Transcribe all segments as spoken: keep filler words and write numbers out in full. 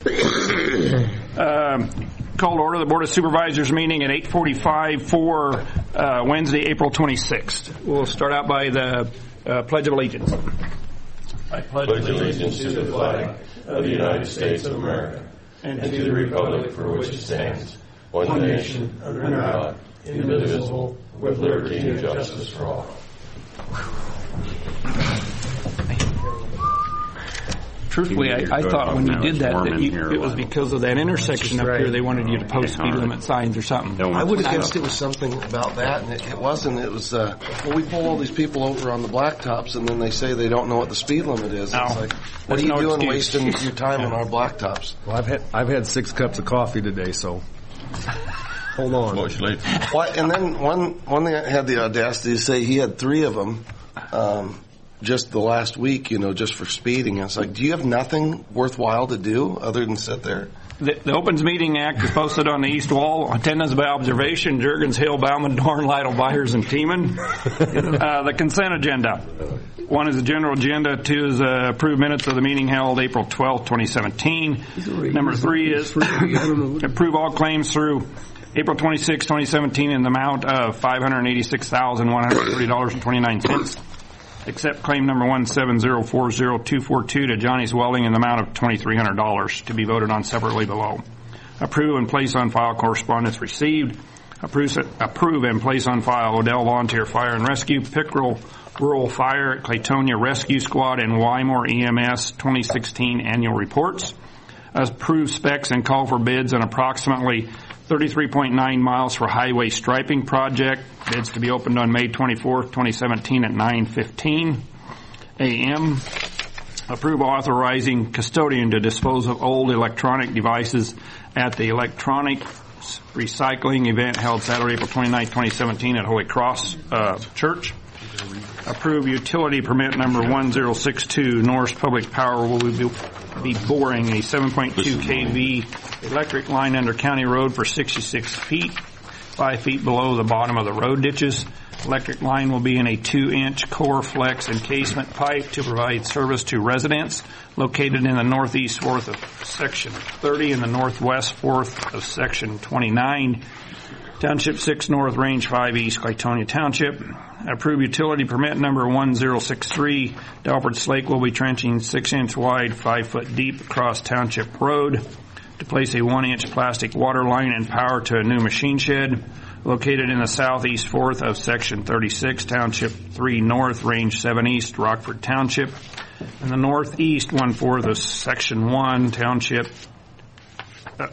Um, call to order the Board of Supervisors meeting at eight forty-five for uh, Wednesday, April twenty-sixth. We'll start out by the uh, Pledge of Allegiance. I pledge allegiance to the flag of the United States of America and to the republic for which it stands, one nation, under God, indivisible, with liberty and justice for all. Truthfully, I, I thought when you did that, that you, it was because of that intersection up here, they wanted you to post speed limit signs or something. I would have guessed it was something about that, and it, it wasn't. It was, uh, well, we pull all these people over on the blacktops, and then they say they don't know what the speed limit is. No. It's like, what are you no doing excuse. wasting your time on our blacktops? Well, I've had I've had six cups of coffee today, so hold on. Well, and then one one thing I had the audacity to say, he had three of them. Um, just the last week, you know, just for speeding. I was like, do you have nothing worthwhile to do other than sit there? The, the Opens Meeting Act is posted on the east wall. Attendance by observation, Juergens, Hill, Bauman, Dorn, Lytle, Byers, and Tiemann. Uh, the consent agenda. One is the general agenda. Two is uh, approved minutes of the meeting held April twelfth, twenty seventeen. Number three is approve all claims through April twenty-sixth, twenty seventeen in the amount of five hundred eighty-six thousand, one hundred thirty dollars and twenty-nine cents. Accept claim number one seven zero four zero two four two to Johnny's Welding in the amount of twenty-three hundred dollars to be voted on separately below. Approve and place on file correspondence received. Approve, approve and place on file Odell Volunteer Fire and Rescue, Pickerel Rural Fire, Claytonia Rescue Squad, and Wymore E M S twenty sixteen annual reports. Approve specs and call for bids on approximately thirty-three point nine miles for highway striping project. Bids to be opened on May twenty-fourth, twenty seventeen at nine fifteen a.m. Approve authorizing custodian to dispose of old electronic devices at the electronic recycling event held Saturday, April twenty-ninth, twenty seventeen at Holy Cross uh, Church. Approve utility permit number one zero six two. Norris Public Power will be, be boring a seven point two kilovolt electric line under county road for sixty-six feet, five feet below the bottom of the road ditches. Electric line will be in a two inch core flex encasement pipe to provide service to residents located in the northeast fourth of section thirty and the northwest fourth of section twenty-nine. Township six North, Range five East, Claytonia Township. Approved utility permit number one zero six three. Dalford Lake will be trenching six inch wide, five foot deep across Township Road to place a one inch plastic water line and power to a new machine shed located in the southeast fourth of section thirty-six, Township three North, Range seven East, Rockford Township. And the northeast one fourth of section one, Township uh,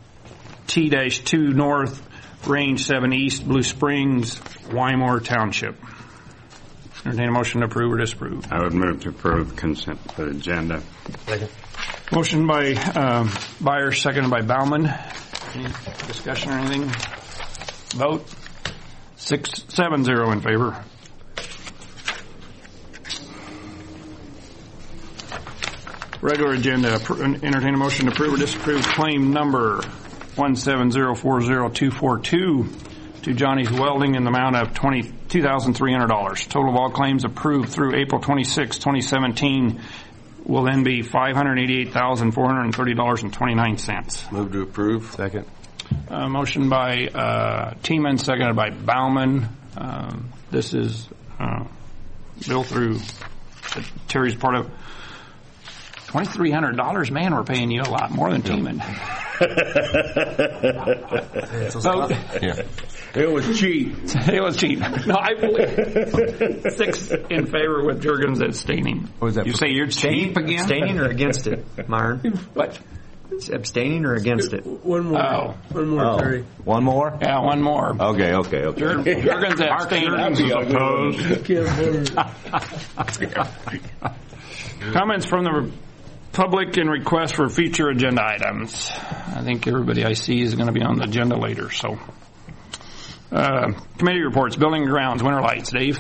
T two North, Range seven East, Blue Springs, Wymore Township. Entertain a motion to approve or disapprove. I would move to approve consent agenda. Second. Motion by um, Byers, seconded by Bauman. Any discussion or anything? Vote. Six, seven, zero in favor. Regular agenda. Entertain a motion to approve or disapprove claim number one seven zero four zero two four two to Johnny's Welding in the amount of twenty-two thousand three hundred dollars. Total of all claims approved through April twenty-sixth, twenty seventeen will then be five hundred eighty-eight thousand four hundred thirty dollars and twenty-nine cents. Move to approve. Second. Uh, motion by uh, Tiemann, seconded by Bauman. Um, this is uh, bill through uh, Terry's part of twenty-three hundred dollars. Man, we're paying you a lot more than Tiemann. Vote. Yeah. It was cheap. It was cheap. No, I believe six in favor with Juergens abstaining. What was that? You say you're cheap again? Abstaining or against it, Myron? What? Abstaining or against it? One more. Oh. One more, Oh. Terry. One more? Yeah, one more. Okay, okay, okay. Juer- Juergens abstaining. Opposed. Comments from the public and requests for future agenda items. I think everybody I see is going to be on the agenda later. So, uh, committee reports, building and grounds, winter lights. Dave.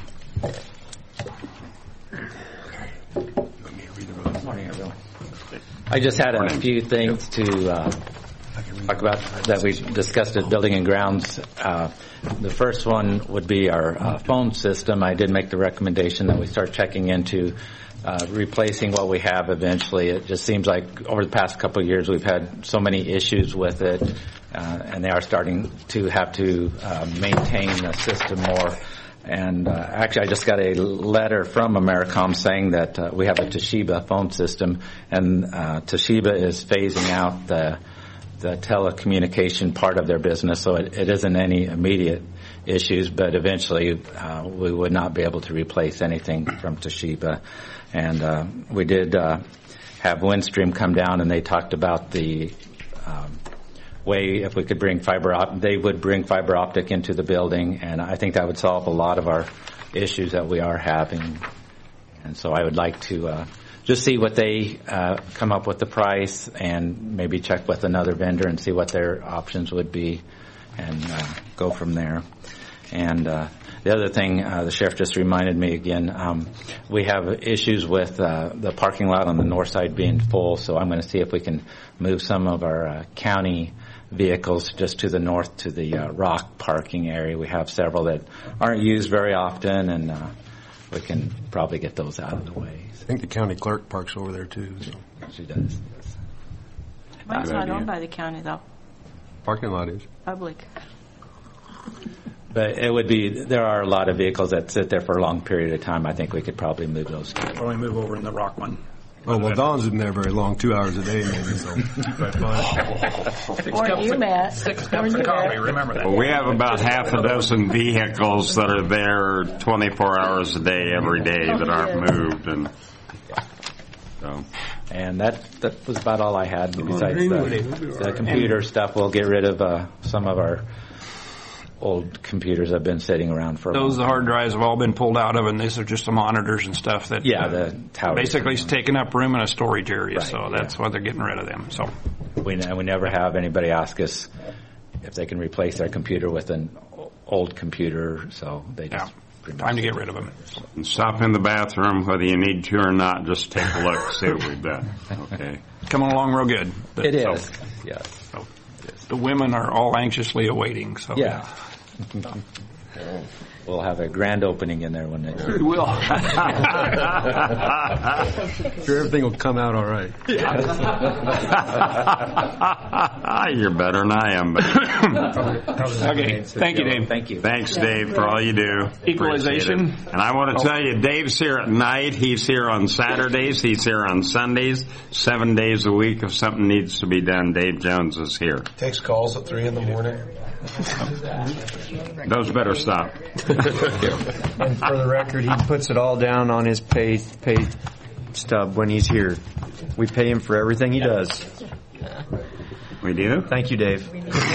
Morning, everyone. I just had a few things to uh, talk about that we discussed at Building and Grounds. Uh, the first one would be our uh, phone system. I did make the recommendation that we start checking into uh, replacing what we have eventually. It just seems like over the past couple of years we've had so many issues with it, uh, and they are starting to have to uh, maintain the system more. And uh, actually, I just got a letter from Americom saying that uh, we have a Toshiba phone system, and uh, Toshiba is phasing out the the telecommunication part of their business, so it, it isn't any immediate issues, but eventually uh, we would not be able to replace anything from Toshiba. And uh, we did uh, have Windstream come down, and they talked about the um, way if we could bring fiber optic, they would bring fiber optic into the building, and I think that would solve a lot of our issues that we are having. And so I would like to uh, just see what they uh, come up with the price, and maybe check with another vendor and see what their options would be, and uh, go from there. And uh, the other thing, uh, the sheriff just reminded me again, um, we have issues with uh, the parking lot on the north side being full, so I'm going to see if we can move some of our uh, county vehicles just to the north to the uh, rock parking area. We have several that aren't used very often, and uh, we can probably get those out of the way. I think the county clerk parks over there too. So. She does. Mine's not owned by the county, though. Parking lot is. Public. But it would be, there are a lot of vehicles that sit there for a long period of time. I think we could probably move those. Probably move over in the rock one. Oh, well, Don's in there very long, two hours a day maybe, so. Or you, Matt. Six cups of coffee, remember that. Well, we have about half a dozen vehicles that are there twenty-four hours a day, every day, that aren't moved, and so. And that that was about all I had. Besides the, the computer stuff, we'll get rid of uh, some of our old computers have been sitting around for a Those long the hard drives have all been pulled out of, and these are just the monitors and stuff that Yeah, uh, the tower. basically is taking up room in a storage area, Right, so that's yeah. why they're getting rid of them. So We, we never have anybody ask us if they can replace their computer with an old computer, so they just... yeah, time to get rid of them. And stop in the bathroom, whether you need to or not, just take a look, see what we've done. Okay. Coming along real good. But, It so, is, yes. so the women are all anxiously awaiting. So Yeah. We'll have a grand opening in there when they... we will. Sure, everything will come out all right. You're better than I am. But Okay, thank you, Dave. Thank you. thanks, Dave, for all you do. Equalization. Appreciate it. And I want to tell you, Dave's here at night. He's here on Saturdays. He's here on Sundays. Seven days a week. If something needs to be done, Dave Jones is here. Takes calls at three in the morning. Those better stop. And for the record, he puts it all down on his pay pay stub when he's here. We pay him for everything he does. We do? Thank you, Dave.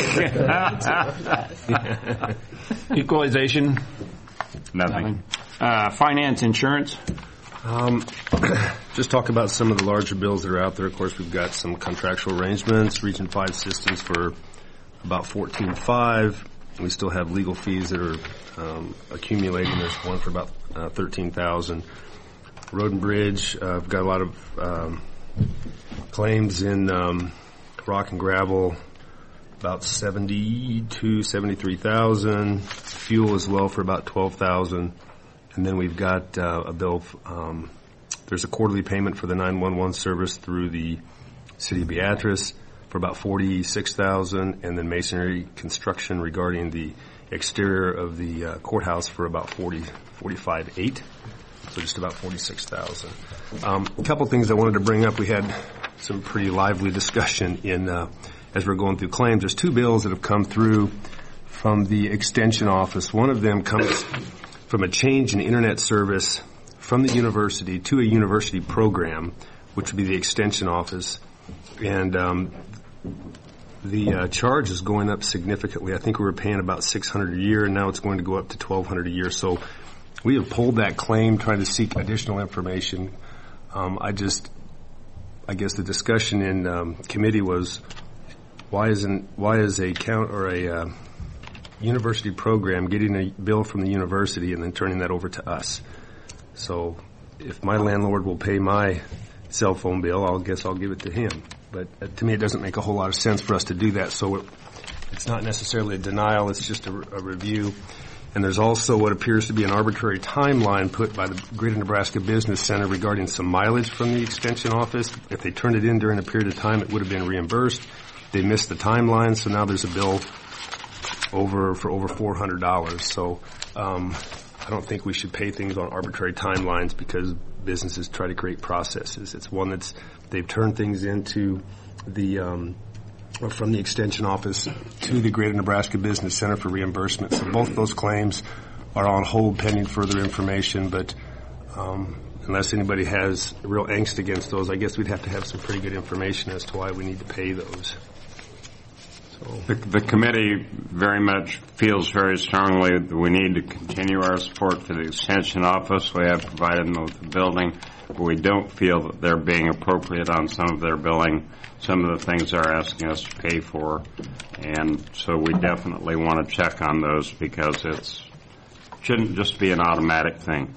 Equalization. Nothing. Uh, finance, insurance. Um, just talk about some of the larger bills that are out there. Of course, we've got some contractual arrangements, Region five systems for about fourteen five. We still have legal fees that are um, accumulating. There's one for about uh, thirteen thousand. Road and Bridge, uh, I've got a lot of um, claims in um, rock and gravel, about seventy-two, seventy-three thousand. Fuel as well for about twelve thousand. And then we've got uh, a bill, um, there's a quarterly payment for the nine one one service through the City of Beatrice for about forty-six thousand, and then masonry construction regarding the exterior of the uh, courthouse for about forty, forty-five eight, so just about forty-six thousand. Um, a couple things I wanted to bring up. We had some pretty lively discussion in uh, as we're going through claims. There's two bills that have come through from the extension office. One of them comes from a change in internet service from the university to a university program, which would be the extension office, and um, the uh, charge is going up significantly. I think we were paying about six hundred dollars a year, and now it's going to go up to twelve hundred dollars a year. So we have pulled that claim, trying to seek additional information. Um, I just, I guess the discussion in um, committee was, why isn't why is a count or a uh, university program getting a bill from the university and then turning that over to us? So if my landlord will pay my cell phone bill, I'll guess I'll give it to him. But uh, to me, it doesn't make a whole lot of sense for us to do that. So it, it's not necessarily a denial. It's just a, a review. And there's also what appears to be an arbitrary timeline put by the Greater Nebraska Business Center regarding some mileage from the Extension Office. If they turned it in during a period of time, it would have been reimbursed. They missed the timeline, so now there's a bill over for over four hundred dollars. So um, I don't think we should pay things on arbitrary timelines because businesses try to create processes. It's one that's they've turned things into the um, or from the Extension Office to the Greater Nebraska Business Center for reimbursement. So both those claims are on hold pending further information, but um, unless anybody has real angst against those, I guess we'd have to have some pretty good information as to why we need to pay those. So The, the committee very much feels very strongly that we need to continue our support for the Extension Office. We have provided them with the building, but we don't feel that they're being appropriate on some of their billing, some of the things they're asking us to pay for. And so we definitely want to check on those because it's shouldn't just be an automatic thing.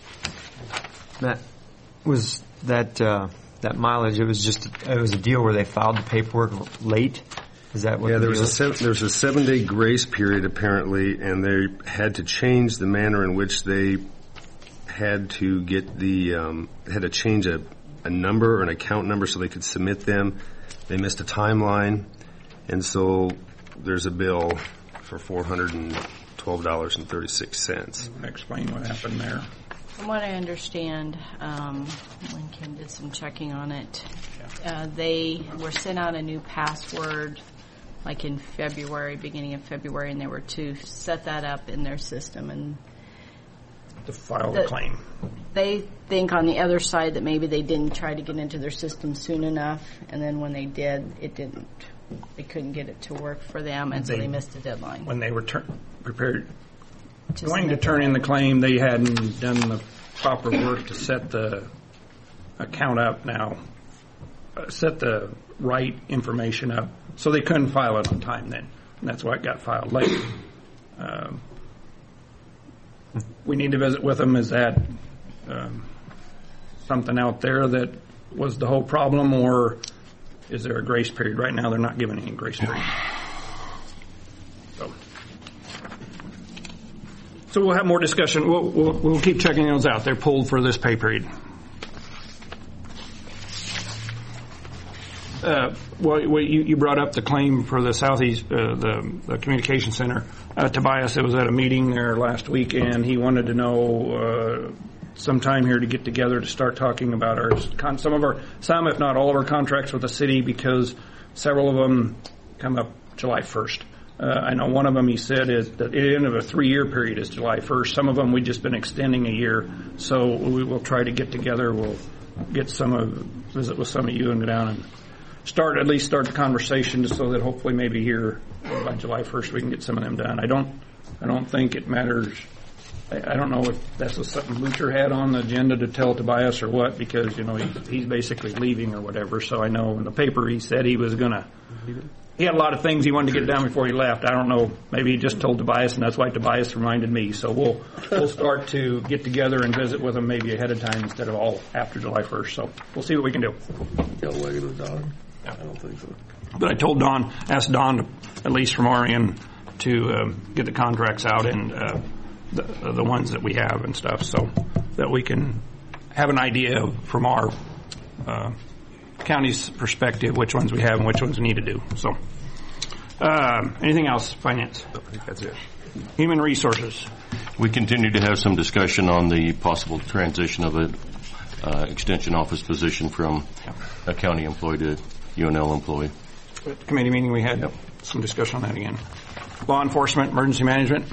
Matt, was that uh, that mileage? It was just it was a deal where they filed the paperwork late. Is that what? Yeah, the there was deal a is? seven, there was a seven day grace period apparently, and they had to change the manner in which they had to get the um, had to change a, a number or an account number so they could submit them. They missed a timeline, and so there's a bill for four hundred and twelve dollars and thirty six cents. Explain what happened there. From what I understand, um, when Kim did some checking on it, uh, they were sent out a new password like in February, beginning of February, and they were to set that up in their system. And To file the, The- claim. they think on the other side that maybe they didn't try to get into their system soon enough, and then when they did, it didn't. They couldn't get it to work for them, and so They- they missed the deadline. When they were tur- prepared, To going to submit turn in the that. claim, they hadn't done the proper work to set the account up now, uh, set the right information up, so they couldn't file it on time then. And that's why it got filed late. Um, we need to visit with them. Is that um, something out there that was the whole problem, or is there a grace period? Right now, they're not giving any grace period. So, so we'll have more discussion. We'll, we'll, we'll keep checking those out. They're pulled for this pay period. Uh, well, well, you, you brought up the claim for the Southeast, uh, the, the communication center. Uh, Tobias, it was at a meeting there last week, and he wanted to know uh, some time here to get together to start talking about our con- some of our, some if not all of our contracts with the city, because several of them come up July first. Uh, I know one of them, he said, is that the end of a three-year period is July first. Some of them we've just been extending a year, so we will try to get together. We'll get some of visit with some of you and go down and start at least start the conversation, just so that hopefully maybe here by July first we can get some of them done. I don't I don't think it matters. I, I don't know if that's something Luther had on the agenda to tell Tobias or what, because you know he's, he's basically leaving or whatever. So I know in the paper he said he was gonna. He had a lot of things he wanted to get done before he left. I don't know. Maybe he just told Tobias, and that's why Tobias reminded me. So we'll we'll start to get together and visit with him maybe ahead of time instead of all after July first. So we'll see what we can do. Got a leg of the dog? I don't think so. But I told Don, asked Don, to, at least from our end, to um, get the contracts out and uh, the, the ones that we have and stuff, so that we can have an idea of, from our uh, county's perspective, which ones we have and which ones we need to do. So, um, anything else? Finance? I think that's it. Human resources. We continue to have some discussion on the possible transition of a uh, extension office position from a county employee to U N L employee. At the committee meeting, we had Yep. some discussion on that again. Law enforcement, emergency management.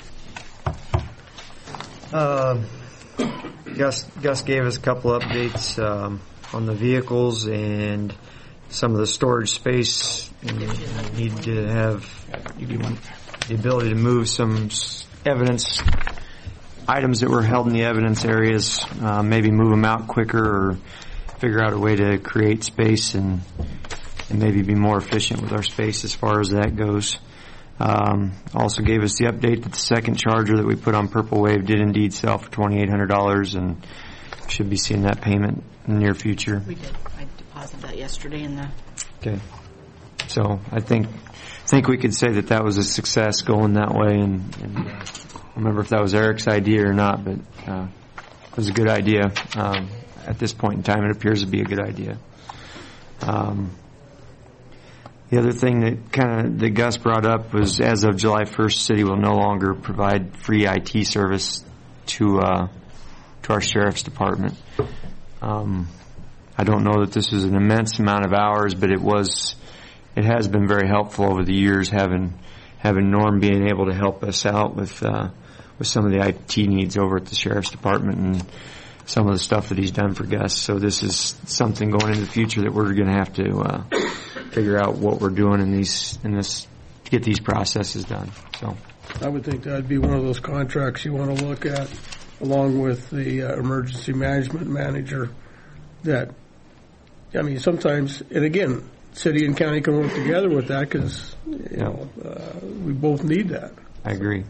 Uh, Gus Gus gave us a couple updates um, on the vehicles and some of the storage space. And we need to have You do one. the ability to move some s- evidence items that were held in the evidence areas, uh, maybe move them out quicker or figure out a way to create space and and maybe be more efficient with our space as far as that goes. Um, also gave us the update that the second charger that we put on Purple Wave did indeed sell for twenty-eight hundred dollars, and should be seeing that payment in the near future. We did. I deposited that yesterday in the. Okay. So I think think we could say that that was a success going that way, and, and uh, remember if that was Eric's idea or not, but uh, it was a good idea. Um, at this point in time, it appears to be a good idea. Um, the other thing that kind of that Gus brought up was, as of July first, city will no longer provide free I T service to uh, to our sheriff's department. Um, I don't know that this is an immense amount of hours, but it was. It has been very helpful over the years having having Norm being able to help us out with uh, with some of the I T needs over at the sheriff's department and some of the stuff that he's done for Gus. So this is something going into the future that we're going to have to uh, figure out what we're doing in these in this to get these processes done. So I would think that'd be one of those contracts you want to look at, along with the uh, emergency management manager. That I mean, sometimes, and again, city and county can work together with that because you yeah. know uh, we both need that. I agree.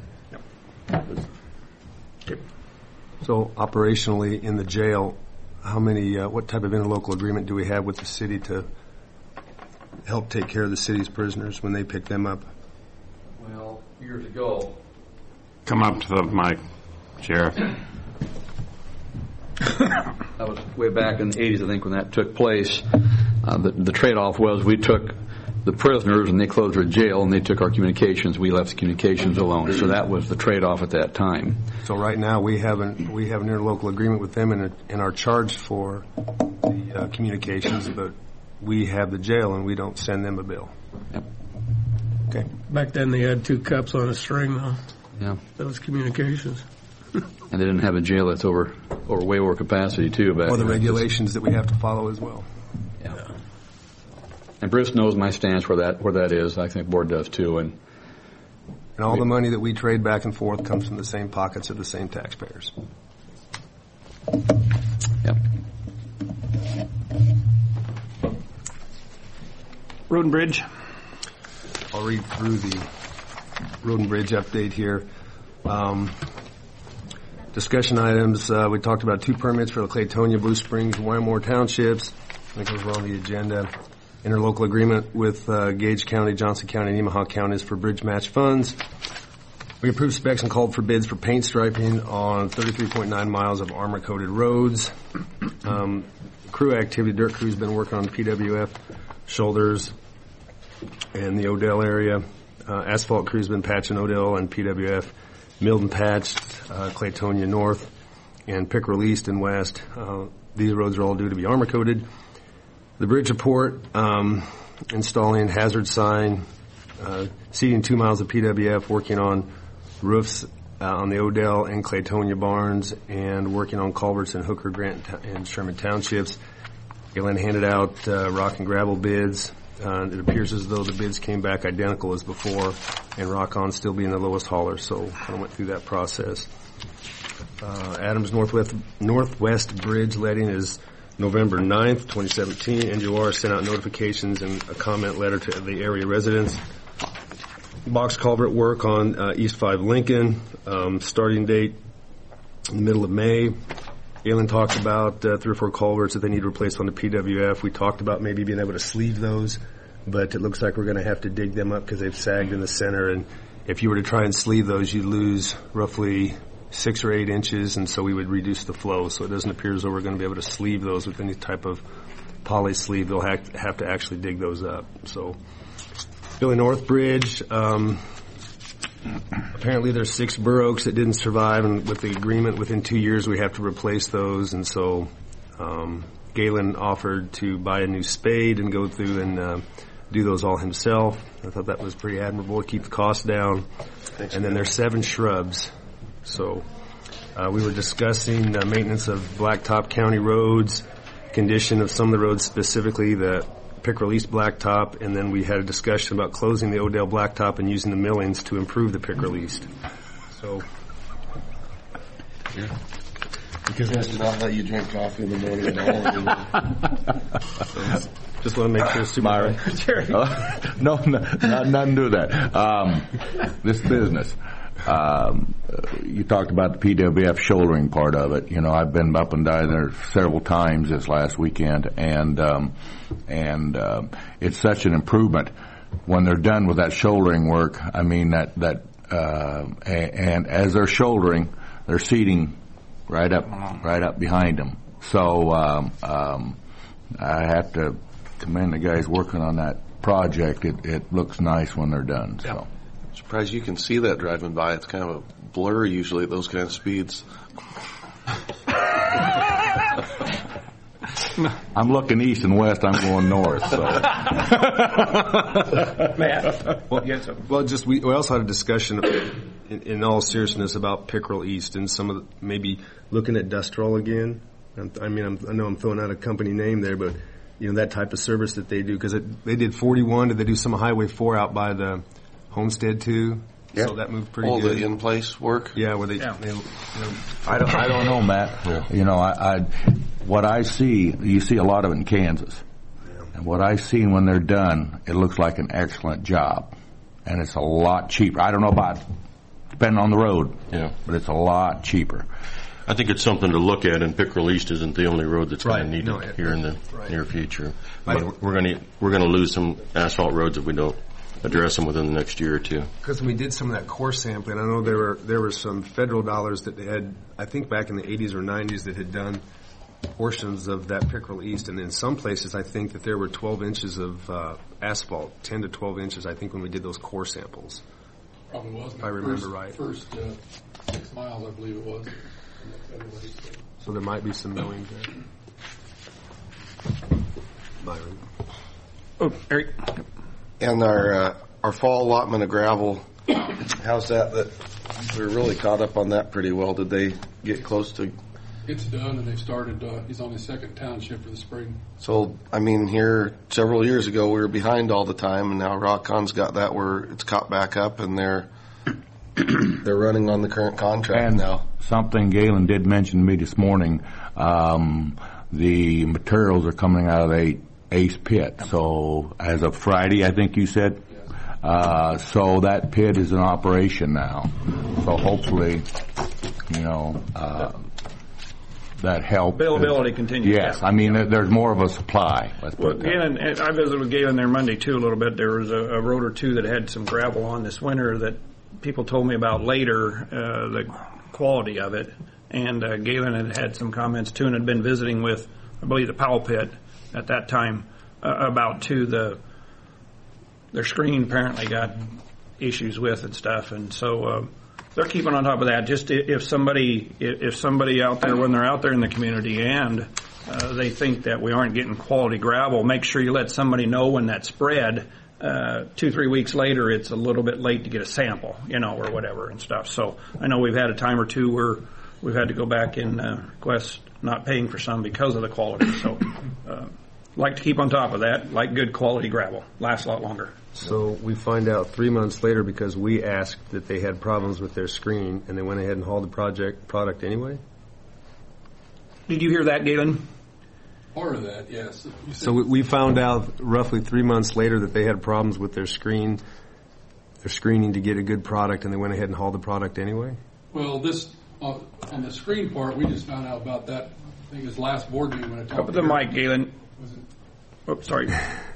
So operationally in the jail, how many, uh, what type of interlocal agreement do we have with the city to help take care of the city's prisoners when they pick them up? Well, years ago. Come up to the mic, Sheriff. That was way back in the eighties, I think, when that took place. Uh, the, the trade-off was we took the prisoners and they closed our jail, and they took our communications. We left the communications alone. So that was the trade-off at that time. So right now we have an we have an interlocal agreement with them, and, and are charged for the uh, communications, but we have the jail and we don't send them a bill. Yep. Okay. Back then they had two cups on a string, though. Yeah. That was communications. And they didn't have a jail that's over, over way over capacity, too. Back or the then. regulations that we have to follow as well. Yeah. yeah. And Bruce knows my stance where that where that is. I think the board does, too. And and all we, the money that we trade back and forth comes from the same pockets of the same taxpayers. Yep. Road and Bridge. I'll read through the Road and Bridge update here. Um, discussion items, uh, we talked about two permits for the Claytonia, Blue Springs, and Wymore townships. I think those were on the agenda. Interlocal agreement with uh, Gage County, Johnson County, and Nemaha counties for bridge match funds. We approved specs and called for bids for paint striping on thirty-three point nine miles of armor-coated roads. Um, crew activity, dirt crew's been working on P W F shoulders and the Odell area. Uh, asphalt crew's been patching Odell and P W F. Milton patched, uh, Claytonia north, and Pickerel east and west. Uh, these roads are all due to be armor-coated. The bridge report, um, installing hazard sign, uh, seeding two miles of P W F, working on roofs uh, on the Odell and Claytonia barns, and working on culverts in Hooker, Grant, and Sherman townships. Galen handed out uh, rock and gravel bids. Uh, it appears as though the bids came back identical as before, and Rock On still being the lowest hauler, so I went through that process. Uh, Adams Northwest, Northwest Bridge letting is November ninth, twenty seventeen. N G O R sent out notifications and a comment letter to the area residents. Box culvert work on uh, East five Lincoln, um, starting date in the middle of May. Galen talked about uh, three or four culverts that they need replaced on the P W F. We talked about maybe being able to sleeve those, but it looks like we're going to have to dig them up because they've sagged in the center. And if you were to try and sleeve those, you'd lose roughly six or eight inches, and so we would reduce the flow. So it doesn't appear as though we're going to be able to sleeve those with any type of poly sleeve. They'll ha- have to actually dig those up. So Billy North Bridge, um, apparently there's six bur oaks that didn't survive, and with the agreement within two years we have to replace those. And so um, Galen offered to buy a new spade and go through and uh, do those all himself. I thought that was pretty admirable to keep the cost down. Thanks, and then there's seven shrubs. So uh, we were discussing uh, maintenance of Blacktop County roads, condition of some of the roads, specifically the Pickerel East Blacktop, and then we had a discussion about closing the Odell Blacktop and using the millings to improve the Pickerel East. So, yeah. Because I did not let you drink coffee in the morning at all. So, just want to make sure, Supervisor. Uh, no, no, not, nothing to do that. Um, this business. Um, you talked about the P W F shouldering part of it. You know, I've been up and down there several times this last weekend, and um, and uh, it's such an improvement when they're done with that shouldering work. I mean, that that uh, and, and as they're shouldering, they're seating right up, right up behind them. So um, um, I have to commend the guys working on that project. It, it looks nice when they're done. So. I'm surprised you can see that driving by. It's kind of a blur usually at those kind of speeds. I'm looking east and west. I'm going north. So. Matt, well, well, just we, we also had a discussion, in, in all seriousness, about Pickerel East and some of the, maybe looking at Dustrol again. I'm, I mean, I'm, I know I'm throwing out a company name there, but you know that type of service that they do, because they did forty-one. Did they do some Highway four out by the Homestead too? Yeah. So that moved pretty All good. the in-place work? Yeah, where they, Yeah. they you know, I don't, I don't know, Matt. Yeah. You know, I, I, what I see, you see a lot of it in Kansas. Yeah. And what I've seen when they're done, it looks like an excellent job. And it's a lot cheaper. I don't know about depending on the road. Yeah. But it's a lot cheaper. I think it's something to look at, and Pickerel East isn't the only road that's Right. going to need No, it it- here in the right. near future. Right. But we're going to we're going to lose some asphalt roads if we don't address them within the next year or two. Because when we did some of that core sampling, I know there were there were some federal dollars that they had, I think back in the eighties or nineties, that had done portions of that Pickerel East, and in some places I think that there were twelve inches of uh, asphalt, ten to twelve inches, I think, when we did those core samples. Probably was. If I remember first, right. First uh, six miles, I believe it was. So there might be some knowing there. Byron. Oh, Eric. And our uh, our fall allotment of gravel, how's that? That we were really caught up on that pretty well. Did they get close to? It's done, and they've started. Uh, he's on his second township for the spring. So I mean, here several years ago we were behind all the time, and now RockCon's got that where it's caught back up, and they're they're running on the current contract And now. something Galen did mention to me this morning, um, the materials are coming out of the Ace Pit. So as of Friday, I think you said. Uh, so that pit is in operation now. So hopefully, you know, uh, that helps. Availability continues. Yes, I mean, there's more of a supply. Let's put Well, it that way. Galen, and I visited with Galen there Monday too a little bit. There was a, a road or two that had some gravel on this winter that people told me about later, uh, the quality of it. And uh, Galen had had some comments too, and had been visiting with, I believe, the Powell Pit at that time uh, about too the their screen apparently got issues with and stuff, and so uh, they're keeping on top of that. Just if somebody if somebody out there when they're out there in the community and uh, they think that we aren't getting quality gravel, make sure you let somebody know when that spread. Uh, two, three weeks later, it's a little bit late to get a sample, you know, or whatever and stuff. So I know we've had a time or two where we've had to go back and uh, request not paying for some because of the quality. So uh, like to keep on top of that, like good quality gravel. Lasts a lot longer. So we find out three months later because we asked that they had problems with their screen, and they went ahead and hauled the project product anyway? Did you hear that, Galen? Part of that, yes. You said So we, we found out roughly three months later that they had problems with their screen, their screening to get a good product, and they went ahead and hauled the product anyway? Well, this uh, on the screen part, we just found out about that. I think it was last board meeting when I talked. Up with the to mic, Galen. Was it? Oh, sorry.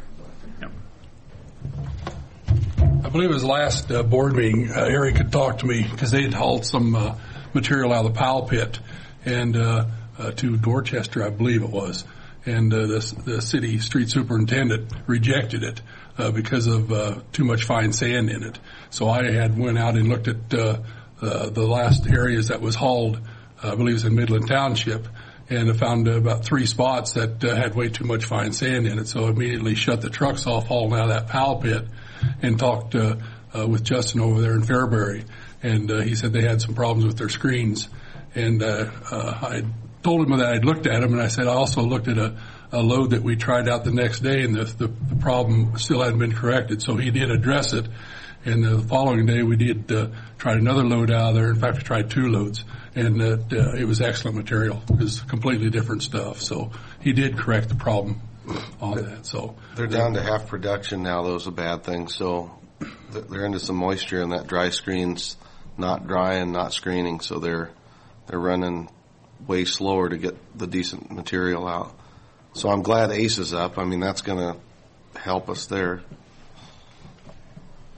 I believe it was last uh, board meeting. Uh, Eric had talked to me because they had hauled some uh, material out of the Powell Pit and uh, uh, to Dorchester, I believe it was, and uh, the, the city street superintendent rejected it uh, because of uh, too much fine sand in it. So I had went out and looked at uh, uh, the last areas that was hauled. Uh, I believe it was in Midland Township. And I found uh, about three spots that uh, had way too much fine sand in it. So I immediately shut the trucks off hauling out of that Powell Pit and talked uh, uh, with Justin over there in Fairbury. And uh, he said they had some problems with their screens. And uh, uh, I told him that I'd looked at them, and I said I also looked at a, a load that we tried out the next day, and the, the, the problem still hadn't been corrected. So he did address it. And uh, the following day we did uh, try another load out of there. In fact, we tried two loads. And uh, uh, it was excellent material. It was completely different stuff. So he did correct the problem on that. So They're down to half production now. That was a bad thing. So they're into some moisture, and that dry screen's not drying, not screening. So they're they're running way slower to get the decent material out. So I'm glad Ace is up. I mean, that's going to help us there.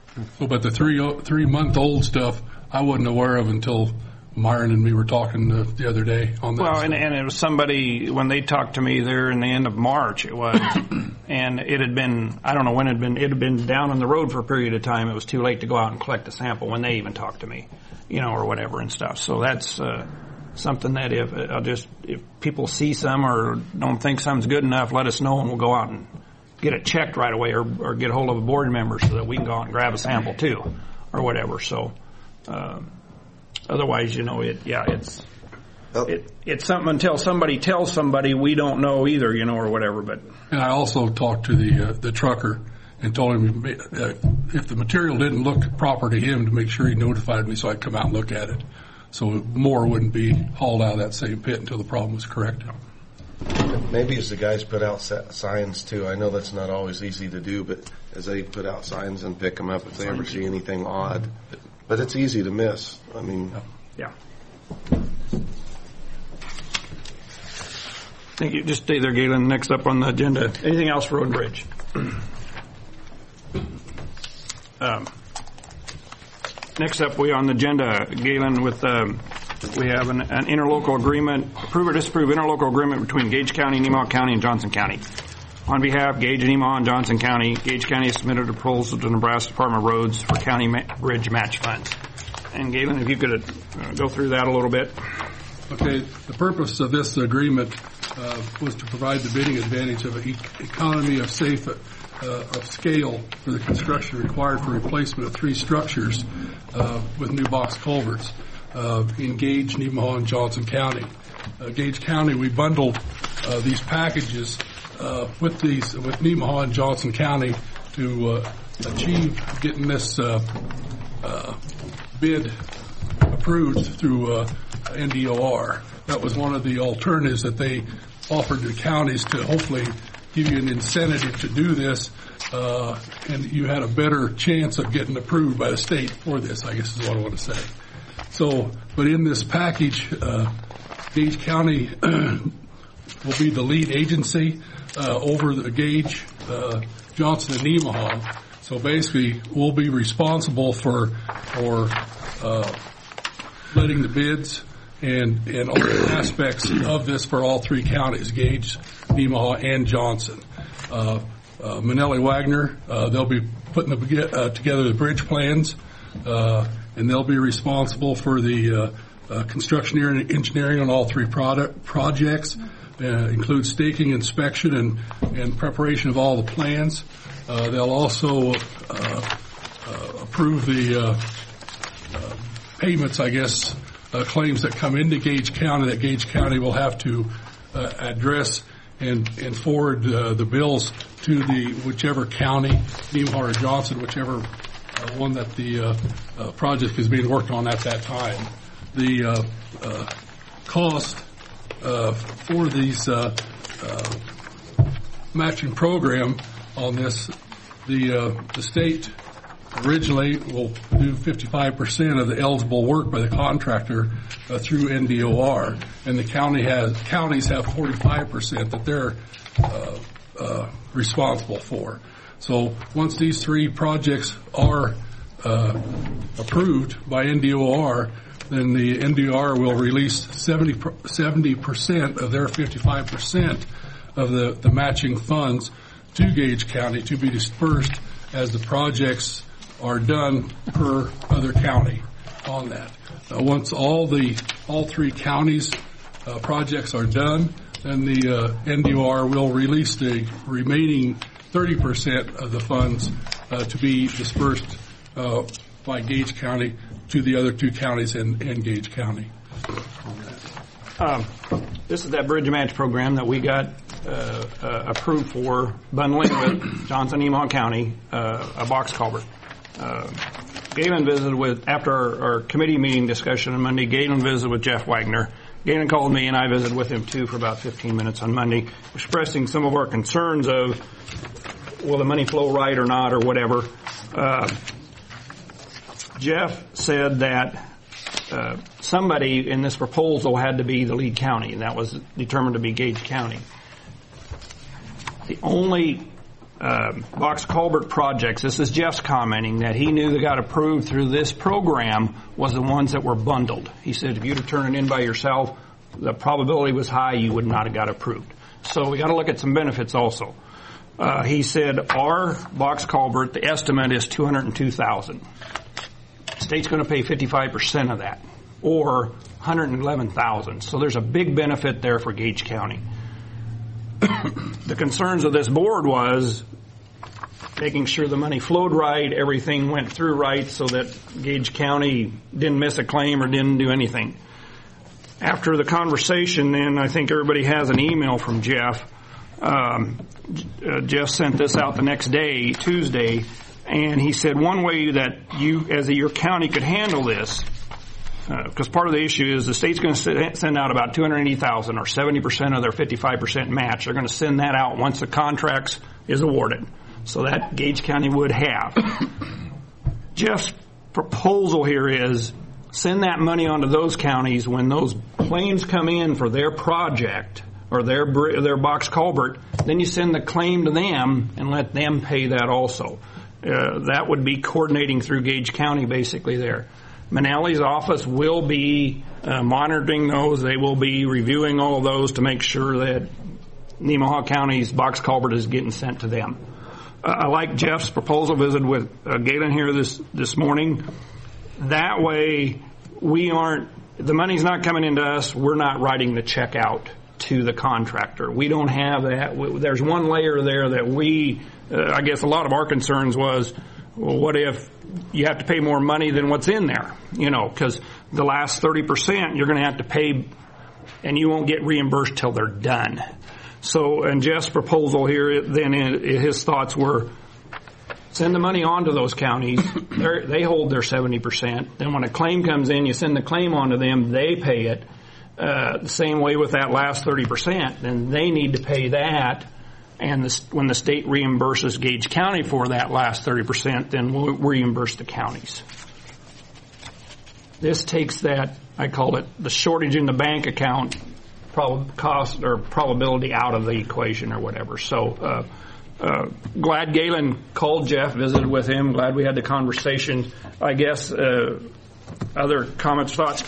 So, but the three three month old stuff, I wasn't aware of until Myron and me were talking uh, the other day on that. Well, and, and it was somebody, when they talked to me there in the end of March, it was, and it had been, I don't know when it had been, it had been down on the road for a period of time. It was too late to go out and collect a sample when they even talked to me, you know, or whatever and stuff. So that's uh, something that if, I'll just, if people see some or don't think something's good enough, let us know and we'll go out and get it checked right away or, or get a hold of a board member so that we can go out and grab a sample too or whatever. So, um, otherwise, you know, it, yeah, it's, it, it's something until somebody tells somebody we don't know either, you know, or whatever, but. And I also talked to the, uh, the trucker and told him uh, if the material didn't look proper to him to make sure he notified me so I'd come out and look at it. So more wouldn't be hauled out of that same pit until the problem was corrected. Maybe as the guys put out signs too, I know that's not always easy to do, but as they put out signs and pick them up if they ever see anything odd. But it's easy to miss. I mean, yeah. Thank you. Just stay there, Galen. Next up on the agenda. Anything else for Road and Bridge? Um, next up, we on the agenda, Galen, with um, we have an, an interlocal agreement, approve or disapprove interlocal agreement between Gage County, Nemaha County, and Johnson County. On behalf of Gage, Nemaha, and Johnson County, Gage County has submitted a proposal to the Nebraska Department of Roads for county ma- bridge match funds. And Galen, if you could uh, go through that a little bit. Okay, the purpose of this agreement uh, was to provide the bidding advantage of an e- economy of safe uh, of scale for the construction required for replacement of three structures uh, with new box culverts uh, in Gage, Nemaha, and Johnson County. Uh, Gage County, we bundled uh, these packages uh, with these with Nemaha and Johnson County to uh, achieve getting this uh, uh, bid approved through uh, N D O R. That was one of the alternatives that they offered to counties to hopefully give you an incentive to do this, uh, and you had a better chance of getting approved by the state for this, I guess is what I want to say. So, but in this package, uh, Gage County will be the lead agency uh, over the Gage, uh, Johnson, and Nemaha. So basically, we'll be responsible for for uh, letting the bids and and all the aspects of this for all three counties, Gage, Nemaha, and Johnson. Uh, uh, Manelli Wagner, uh, they'll be putting the, uh, together the bridge plans, uh, and they'll be responsible for the uh, uh, construction engineering on all three product projects, uh, include staking, inspection, and, and preparation of all the plans. Uh, they'll also uh, uh, approve the uh, uh, payments, I guess, uh, claims that come into Gage County that Gage County will have to uh, address and, and forward uh, the bills to the whichever county, Nemaha or Johnson, whichever uh, one that the uh, uh, project is being worked on at that time. The uh, uh, cost uh, for these uh, uh, matching program on this, the uh, the state originally will do fifty-five percent of the eligible work by the contractor uh, through N D O R, and the county has counties have forty-five percent that they're uh, uh, responsible for. So once these three projects are uh, approved by N D O R, then the N D O R will release seventy percent of their fifty-five percent of the, the matching funds to Gage County to be dispersed as the projects are done per other county on that. Uh, once all the all three counties uh, projects are done, then the uh, N D O R will release the remaining thirty percent of the funds uh, to be dispersed uh, by Gage County to the other two counties in, in Gage County. Um, this is that bridge match program that we got uh, uh, approved for bundling with Johnson, Nemaha County, uh, a box culvert. Uh, Galen visited with, after our, our committee meeting discussion on Monday, Galen visited with Jeff Wagner. Galen called me and I visited with him too for about fifteen minutes on Monday, expressing some of our concerns of, will the money flow right or not or whatever. Uh, Jeff said that uh, somebody in this proposal had to be the lead county, and that was determined to be Gage County. The only uh, box culvert projects, this is Jeff's commenting that he knew that got approved through this program was the ones that were bundled. He said if you'd have turned it in by yourself, the probability was high you would not have got approved. So we got to look at some benefits also. Uh, he said our box culvert, the estimate is two hundred two thousand dollars. The state's going to pay fifty-five percent of that, or one hundred eleven thousand dollars. So there's a big benefit there for Gage County. The concerns of this board was making sure the money flowed right, everything went through right, so that Gage County didn't miss a claim or didn't do anything. After the conversation, then, I think everybody has an email from Jeff. Um, uh, Jeff sent this out the next day, Tuesday, and he said one way that you, as a, your county, could handle this, because uh, part of the issue is the state's going to send out about two hundred eighty thousand dollars, or seventy percent of their fifty-five percent match. They're going to send that out once the contract is awarded. So that Gage County would have. Jeff's proposal here is send that money onto those counties when those claims come in for their project or their their box culvert. Then you send the claim to them and let them pay that also. Uh, that would be coordinating through Gage County basically there. Manali's office will be uh, monitoring those. They will be reviewing all of those to make sure that Nemaha County's box culvert is getting sent to them. Uh, I like Jeff's proposal. Visited with uh, Galen here this this morning. That way, we aren't, the money's not coming into us, we're not writing the check out to the contractor. We don't have that. There's one layer there that we, uh, I guess a lot of our concerns was, well, what if you have to pay more money than what's in there? You know, because the last thirty percent you're going to have to pay, and you won't get reimbursed till they're done. So, and Jeff's proposal here, then his thoughts were, send the money on to those counties. They're, they hold their seventy percent. Then when a claim comes in, you send the claim on to them. They pay it. Uh, the same way with that last thirty percent. Then they need to pay that. And the, when the state reimburses Gage County for that last thirty percent, then we'll reimburse the counties. This takes that, I call it the shortage in the bank account prob- cost or probability out of the equation or whatever. So, uh, Uh, glad Galen called Jeff, visited with him. Glad we had the conversation. I guess uh, other comments, thoughts.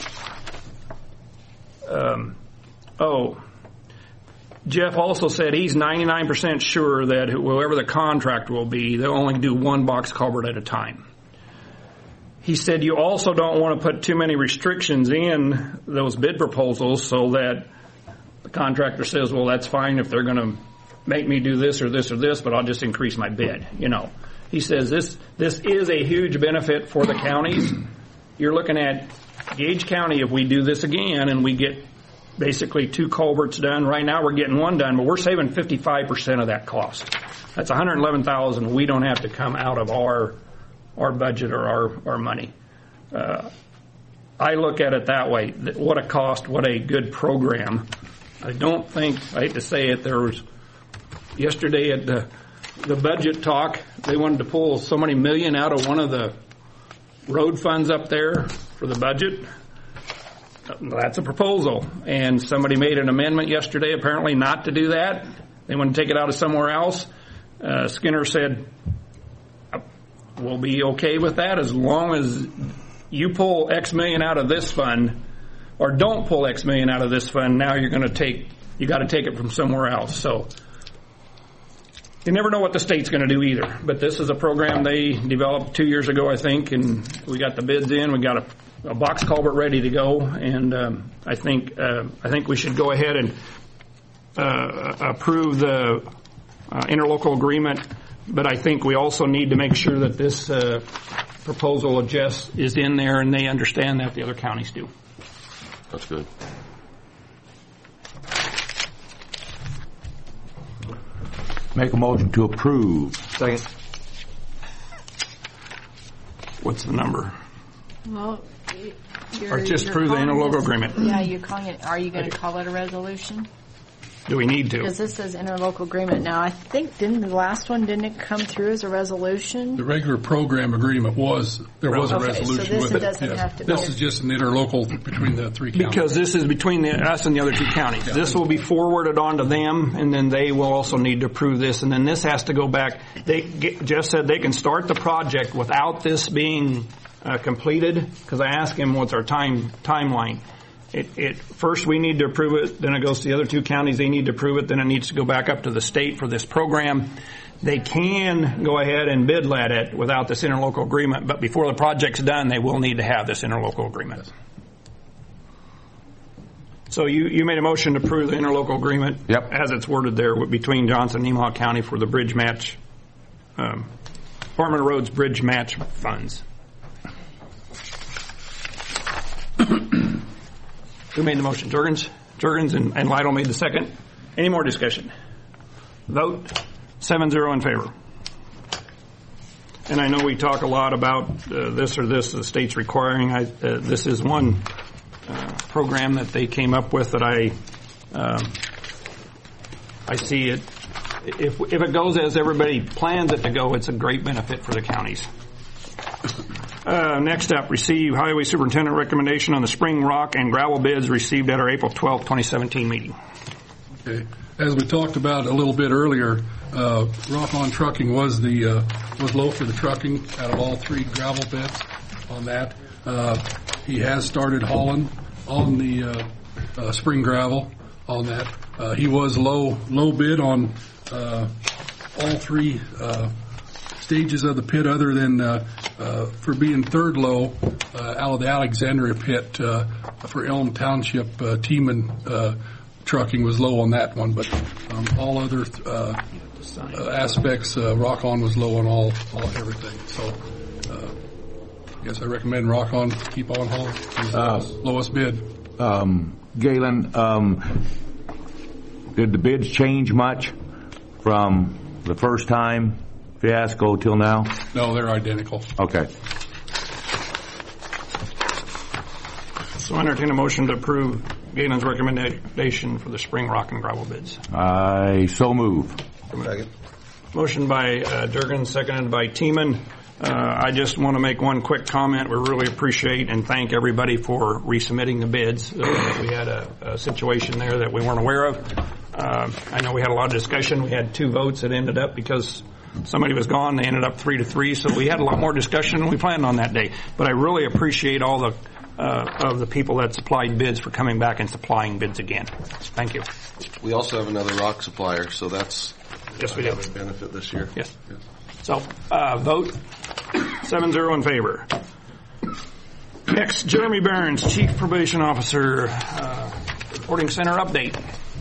Um, oh, Jeff also said he's ninety-nine percent sure that whoever the contractor will be, they'll only do one box culvert at a time. He said you also don't want to put too many restrictions in those bid proposals so that the contractor says, well, that's fine if they're going to make me do this or this or this, but I'll just increase my bid. You know, he says this this is a huge benefit for the counties. You're looking at Gage County, if we do this again and we get basically two culverts done. Right now we're getting one done, but we're saving fifty-five percent of that cost. That's one hundred eleven thousand dollars. We don't have to come out of our our budget or our, our money. Uh, I look at it that way. What a cost, what a good program. I don't think, I hate to say it, there was yesterday at the the budget talk, they wanted to pull so many million out of one of the road funds up there for the budget. That's a proposal. And somebody made an amendment yesterday apparently not to do that. They want to take it out of somewhere else. Uh, Skinner said, we'll be okay with that as long as you pull X million out of this fund, or don't pull X million out of this fund. Now you're going to take, you got to take it from somewhere else. So you never know what the state's going to do either. But this is a program they developed two years ago, I think, and we got the bids in. We got a, a box culvert ready to go, and um, I think uh, I think we should go ahead and uh, approve the uh, interlocal agreement. But I think we also need to make sure that this uh, proposal of Jess is in there, and they understand that the other counties do. That's good. Make a motion to approve. Second. What's the number? Well, you're, Or just you're approve the calling interlocal this- agreement. Yeah, you're calling it, are you going to call it a resolution? Do we need to? Because this says interlocal agreement. Now, I think, didn't the last one, didn't it come through as a resolution? The regular program agreement was, there was a Okay, so resolution this with it. doesn't yes. have to This be- is just an interlocal between the three counties. Because this is between the, us and the other two counties. This will be forwarded on to them, and then they will also need to approve this, and then this has to go back. They, Jeff said they can start the project without this being uh, completed, because I asked him what's our time timeline. It, it first we need to approve it, then it goes to the other two counties, they need to approve it, then it needs to go back up to the state for this program. They can go ahead and bid let it without this interlocal agreement, but before the project's done, they will need to have this interlocal agreement. So you, you made a motion to approve the interlocal agreement Yep. as it's worded there between Johnson and Nemaha County for the bridge match, um, Department of Roads bridge match funds. Who made the motion? Jurgens? Jurgens and, and Lytle made the second. Any more discussion? Vote. Seven zero in favor. And I know we talk a lot about uh, this or this, the state's requiring. I, uh, this is one uh, program that they came up with that I um, I see it. If, if it goes as everybody plans it to go, it's a great benefit for the counties. Uh, next up, receive Highway Superintendent recommendation on the spring rock and gravel bids received at our April twelfth, twenty seventeen meeting. Okay. As we talked about a little bit earlier, uh, Rock On Trucking was the uh, was low for the trucking out of all three gravel beds on that. Uh, he has started hauling on the uh, uh, spring gravel on that. Uh, he was low low bid on uh, all three uh, stages of the pit, other than uh, uh, for being third low uh, out of the Alexandria pit uh, for Elm Township. Uh, Tiemann uh, Trucking was low on that one, but um, all other uh, uh, aspects, uh, Rock On was low on all, all everything. So, uh, I guess I recommend Rock On keep on hauling. He's the Uh, lowest, lowest bid. Um, Galen, um, did the bids change much from the first time fiasco till now? No, they're identical. Okay. So I entertain a motion to approve Galen's recommendation for the spring rock and gravel bids. I so move. Second. Motion by uh, Durgan, seconded by Tiemann. Uh, I just want to make one quick comment. We really appreciate and thank everybody for resubmitting the bids. Uh, we had a, a situation there that we weren't aware of. Uh, I know we had a lot of discussion. We had two votes that ended up because somebody was gone. They ended up three to three. So we had a lot more discussion than we planned on that day. But I really appreciate all the uh, of the people that supplied bids for coming back and supplying bids again. Thank you. We also have another rock supplier, so that's Yes, we do. a benefit this year. Yes. So, uh, vote seven zero in favor. Next, Jeremy Behrens, Chief Probation Officer, uh, Reporting Center update.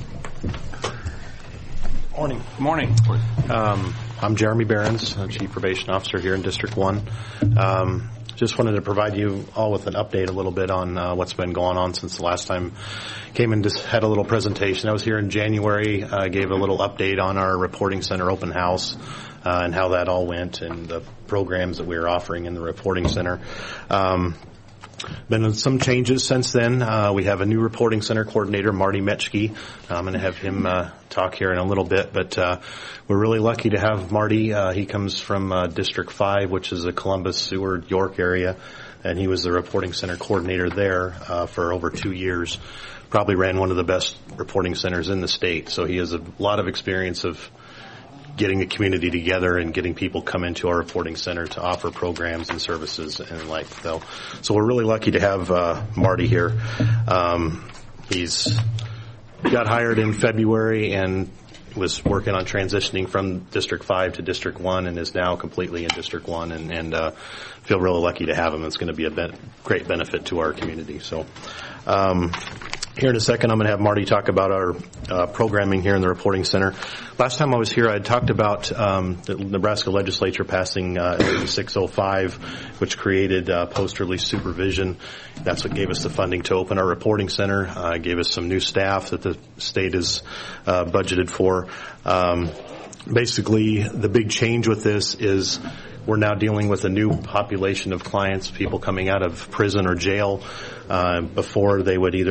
Morning. Good morning. Um, I'm Jeremy Behrens, I'm Chief Probation Officer here in District one. Um, just wanted to provide you all with an update a little bit on uh, what's been going on since the last time came and just had a little presentation. I was here in January, uh, gave a little update on our Reporting Center open house uh, and how that all went and the programs that we are offering in the Reporting Center. Um, Been some changes since then. Uh, we have a new reporting center coordinator, Marty Metschke. I'm going to have him uh, talk here in a little bit, but uh, we're really lucky to have Marty. Uh, he comes from uh, District five, which is a Columbus, Seward, York area, and he was the reporting center coordinator there uh, for over two years. Probably ran one of the best reporting centers in the state, so he has a lot of experience of getting the community together and getting people come into our reporting center to offer programs and services and like so. So we're really lucky to have uh, Marty here. Um, he's got hired in February and was working on transitioning from District five to District one and is now completely in District one and, and uh, feel really lucky to have him. It's going to be a be- great benefit to our community. So. Um, Here in a second, I'm going to have Marty talk about our uh, programming here in the reporting center. Last time I was here, I had talked about um, the Nebraska legislature passing uh, six oh five, which created uh, post-release supervision. That's what gave us the funding to open our reporting center, uh, gave us some new staff that the state has uh, budgeted for. Um, basically, the big change with this is we're now dealing with a new population of clients, people coming out of prison or jail. Uh, before they would either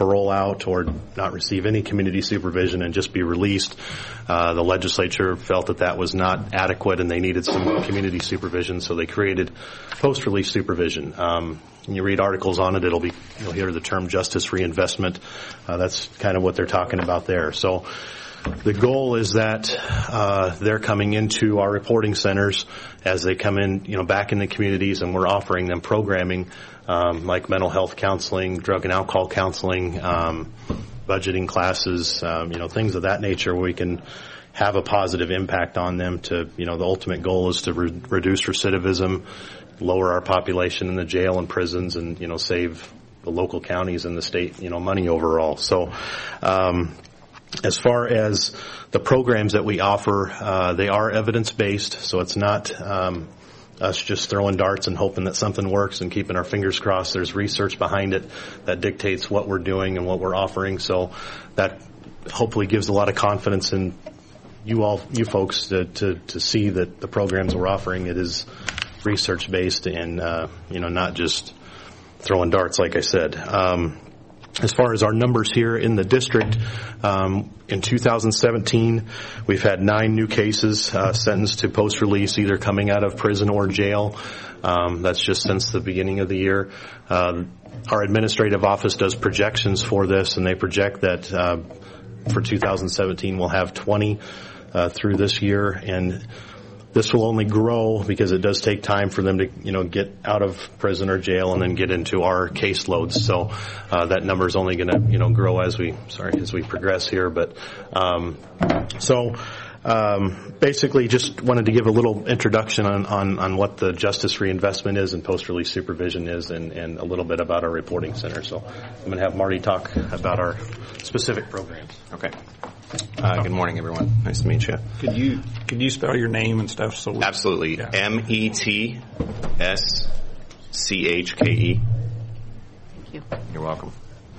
parole out or not receive any community supervision and just be released. Uh, the legislature felt that that was not adequate and they needed some community supervision, so they created post-release supervision. Um, when you read articles on it, it'll be, you'll hear the term justice reinvestment. Uh, that's kind of what they're talking about there. So the goal is that uh, they're coming into our reporting centers as they come in, you know, back in the communities, and we're offering them programming um, like mental health counseling, drug and alcohol counseling, um, budgeting classes, um, you know, things of that nature where we can have a positive impact on them to, you know, the ultimate goal is to re- reduce recidivism, lower our population in the jail and prisons, and, you know, save the local counties and the state, you know, money overall. So, um, as far as the programs that we offer, uh, they are evidence-based, so it's not um, us just throwing darts and hoping that something works and keeping our fingers crossed. There's research behind it that dictates what we're doing and what we're offering, so that hopefully gives a lot of confidence in you all, you folks, to, to, to see that the programs we're offering, it is research-based and, uh, you know, not just throwing darts, like I said. Um, As far as our numbers here in the district, um, in two thousand seventeen, we've had nine new cases uh, sentenced to post-release, either coming out of prison or jail. Um, that's just since the beginning of the year. Uh, our administrative office does projections for this, and they project that uh, for two thousand seventeen we'll have twenty uh, through this year, and this will only grow because it does take time for them to, you know, get out of prison or jail and then get into our caseloads. So uh, that number is only going to, you know, grow as we, sorry, as we progress here. But um, so um, basically, just wanted to give a little introduction on, on, on what the justice reinvestment is and post-release supervision is, and, and a little bit about our reporting center. So I'm going to have Marty talk about our specific programs. Okay. Uh, good morning, everyone. Nice to meet you. Could you could you spell your name and stuff? So we, Absolutely. Yeah. M E T S C H K E. Thank you. You're welcome.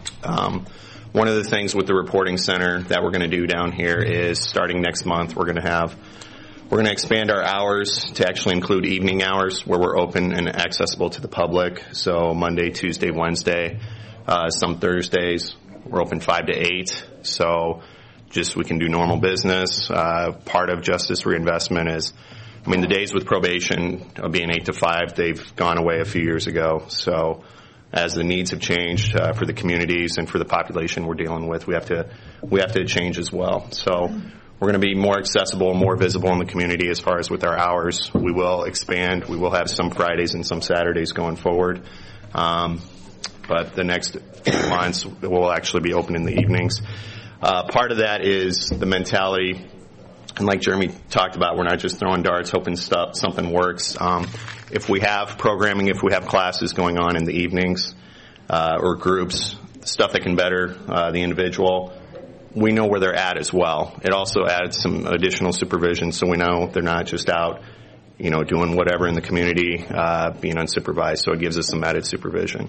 Um, one of the things with the reporting center that we're going to do down here is starting next month, we're going to have we're going to expand our hours to actually include evening hours where we're open and accessible to the public. So Monday, Tuesday, Wednesday, uh, some Thursdays we're open five to eight. So just we can do normal business. Uh, part of justice reinvestment is, I mean, the days with probation of being eight to five, they've gone away a few years ago. So as the needs have changed uh, for the communities and for the population we're dealing with, we have to we have to change as well. So we're going to be more accessible, more visible in the community as far as with our hours. We will expand. We will have some Fridays and some Saturdays going forward. Um, but the next few months, we'll actually be open in the evenings. Uh, part of that is the mentality, and like Jeremy talked about, we're not just throwing darts, hoping stuff, something works. Um, if we have programming, if we have classes going on in the evenings uh, or groups, stuff that can better uh, the individual, we know where they're at as well. It also adds some additional supervision, so we know they're not just out, you know, doing whatever in the community, uh, being unsupervised. So it gives us some added supervision.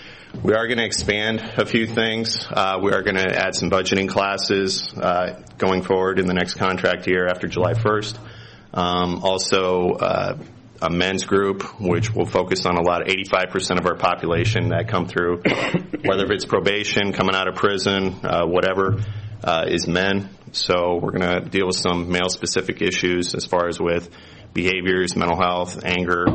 We are going to expand a few things. Uh, we are going to add some budgeting classes uh, going forward in the next contract year after July first. Um, also, uh, a men's group, which will focus on a lot of eighty-five percent of our population that come through, whether it's probation, coming out of prison, uh, whatever, uh, is men. So we're going to deal with some male-specific issues as far as with behaviors, mental health, anger.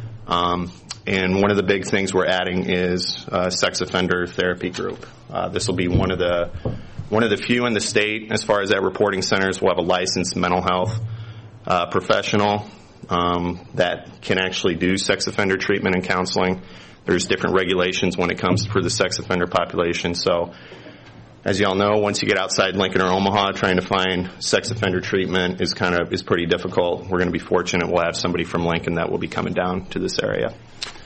Um, and one of the big things we're adding is a sex offender therapy group. Uh, this will be one of the one of the few in the state as far as at reporting centers. We'll have a licensed mental health uh, professional um, that can actually do sex offender treatment and counseling. There's different regulations when it comes for the sex offender population. So, as you all know, once you get outside Lincoln or Omaha, trying to find sex offender treatment is kind of is pretty difficult. We're going to be fortunate we'll have somebody from Lincoln that will be coming down to this area.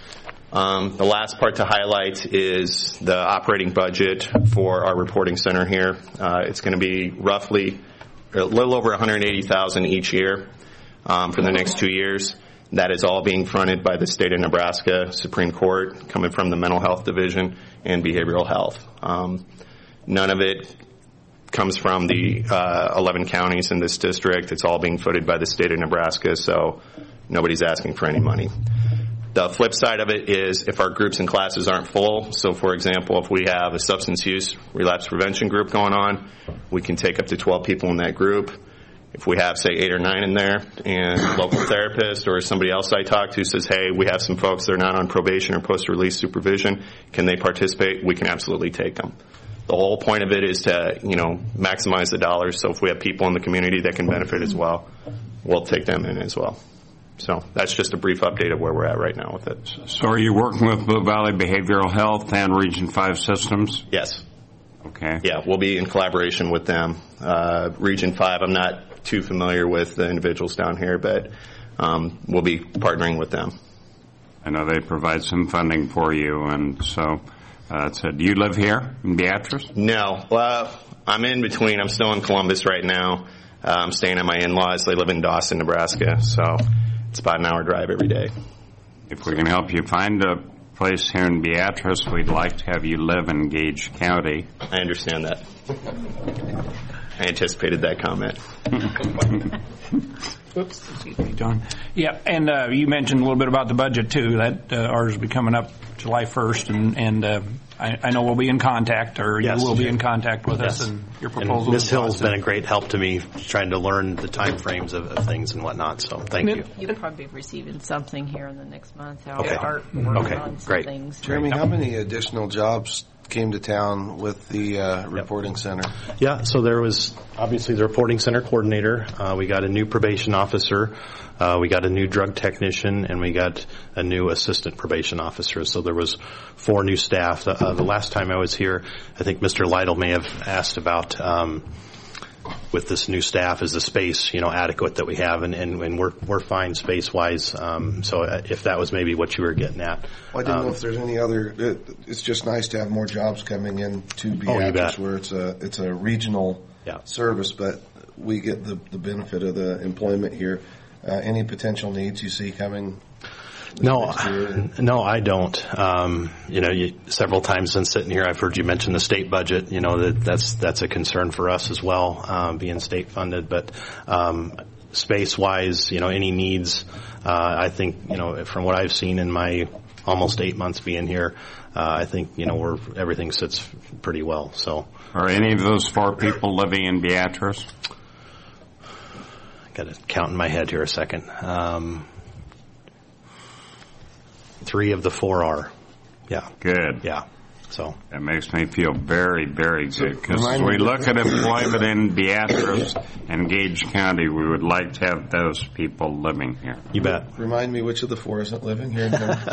Um, the last part to highlight is the operating budget for our reporting center here. Uh, it's going to be roughly a little over one hundred eighty thousand dollars each year um, for the next two years. That is all being fronted by the state of Nebraska Supreme Court, coming from the mental health division and behavioral health. Um, none of it comes from the uh, eleven counties in this district. It's all being footed by the state of Nebraska, so nobody's asking for any money. The flip side of it is if our groups and classes aren't full, so for example, if we have a substance use relapse prevention group going on, we can take up to twelve people in that group. If we have, say, eight or nine in there, and a local therapist or somebody else I talk to says, hey, we have some folks that are not on probation or post-release supervision, can they participate? We can absolutely take them. The whole point of it is to, you know, maximize the dollars, so if we have people in the community that can benefit as well, we'll take them in as well. So that's just a brief update of where we're at right now with it. So are you working with Blue Valley Behavioral Health and Region five Systems? Yes. Okay. Yeah, we'll be in collaboration with them. Uh, Region five, I'm not too familiar with the individuals down here, but um, we'll be partnering with them. I know they provide some funding for you, and so, uh, so do you live here in Beatrice? No. Well, I'm in between. I'm still in Columbus right now. Uh, I'm staying at my in-laws. They live in Dawson, Nebraska, so it's about an hour drive every day. If we can help you find a place here in Beatrice, we'd like to have you live in Gage County. I understand that. I anticipated that comment. Oops, excuse me, John. Yeah, and uh, you mentioned a little bit about the budget too. That uh, ours will be coming up July first, and and uh, I, I know we'll be in contact, or yes. you will be in contact with yes. us, and your proposal. Miz Hill's been a great help to me, trying to learn the time frames of, of things and whatnot. So thank you. You'll probably be receiving something here in the next month. I'll Okay. start working Okay. on some Great. things. Jeremy, how many additional jobs came to town with the uh, reporting center? Yeah, so there was obviously the reporting center coordinator. Uh, we got a new probation officer. Uh, we got a new drug technician, and we got a new assistant probation officer. So there was four new staff. The, uh, the last time I was here, I think Mister Lytle may have asked about um, with this new staff, is the space, you know, adequate that we have, and, and, and we're we're fine space wise. Um, so if that was maybe what you were getting at, Well, I didn't um, know if there's any other. It, it's just nice to have more jobs coming in to Oh, you Beatrice, bet. where it's a it's a regional Yeah. service, but we get the the benefit of the employment here. Uh, any potential needs you see coming? No, next year? no, I don't. Um, you know, you, several times since sitting here, I've heard you mention the state budget. You know, that that's that's a concern for us as well, um, being state funded. But um, space wise, you know, any needs, uh, I think, you know, from what I've seen in my almost eight months being here, uh, I think, you know, we're everything sits pretty well. So, Are any of those four people living in Beatrice? got to count in my head here a second. Um, three of the four are. Yeah. Good. Yeah. So that makes me feel very, very good, because Remind we me- look at employment in Beatrice and Gage County, we would like to have those people living here. You bet. Remind me which of the four isn't living here.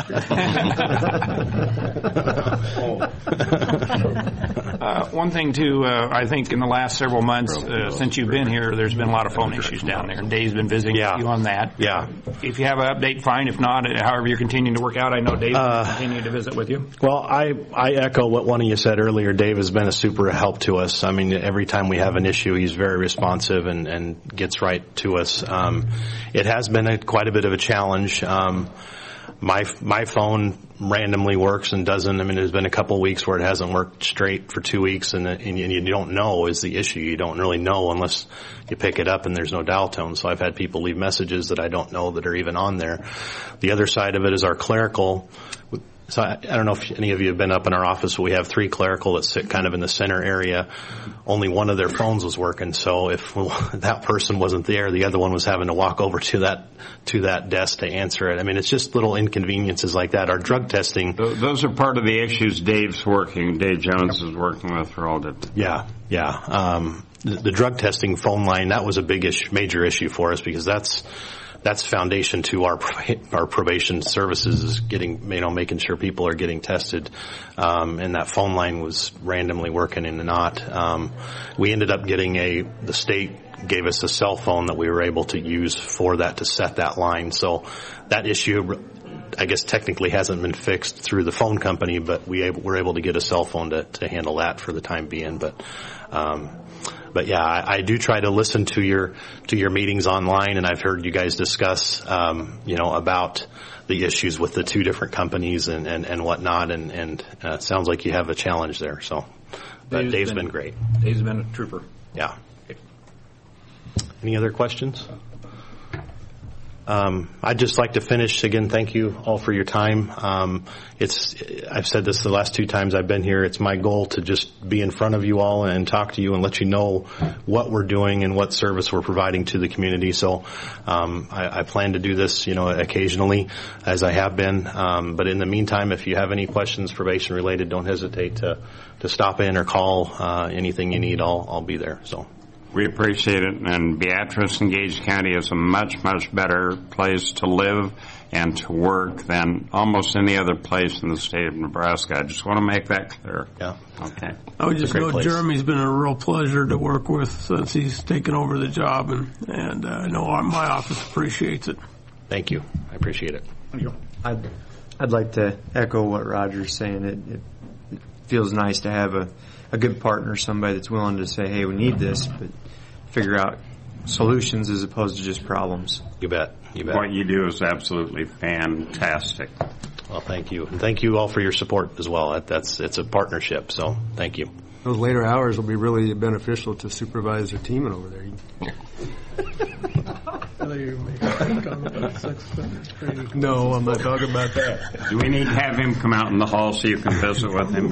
Uh, one thing too, uh, I think in the last several months uh, since you've been here, there's been a lot of phone issues down there, and Dave's been visiting Yeah. with you on that. Yeah. If you have an update, fine. If not, uh, however you're continuing to work out, I know Dave will Uh, continue to visit with you. Well, I, I echo what one of you said earlier. Dave has been a super help to us. I mean, every time we have an issue, he's very responsive and, and gets right to us. Um, it has been a, quite a bit of a challenge. Um, my my phone randomly works and doesn't. I mean, there's been a couple of weeks where it hasn't worked straight for two weeks, and, and you don't know is the issue. You don't really know unless you pick it up and there's no dial tone. So I've had people leave messages that I don't know that are even on there. The other side of it is our clerical. So I, I don't know if any of you have been up in our office, but we have three clerical that sit kind of in the center area. Only one of their phones was working, so if that person wasn't there, the other one was having to walk over to that to that desk to answer it. I mean, it's just little inconveniences like that. Our drug testing. Those are part of the issues Dave's working, Dave Jones is working with for all the... Yeah, yeah. Um, the, the drug testing phone line, that was a big issue, major issue for us, because that's that's foundation to our our probation services, is getting, you know, making sure people are getting tested. Um, and that phone line was randomly working and not. Um, we ended up getting a, the state gave us a cell phone that we were able to use for that, to set that line. So that issue, I guess, technically hasn't been fixed through the phone company, but we able, were able to get a cell phone to, to handle that for the time being. But, um, But yeah, I, I do try to listen to your to your meetings online, and I've heard you guys discuss, um, you know, about the issues with the two different companies and, and, and whatnot, and, and uh, it sounds like you have a challenge there. So, but Dave's Dave's been- been great. Dave's been a trooper. Yeah. Any other questions? Um, I'd just like to finish again. Thank you all for your time. Um, it's I've said this the last two times I've been here. It's my goal to just be in front of you all and talk to you and let you know what we're doing and what service we're providing to the community. So um, I, I plan to do this, you know, occasionally as I have been. Um, but in the meantime, if you have any questions probation related, don't hesitate to to stop in or call. Uh, anything you need, I'll I'll be there. So. We appreciate it, and Beatrice and Gage County is a much, much better place to live and to work than almost any other place in the state of Nebraska. I just want to make that clear. Yeah. Okay. I would just know Jeremy's been a real pleasure to work with since he's taken over the job, and, and uh, I know our, my office appreciates it. Thank you. I appreciate it. Thank you. I'd, I'd like to echo what Roger's saying. It, it, it feels nice to have a, a good partner, somebody that's willing to say, hey, we need this, but figure out solutions as opposed to just problems. You bet. You bet. What you do is absolutely fantastic. Well, thank you. And thank you all for your support as well. That, that's It's a partnership, so thank you. Those later hours will be really beneficial to Supervisor Teeman over there. No, I'm not talking about that. Do we need to have him come out in the hall so you can visit with him?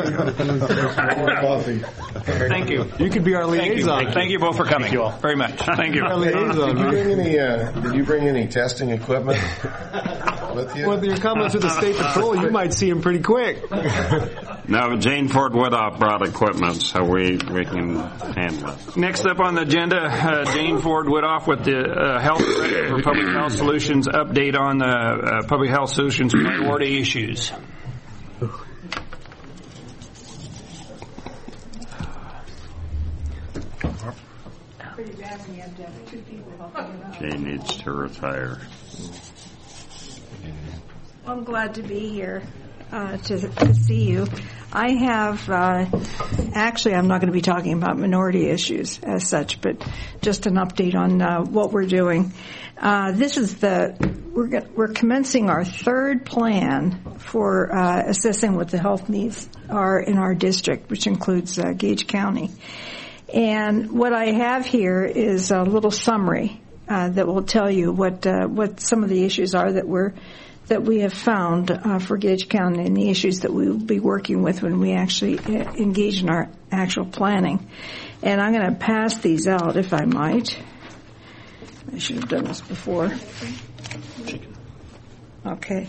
Thank you. You could be our liaison. Thank you, Thank you both for coming. Thank you all very much. Thank you. Our liaison. Did you bring any? Uh, did you bring any testing equipment with you? With your comments with the state patrol, you might see him pretty quick. No, Jane Ford Woodhoff brought equipment, so we, we can handle it. Next up on the agenda, uh, Jane Ford Woodhoff with the uh, Health Director for Public Health Solutions update on the uh, Public Health Solutions priority issues. Jane needs to retire. I'm glad to be here. Uh, to, to see you. I have, uh, actually I'm not going to be talking about minority issues as such, but just an update on uh, what we're doing. Uh, this is the, we're, we're commencing our third plan for uh, assessing what the health needs are in our district, which includes uh, Gage County. And what I have here is a little summary uh, that will tell you what uh, what some of the issues are that we're that we have found uh, for Gage County and the issues that we will be working with when we actually uh, engage in our actual planning. And I'm going to pass these out, if I might. I should have done this before. Okay.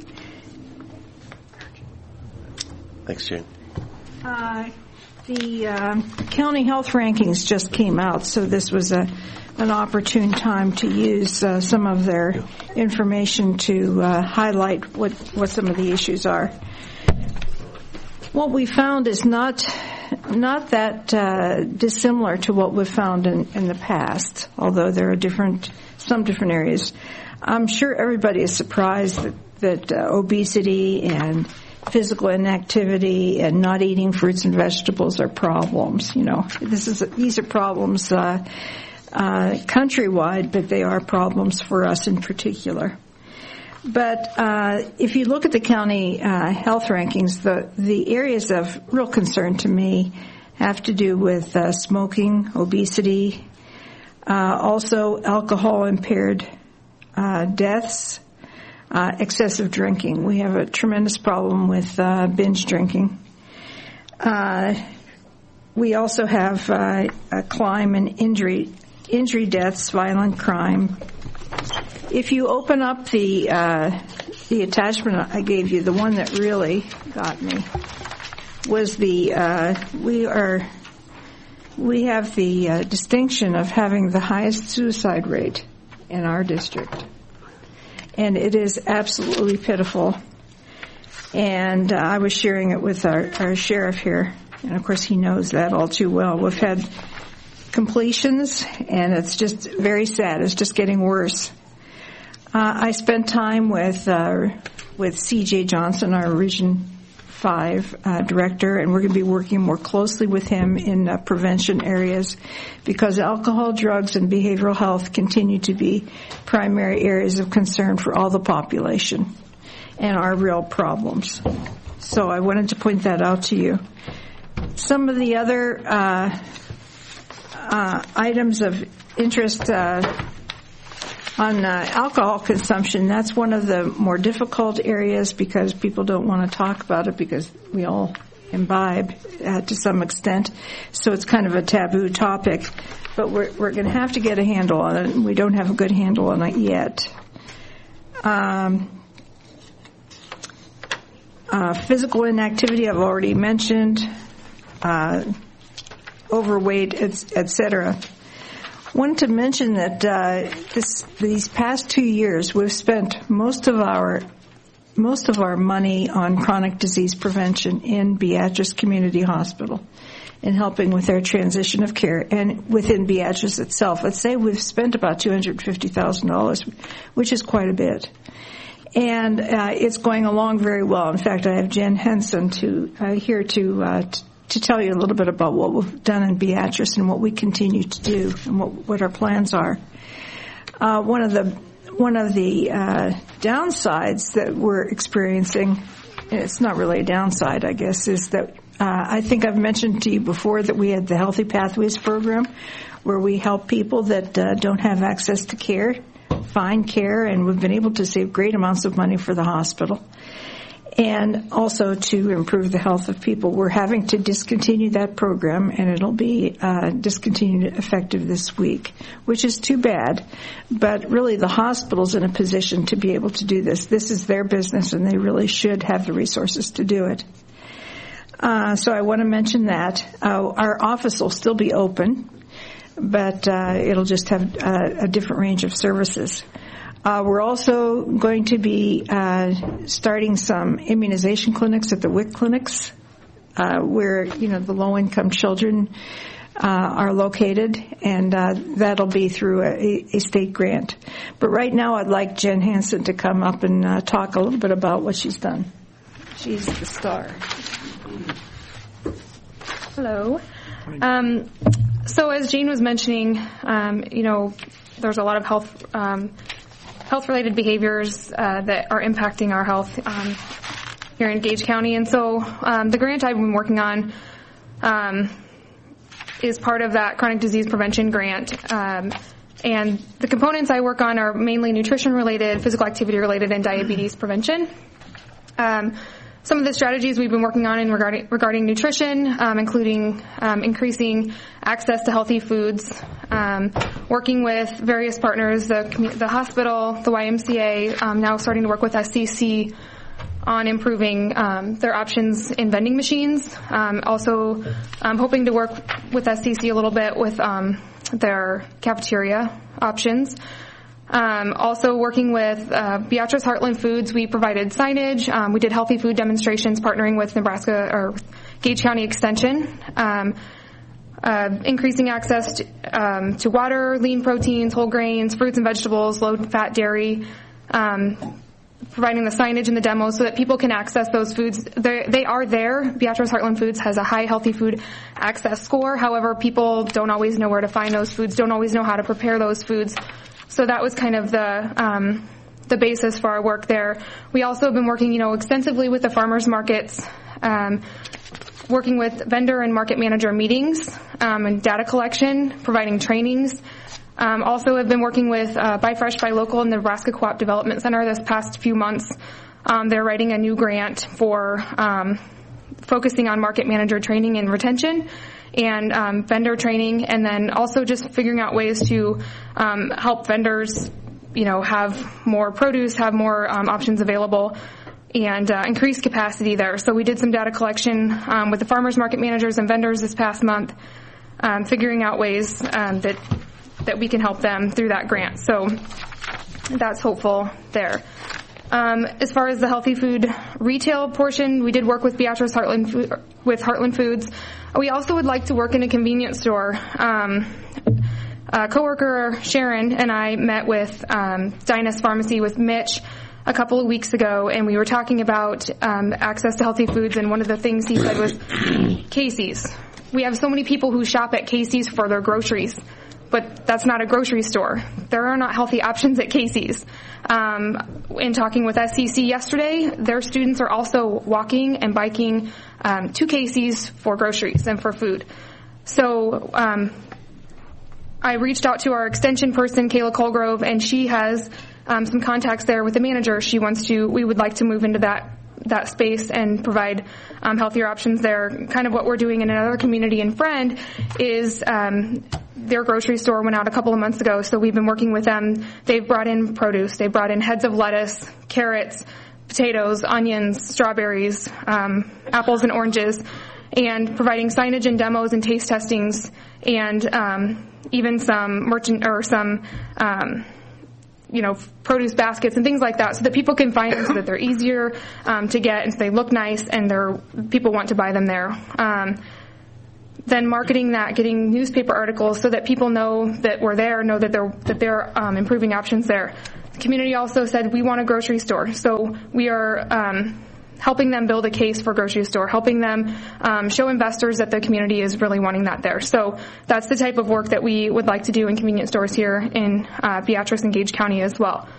Thanks, Jane. Uh, the uh, county health rankings just came out, so this was a an opportune time to use uh, some of their information to uh, highlight what, what some of the issues are. What we found is not not that uh, dissimilar to what we've found in, in the past, although there are different some different areas. I'm sure everybody is surprised that, that uh, obesity and physical inactivity and not eating fruits and vegetables are problems. You know, this is these are problems uh, uh, countrywide, but they are problems for us in particular. But uh, if you look at the county uh, health rankings, the the areas of real concern to me have to do with uh, smoking, obesity, uh, also alcohol-impaired uh, deaths, uh, excessive drinking. We have a tremendous problem with uh, binge drinking. Uh, we also have uh, a climb in injury, injury deaths, violent crime. If you open up the uh, the attachment I gave you, the one that really got me was the uh, we are we have the uh, distinction of having the highest suicide rate in our district, and it is absolutely pitiful. And uh, I was sharing it with our, our sheriff here, and of course he knows that all too well. We've had completions, and it's just very sad. It's just getting worse. Uh, I spent time with uh, with C J Johnson, our Region five uh, director, and we're going to be working more closely with him in uh, prevention areas because alcohol, drugs, and behavioral health continue to be primary areas of concern for all the population and are real problems. So I wanted to point that out to you. Some of the other uh, uh, items of interest uh, On uh, alcohol consumption, that's one of the more difficult areas because people don't want to talk about it because we all imbibe uh, to some extent. So it's kind of a taboo topic. But we're, we're going to have to get a handle on it, and we don't have a good handle on it yet. Um, uh, physical inactivity, I've already mentioned. Uh, overweight, et cetera. Wanted to mention that uh, this, these past two years, we've spent most of our most of our money on chronic disease prevention in Beatrice Community Hospital, in helping with their transition of care, and within Beatrice itself. Let's say we've spent about two hundred fifty thousand dollars, which is quite a bit. And uh, it's going along very well. In fact, I have Jen Henson to uh, here to uh, t- to tell you a little bit about what we've done in Beatrice and what we continue to do and what, what our plans are. Uh, one of the one of the uh, downsides that we're experiencing, and it's not really a downside, I guess, is that uh, I think I've mentioned to you before that we had the Healthy Pathways program, where we help people that uh, don't have access to care find care, and we've been able to save great amounts of money for the hospital. And also to improve the health of people. We're having to discontinue that program, and it'll be uh, discontinued effective this week, which is too bad. But really, the hospital's in a position to be able to do this. This is their business, and they really should have the resources to do it. Uh, so I want to mention that. Uh, our office will still be open, but uh, it'll just have uh, a different range of services. Uh, we're also going to be uh, starting some immunization clinics at the W I C clinics, uh, where you know the low-income children uh, are located, and uh, that'll be through a, a state grant. But right now, I'd like Jen Hansen to come up and uh, talk a little bit about what she's done. She's the star. Hello. Um, so as Jane was mentioning, um, you know, there's a lot of health. Um, health-related behaviors uh, that are impacting our health um, here in Gage County. And so um, the grant I've been working on um, is part of that chronic disease prevention grant. Um, and the components I work on are mainly nutrition-related, physical activity-related, and diabetes prevention. Um, some of the strategies we've been working on in regarding, regarding nutrition, um, including um, increasing access to healthy foods, um, working with various partners, the, the hospital, the Y M C A, um, now starting to work with S C C on improving um, their options in vending machines. Um, also, um, hoping to work with S C C a little bit with um, their cafeteria options. Um, also working with uh, Beatrice Heartland Foods, we provided signage. Um, we did healthy food demonstrations, partnering with Nebraska or Gage County Extension. Um, uh, increasing access to, um, to water, lean proteins, whole grains, fruits and vegetables, low-fat dairy. Um, providing the signage and the demos so that people can access those foods. They're, they are there. Beatrice Heartland Foods has a high healthy food access score. However, people don't always know where to find those foods, don't always know how to prepare those foods. So that was kind of the um, the basis for our work there. We also have been working, you know, extensively with the farmers markets, um, working with vendor and market manager meetings um, and data collection, providing trainings. Um, also have been working with uh, Buy Fresh, Buy Local and the Nebraska Co-op Development Center this past few months. Um, they're writing a new grant for um, focusing on market manager training and retention and um, vendor training, and then also just figuring out ways to um, help vendors, you know, have more produce, have more um, options available, and uh, increase capacity there. So we did some data collection um, with the farmers market managers and vendors this past month, um, figuring out ways um, that that we can help them through that grant. So that's hopeful there. Um, as far as the healthy food retail portion, we did work with Beatrice Heartland Food, with Heartland Foods. We also would like to work in a convenience store. Um, a coworker, Sharon, and I met with um, Dinah's Pharmacy with Mitch a couple of weeks ago, and we were talking about um, access to healthy foods, and one of the things he said was Casey's. We have so many people who shop at Casey's for their groceries, but that's not a grocery store. There are not healthy options at Casey's. Um, in talking with S C C yesterday, their students are also walking and biking um, to Casey's for groceries and for food. So um, I reached out to our extension person, Kayla Colgrove, and she has um, some contacts there with the manager. She wants to, we would like to move into that that space and provide um, healthier options there. Kind of what we're doing in another community in Friend is um, their grocery store went out a couple of months ago, so we've been working with them. They've brought in produce. They've brought in heads of lettuce, carrots, potatoes, onions, strawberries, um, apples and oranges, and providing signage and demos and taste testings, and um, even some merchant or some um, you know, produce baskets and things like that, so that people can find them, so that they're easier um, to get, and so they look nice, and they're people want to buy them there. Um, then marketing that, getting newspaper articles so that people know that we're there, know that they're that they're um, improving options there. The community also said we want a grocery store, so we are um, helping them build a case for grocery store, helping them um, show investors that the community is really wanting that there. So that's the type of work that we would like to do in convenience stores here in uh, Beatrice and Gage County as well.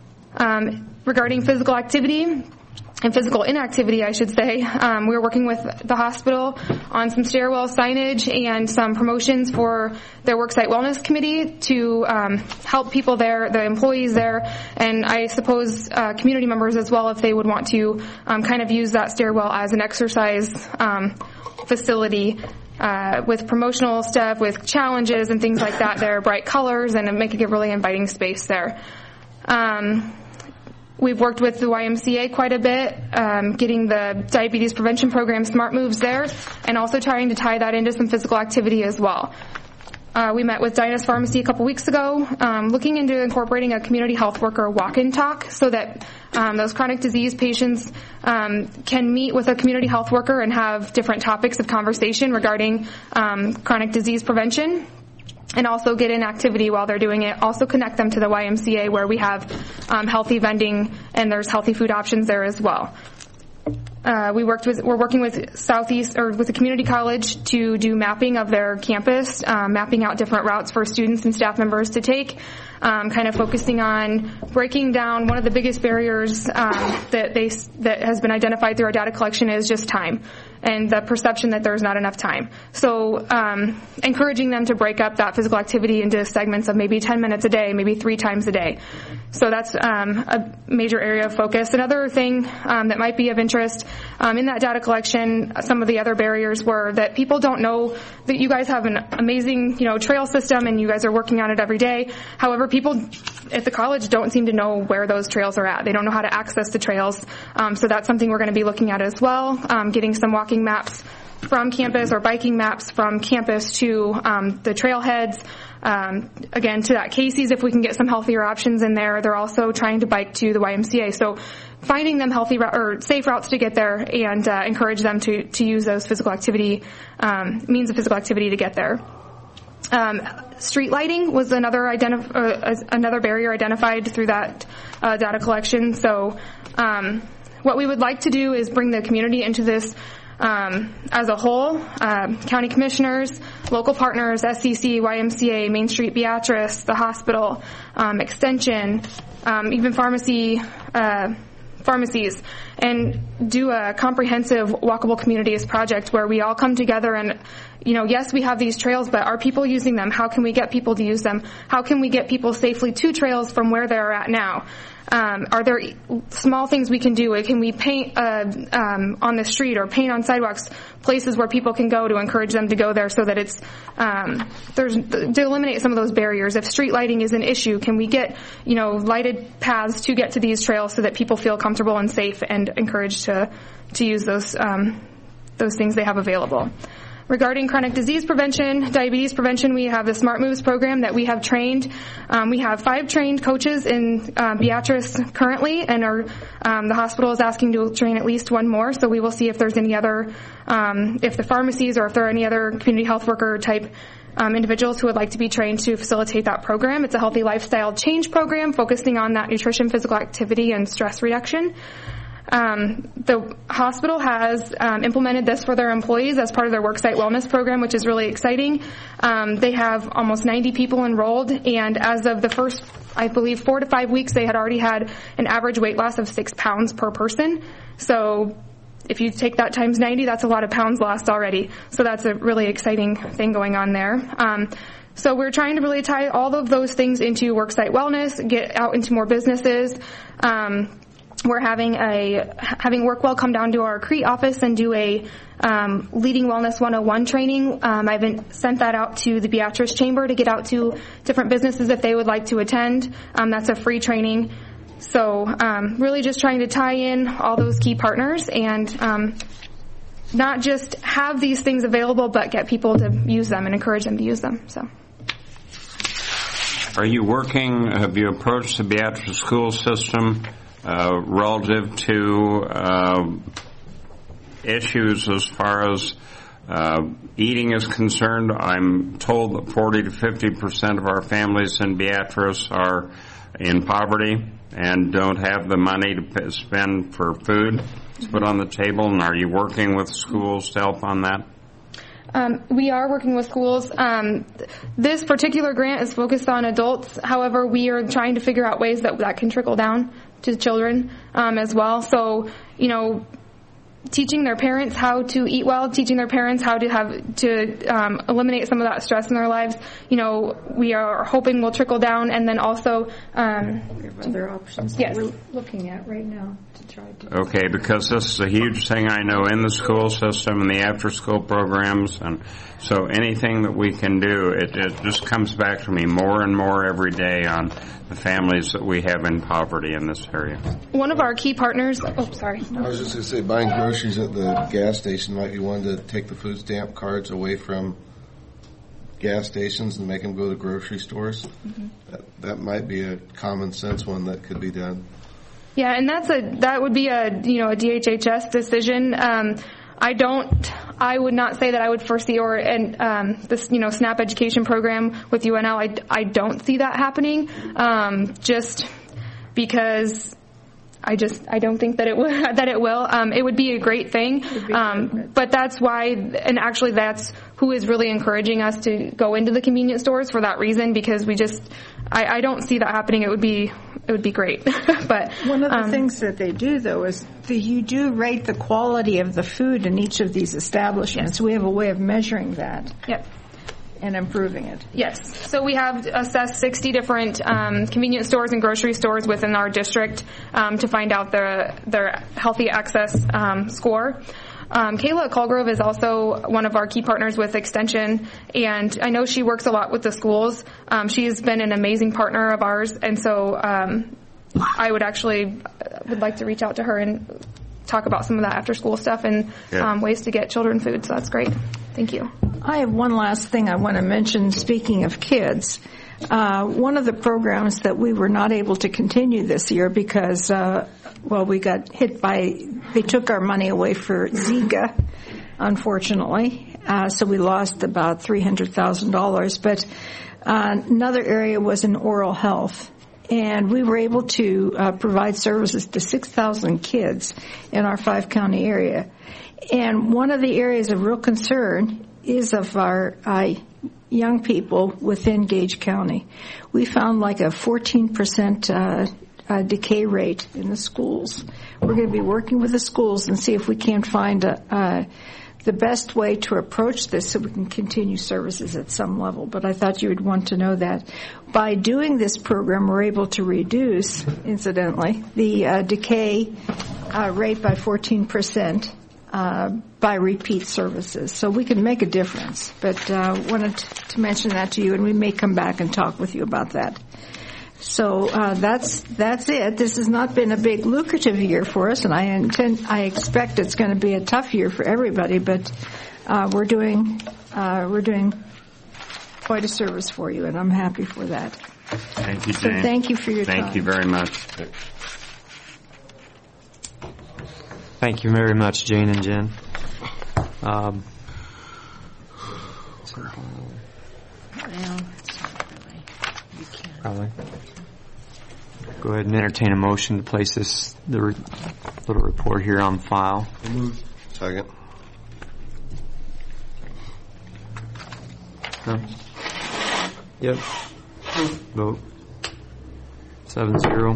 Um, regarding physical activity and physical inactivity, I should say, um, we're working with the hospital on some stairwell signage and some promotions for their worksite wellness committee to um, help people there, the employees there, and I suppose uh, community members as well, if they would want to um, kind of use that stairwell as an exercise um, facility uh, with promotional stuff, with challenges and things like that there, bright colors, and making a really inviting space there. Um, We've worked with the Y M C A quite a bit, um, getting the diabetes prevention program Smart Moves there, and also trying to tie that into some physical activity as well. Uh, we met with Dinah's Pharmacy a couple weeks ago, um, looking into incorporating a community health worker walk-in talk so that um, those chronic disease patients um, can meet with a community health worker and have different topics of conversation regarding um, chronic disease prevention, and also get in activity while they're doing it. Also connect them to the Y M C A, where we have um, healthy vending and there's healthy food options there as well. Uh, we worked with, we're working with Southeast, or with the community college to do mapping of their campus, uh, mapping out different routes for students and staff members to take, um, kind of focusing on breaking down one of the biggest barriers um, that they that has been identified through our data collection is just time, and the perception that there's not enough time. So um, encouraging them to break up that physical activity into segments of maybe ten minutes a day, maybe three times a day. So that's um, a major area of focus. Another thing um, that might be of interest um, in that data collection, some of the other barriers were that people don't know that you guys have an amazing, you know, trail system and you guys are working on it every day. However, people at the college don't seem to know where those trails are at. They don't know how to access the trails. Um, so that's something we're going to be looking at as well, um, getting some walking maps from campus or biking maps from campus to um, the trailheads. Um, again, to that Casey's, if we can get some healthier options in there. They're also trying to bike to the Y M C A. So finding them healthy or safe routes to get there, and uh, encourage them to, to use those physical activity, um, means of physical activity to get there. Um, street lighting was another identif- uh, another barrier identified through that uh, data collection. So um, what we would like to do is bring the community into this Um, as a whole, uh, county commissioners, local partners, S C C, Y M C A, Main Street Beatrice, the hospital, um, extension, um, even pharmacy, uh, pharmacies, and do a comprehensive walkable communities project where we all come together and, you know, yes, we have these trails, but are people using them? How can we get people to use them? How can we get people safely to trails from where they're at now? Um, are there small things we can do? Can we paint uh, um, on the street or paint on sidewalks places where people can go to encourage them to go there, so that it's um, there's to eliminate some of those barriers? If street lighting is an issue, can we get, you know, lighted paths to get to these trails so that people feel comfortable and safe and encouraged to to use those um, those things they have available? Regarding chronic disease prevention, diabetes prevention, we have the Smart Moves program that we have trained. Um, we have five trained coaches in uh, Beatrice currently, and our, um, the hospital is asking to train at least one more. So we will see if there's any other, um, if the pharmacies or if there are any other community health worker type um, individuals who would like to be trained to facilitate that program. It's a healthy lifestyle change program focusing on that nutrition, physical activity, and stress reduction. Um, the hospital has um, implemented this for their employees as part of their worksite wellness program, which is really exciting. Um, they have almost ninety people enrolled, and as of the first, I believe, four to five weeks, they had already had an average weight loss of six pounds per person. So if you take that times ninety, that's a lot of pounds lost already. So that's a really exciting thing going on there. Um, So we're trying to really tie all of those things into worksite wellness, get out into more businesses. Um, we're having a having Workwell come down to our Crete office and do a um, Leading Wellness one oh one training. Um, I've been, sent that out to the Beatrice Chamber to get out to different businesses if they would like to attend. Um, that's a free training. So um, really just trying to tie in all those key partners and um, not just have these things available, but get people to use them and encourage them to use them. So. Are you working, have you approached the Beatrice school system uh, relative to uh, issues as far as uh, eating is concerned? I'm told that forty to fifty percent of our families in Beatrice are in poverty and don't have the money to p- spend for food to put on the table. And are you working with schools to help on that? Um, we are working with schools. Um, this particular grant is focused on adults. However, we are trying to figure out ways that that can trickle down to children um, as well. So, you know, teaching their parents how to eat well, teaching their parents how to have to um, eliminate some of that stress in their lives. You know, we are hoping will trickle down, and then also um, we have other options yes. that we're looking at right now to try to. Okay, because this is a huge thing I know in the school system and the after-school programs, and so anything that we can do, it, it just comes back to me more and more every day on the families that we have in poverty in this area. One of our key partners, oh, sorry. I was just going to say, buying groceries at the gas station might be one to take the food stamp cards away from gas stations and make them go to grocery stores. Mm-hmm. That, that might be a common sense one that could be done. Yeah, and that's a that would be a you know a D H H S decision. Um, I don't. I would not say that I would foresee or and um, this you know SNAP education program with U N L. I, I don't see that happening. Um, just because I just I don't think that it will that it will. Um, it would be a great thing. Um, but that's why, and actually that's who is really encouraging us to go into the convenience stores for that reason, because we just I, I don't see that happening. It would be it would be great. But one of the um, things that they do though is that you do rate the quality of the food in each of these establishments. Yes. We have a way of measuring that. Yep. And improving it. Yes. So we have assessed sixty different um, convenience stores and grocery stores within our district um, to find out their their healthy access um, score. Um, Kayla Colgrove is also one of our key partners with Extension, and I know she works a lot with the schools. Um, she's been an amazing partner of ours, and so um, I would actually would like to reach out to her and talk about some of that after school stuff and yeah. um, ways to get children food. So that's great. Thank you. I have one last thing I want to mention. Speaking of kids, uh, one of the programs that we were not able to continue this year because, uh, well, we got hit by, they took our money away for Zika, unfortunately. Uh, so we lost about three hundred thousand dollars. But uh, another area was in oral health. And we were able to uh, provide services to six thousand kids in our five-county area. And one of the areas of real concern is of our uh, young people within Gage County. We found like a fourteen percent uh, uh, decay rate in the schools. We're going to be working with the schools and see if we can find a, uh, the best way to approach this so we can continue services at some level. But I thought you would want to know that. By doing this program, we're able to reduce, incidentally, the uh, decay uh, rate by fourteen percent. Uh, by repeat services. So we can make a difference. But uh, wanted to mention that to you, and we may come back and talk with you about that. So uh, that's that's it. This has not been a big lucrative year for us, and I intend I expect it's going to be a tough year for everybody. But uh, we're doing uh, we're doing quite a service for you, and I'm happy for that. Thank you, Jane. So thank you for your thank time. Thank you very much. Thank you very much, Jane and Jen. Um, probably. Go ahead and entertain a motion to place this the re- little report here on file. Second. No? Yep. Vote. Seven zero.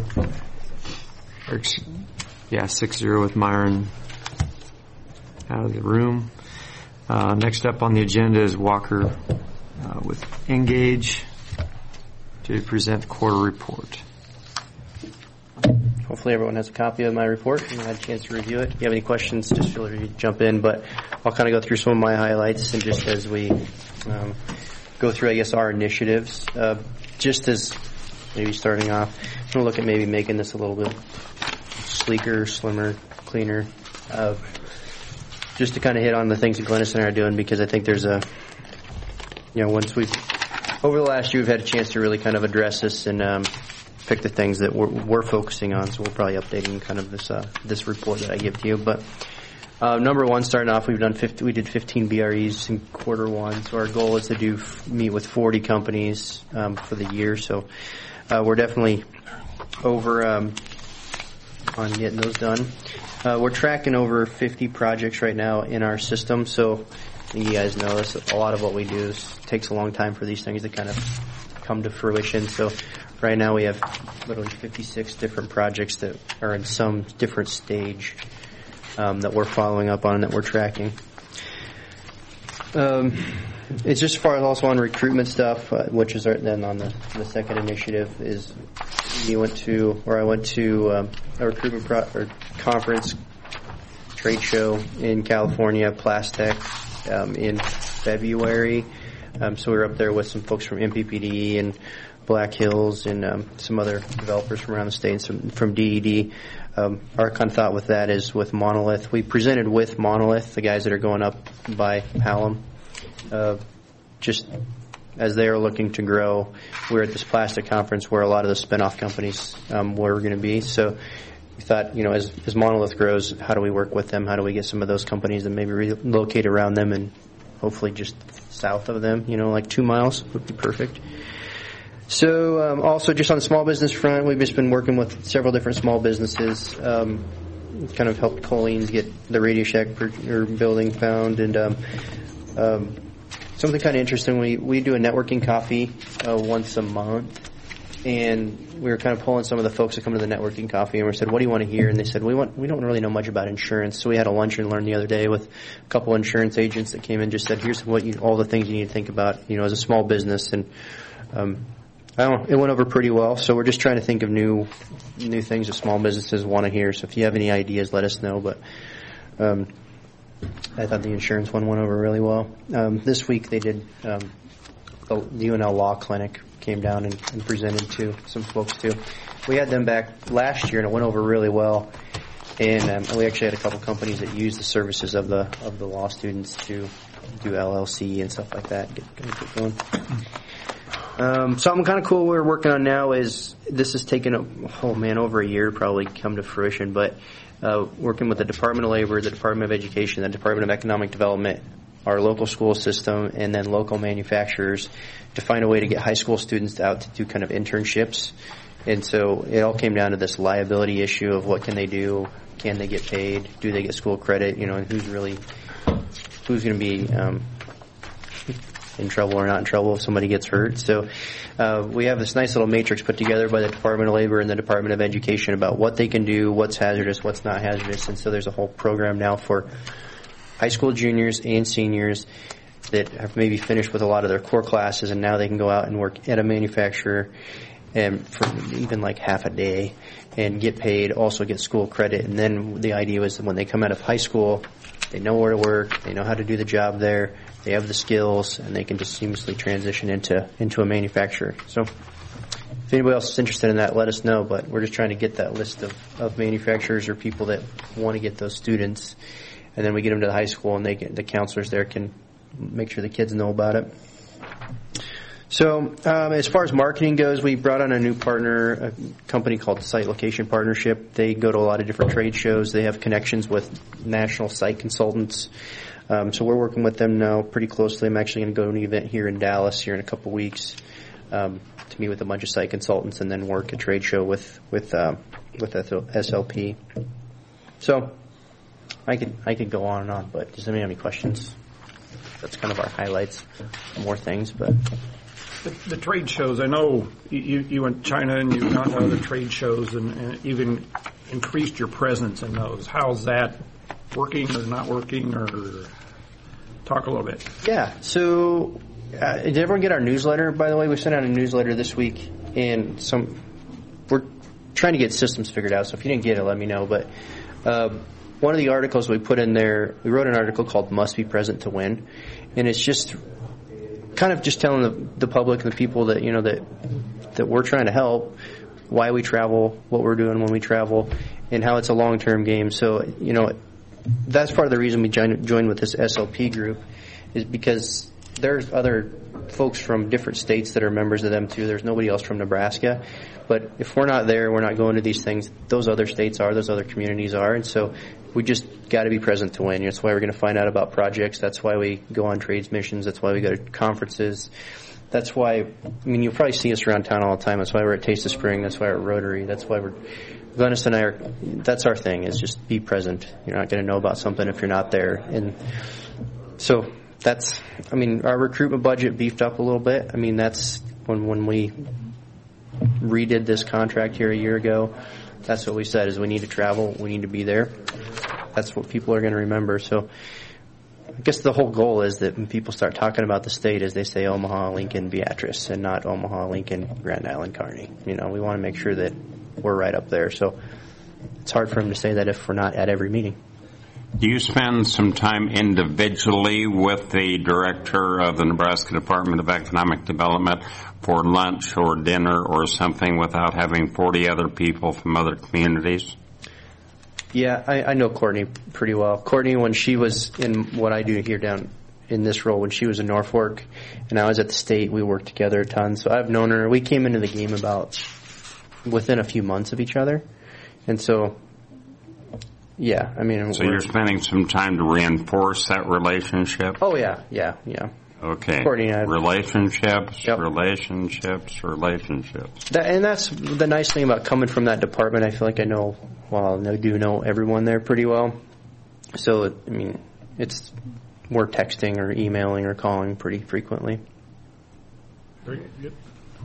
Yeah, six zero with Myron out of the room. Uh, next up on the agenda is Walker uh, with Engage to present the quarter report. Hopefully everyone has a copy of my report and had a chance to review it. If you have any questions, just feel free to jump in, but I'll kind of go through some of my highlights and just as we um, go through, I guess, our initiatives. Uh, just as maybe starting off, I'm going to look at maybe making this a little bit sleeker, slimmer, cleaner, uh, just to kind of hit on the things that Glennis and I are doing, because I think there's a, you know, once we've, over the last year, we've had a chance to really kind of address this and um, pick the things that we're, we're focusing on, so we're probably updating kind of this uh, this report that I give to you. But uh, number one, starting off, we've done fifty, we did fifteen B R Es in quarter one, so our goal is to do meet with forty companies um, for the year. So uh, we're definitely over um, on getting those done. Uh, we're tracking over fifty projects right now in our system, so you guys know this. A lot of what we do is, takes a long time for these things to kind of come to fruition. So right now we have literally fifty-six different projects that are in some different stage um, that we're following up on and that we're tracking. Um, it's just as far as also on recruitment stuff, uh, which is our, then on the, the second initiative is we went to, or I went to um, a recruitment pro- or conference trade show in California, Plastech, um, in February. Um, so we were up there with some folks from M P P D and Black Hills and um, some other developers from around the state and some from D E D. Um, our kind of thought with that is with Monolith. We presented with Monolith, the guys that are going up by Hallam, uh, just as they are looking to grow. We're at this plastic conference where a lot of the spinoff companies um, were going to be. So we thought, you know, as, as Monolith grows, how do we work with them? How do we get some of those companies and maybe relocate around them and hopefully just south of them, you know, like two miles would be perfect. So um, also just on the small business front, we've just been working with several different small businesses, um, kind of helped Colleen get the Radio Shack per, or building found, and um, um, something kind of interesting, we, we do a networking coffee uh, once a month, and we were kind of pulling some of the folks that come to the networking coffee, and we said, what do you want to hear? And they said, we want we don't really know much about insurance. So we had a lunch and learn the other day with a couple insurance agents that came in and just said, here's what you, all the things you need to think about, you know, as a small business. And um, I don't know, it went over pretty well. So we're just trying to think of new new things that small businesses want to hear. So if you have any ideas, let us know. But um, I thought the insurance one went over really well. Um, this week they did um, the U N L Law Clinic came down and, and presented to some folks too. We had them back last year and it went over really well. And um, we actually had a couple companies that used the services of the of the law students to do L L C and stuff like that. Get, get going. Um, something kind of cool we're working on now is this has taken a, oh man, over a year probably come to fruition, but uh, working with the Department of Labor, the Department of Education, the Department of Economic Development, our local school system, and then local manufacturers to find a way to get high school students out to do kind of internships. And so it all came down to this liability issue of what can they do, can they get paid, do they get school credit, you know, and who's really, who's going to be um, in trouble or not in trouble if somebody gets hurt. So uh, we have this nice little matrix put together by the Department of Labor and the Department of Education about what they can do, what's hazardous, what's not hazardous. And so there's a whole program now for high school juniors and seniors that have maybe finished with a lot of their core classes, and now they can go out and work at a manufacturer and for even like half a day and get paid, also get school credit. And then the idea was that when they come out of high school, they know where to work, they know how to do the job there, they have the skills, and they can just seamlessly transition into into a manufacturer. So if anybody else is interested in that, let us know. But we're just trying to get that list of, of manufacturers or people that want to get those students. And then we get them to the high school, and they get, the counselors there can make sure the kids know about it. So um, as far as marketing goes, we brought on a new partner, a company called Site Location Partnership. They go to a lot of different trade shows. They have connections with national site consultants. Um, so we're working with them now pretty closely. I'm actually going to go to an event here in Dallas here in a couple weeks um, to meet with a bunch of site consultants and then work a trade show with with uh, with S L P. So I could I could go on and on, but does anybody have any questions? That's kind of our highlights. More things, but the, the trade shows. I know you you went to China and you've gone to other trade shows and, and even increased your presence in those. How's that working or not working? Or talk a little bit. Yeah. So Uh, did everyone get our newsletter, by the way? We sent out a newsletter this week, and some we're trying to get systems figured out, so if you didn't get it, let me know. But uh, one of the articles we put in there, we wrote an article called Must Be Present to Win, and it's just kind of just telling the, the public and the people that, you know, that that we're trying to help, why we travel, what we're doing when we travel, and how it's a long-term game. So, you know, that's part of the reason we joined, joined with this S L P group, is because there's other folks from different states that are members of them too. There's nobody else from Nebraska. But if we're not there, we're not going to these things, those other states are, those other communities are. And so we just got to be present to win. That's why we're going to find out about projects. That's why we go on trades missions. That's why we go to conferences. That's why, I mean, you'll probably see us around town all the time. That's why we're at Taste of Spring. That's why we're at Rotary. That's why we're, Glennis and I are, that's our thing, is just be present. You're not going to know about something if you're not there. And so that's, I mean, our recruitment budget beefed up a little bit. I mean, that's when when we redid this contract here a year ago. That's what we said, is we need to travel, we need to be there. That's what people are going to remember. So I guess the whole goal is that when people start talking about the state, is they say Omaha, Lincoln, Beatrice, and not Omaha, Lincoln, Grand Island, Kearney. You know, we want to make sure that we're right up there. So it's hard for them to say that if we're not at every meeting. Do you spend some time individually with the director of the Nebraska Department of Economic Development for lunch or dinner or something without having forty other people from other communities? Yeah, I, I know Courtney pretty well. Courtney, when she was in what I do here down in this role, when she was in Norfolk and I was at the state, we worked together a ton. So I've known her. We came into the game about within a few months of each other. And so, yeah, I mean. So you're spending some time to reinforce that relationship? Oh, yeah, yeah, yeah. Okay. Courtney and I, relationships, yep. relationships, relationships. That, and that's the nice thing about coming from that department. I feel like I know, well, I do know everyone there pretty well. So, I mean, it's, we're texting or emailing or calling pretty frequently. Very good.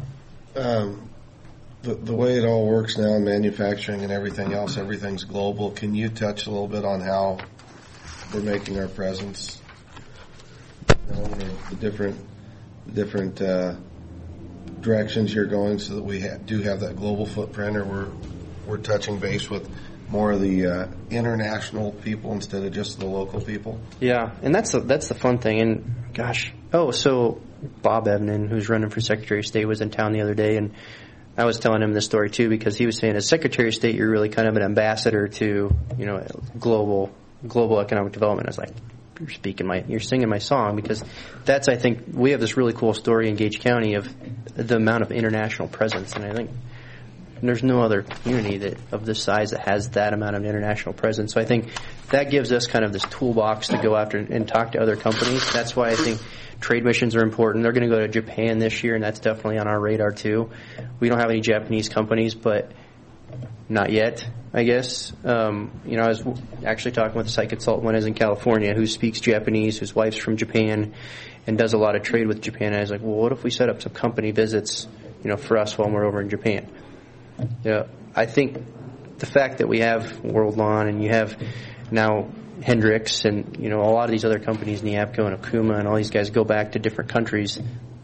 Um, the, the way it all works now in manufacturing and everything else, everything's global. Can you touch a little bit on how we're making our presence? You know, the different, different uh, directions you're going, so that we ha- do have that global footprint, or we're we're touching base with more of the uh, international people instead of just the local people. Yeah, and that's the, that's the fun thing. And gosh, oh, so Bob Evnen, who's running for Secretary of State, was in town the other day, and I was telling him this story too, because he was saying, as Secretary of State, you're really kind of an ambassador to, you know, global global economic development. I was like, you're speaking my, you're singing my song, because that's, I think, we have this really cool story in Gage County of the amount of international presence, and I think there's no other community that of this size that has that amount of international presence. So I think that gives us kind of this toolbox to go after and talk to other companies. That's why I think trade missions are important. They're going to go to Japan this year, and that's definitely on our radar too. We don't have any Japanese companies, but not yet, I guess. Um, you know, I was actually talking with a site consultant when I was in California who speaks Japanese, whose wife's from Japan, and does a lot of trade with Japan. And I was like, well, what if we set up some company visits, you know, for us while we're over in Japan? Yeah, I think the fact that we have World Lawn and you have now Hendricks and, you know, a lot of these other companies, Neapco and Okuma and all these guys go back to different countries.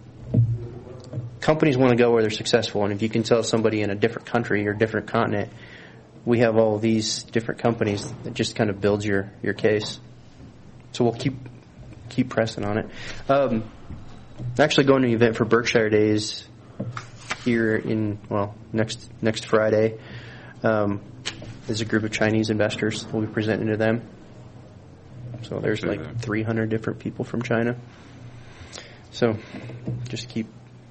Companies want to go where they're successful, and if you can tell somebody in a different country or different continent, we have all these different companies that just kind of builds your, your case. So we'll keep keep pressing on it. Um, actually going to an event for Berkshire Days here in, well, next next Friday. Um, there's a group of Chinese investors. We'll be presenting to them. So there's like three hundred different people from China. So just keep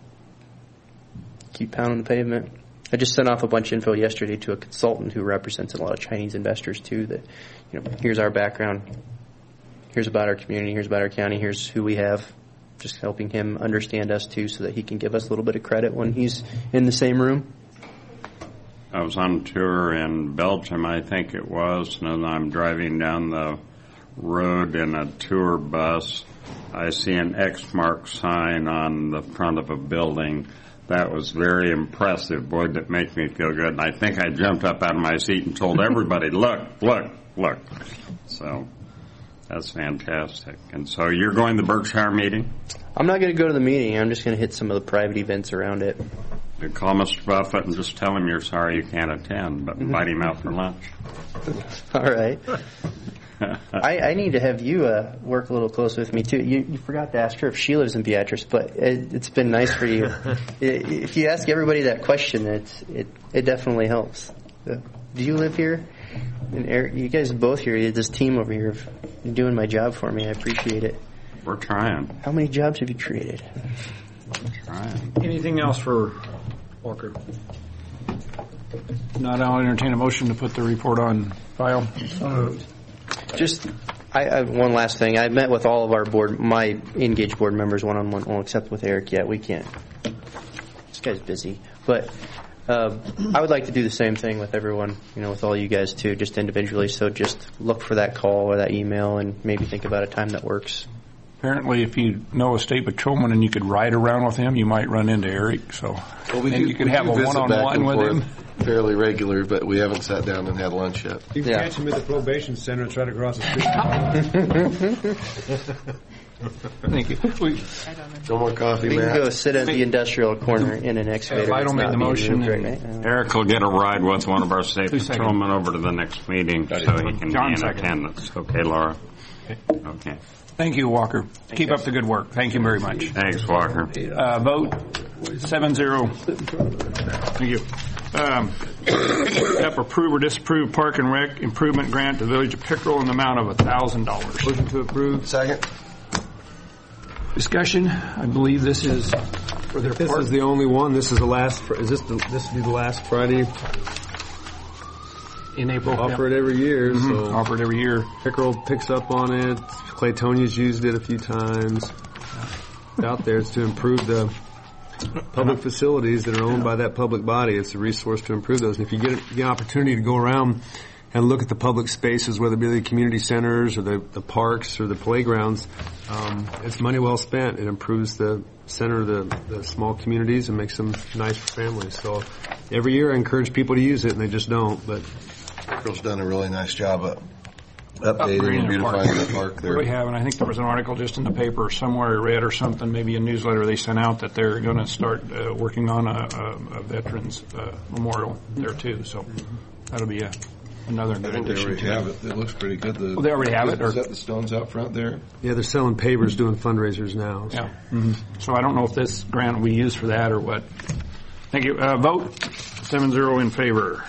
keep pounding the pavement. I just sent off a bunch of info yesterday to a consultant who represents a lot of Chinese investors too, that, you know, here's our background, here's about our community, here's about our county, here's who we have. Just helping him understand us too, so that he can give us a little bit of credit when he's in the same room. I was on tour in Belgium, I think it was, and I'm driving down the road in a tour bus. I see an X mark sign on the front of a building. That was very impressive. Boy, that made me feel good. And I think I jumped up out of my seat and told everybody, look, look, look. So That's fantastic. And so you're going to the Berkshire meeting? I'm not going to go to the meeting. I'm just going to hit some of the private events around it. You call Mister Buffett and just tell him you're sorry you can't attend, but invite him out for lunch. All right. I, I need to have you uh, work a little closer with me, too. You, you forgot to ask her if she lives in Beatrice, but it, it's been nice for you. If you ask everybody that question, it's, it, it definitely helps. Uh, do you live here? And Eric, you guys both here, you this team over here, you're doing my job for me. I appreciate it. We're trying. How many jobs have you created? We're trying. Anything else for Walker? Not, I'll entertain a motion to put the report on file. Uh, Just, I, I one last thing. I met with all of our board, my engaged board members one on one. Won't except with Eric yet. We can't. This guy's busy, but uh, I would like to do the same thing with everyone. You know, with all you guys too, just individually. So just look for that call or that email, and maybe think about a time that works. Apparently, if you know a state patrolman and you could ride around with him, you might run into Eric. So well, we and do, you could we have do a visit one-on-one with him. Fairly regular, but we haven't sat down and had lunch yet. You can yeah. catch him at the probation center. It's right across the street. Thank you. We, no more coffee, We Matt. can go sit at the industrial corner in an excavator. If I don't make the motion, right now. Eric will get a ride with one of our state patrolmen over to the next meeting so he can John be in second. attendance. Okay, Laura? Okay. Thank you, Walker. Keep up the good work. Thank you very much. Thanks, Walker. Uh, vote seven zero. Thank you. Um, up, approve or disapprove Park and Rec improvement grant to the Village of Pickerel in the amount of one thousand dollars. Motion to approve. Second. Discussion. I believe this is for their This park. is the only one. This is the last. fr- Is this the, this will be the last Friday? in April. Offer it every year. Mhm. So Offer it every year. Pickerel picks up on it. Claytonia's used it a few times. It's out there. It's to improve the public facilities that are owned by that public body. It's a resource to improve those. And if you get, a, get an opportunity to go around and look at the public spaces, whether it be the community centers or the, the parks or the playgrounds, um, it's money well spent. It improves the center of the, the small communities and makes them nice for families. So every year I encourage people to use it, and they just don't. But Pickerel's done a really nice job of updating Upgrading and the beautifying park. the park there. We have, and I think there was an article just in the paper somewhere I read or something, maybe a newsletter they sent out that they're going to start uh, working on a, a, a veterans uh, memorial there too. So that'll be a, another good I think they addition. already to have it. it. It looks pretty good. The, Well, they already have it, or- Is that the stones out front there? yeah, they're selling pavers, doing fundraisers now. So. Yeah. Mm-hmm. So I don't know if this grant will be used for that or what. Thank you. Uh, vote seven zero in favor.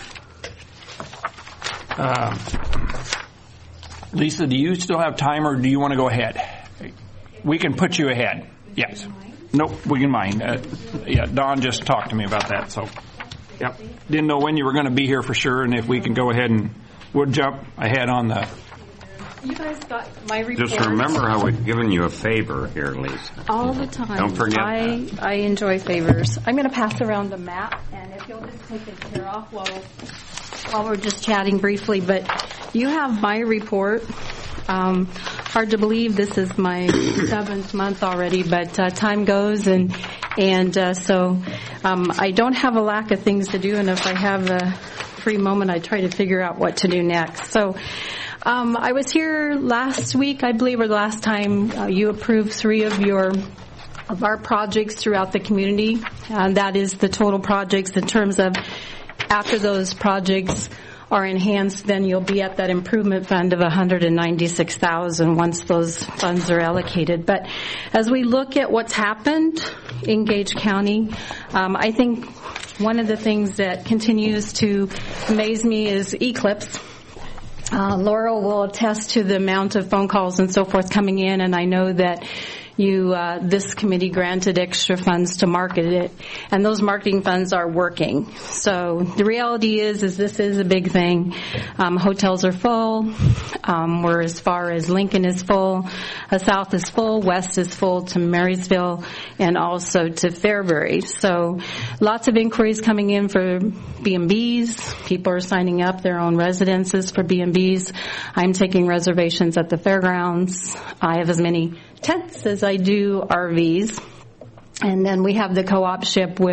Um, Lisa, do you still have time, or do you want to go ahead? We can put you ahead. Yes. Nope, we can mind. Uh, yeah, Don just talked to me about that. So, yep. Didn't know when you were going to be here for sure, and if we can go ahead and we'll jump ahead on the. You guys got my report. Just remember how we've given you a favor here, Lisa. All the time. Don't forget I, that. I enjoy favors. I'm going to pass around the map, and if you'll just take it clear off while, while we're just chatting briefly. But you have my report. Um, hard to believe this is my seventh month already, but uh, time goes, and and uh, so um, I don't have a lack of things to do, and if I have a free moment, I try to figure out what to do next. So. Um, I was here last week, I believe, or the last time uh, you approved three of your of our projects throughout the community. And that is the total projects in terms of after those projects are enhanced, then you'll be at that improvement fund of one hundred ninety-six thousand dollars once those funds are allocated. But as we look at what's happened in Gage County, um, I think one of the things that continues to amaze me is Eclipse. Uh, Laurel will attest to the amount of phone calls and so forth coming in, and I know that you, uh, this committee granted extra funds to market it, and those marketing funds are working. So the reality is, is this is a big thing. Um, hotels are full. Um, we're as far as Lincoln is full, uh, South is full, West is full to Marysville, and also to Fairbury. So lots of inquiries coming in for B and Bs. People are signing up their own residences for B and Bs. I'm taking reservations at the fairgrounds. I have as many tents as I do R Vs. And then we have the co-op ship with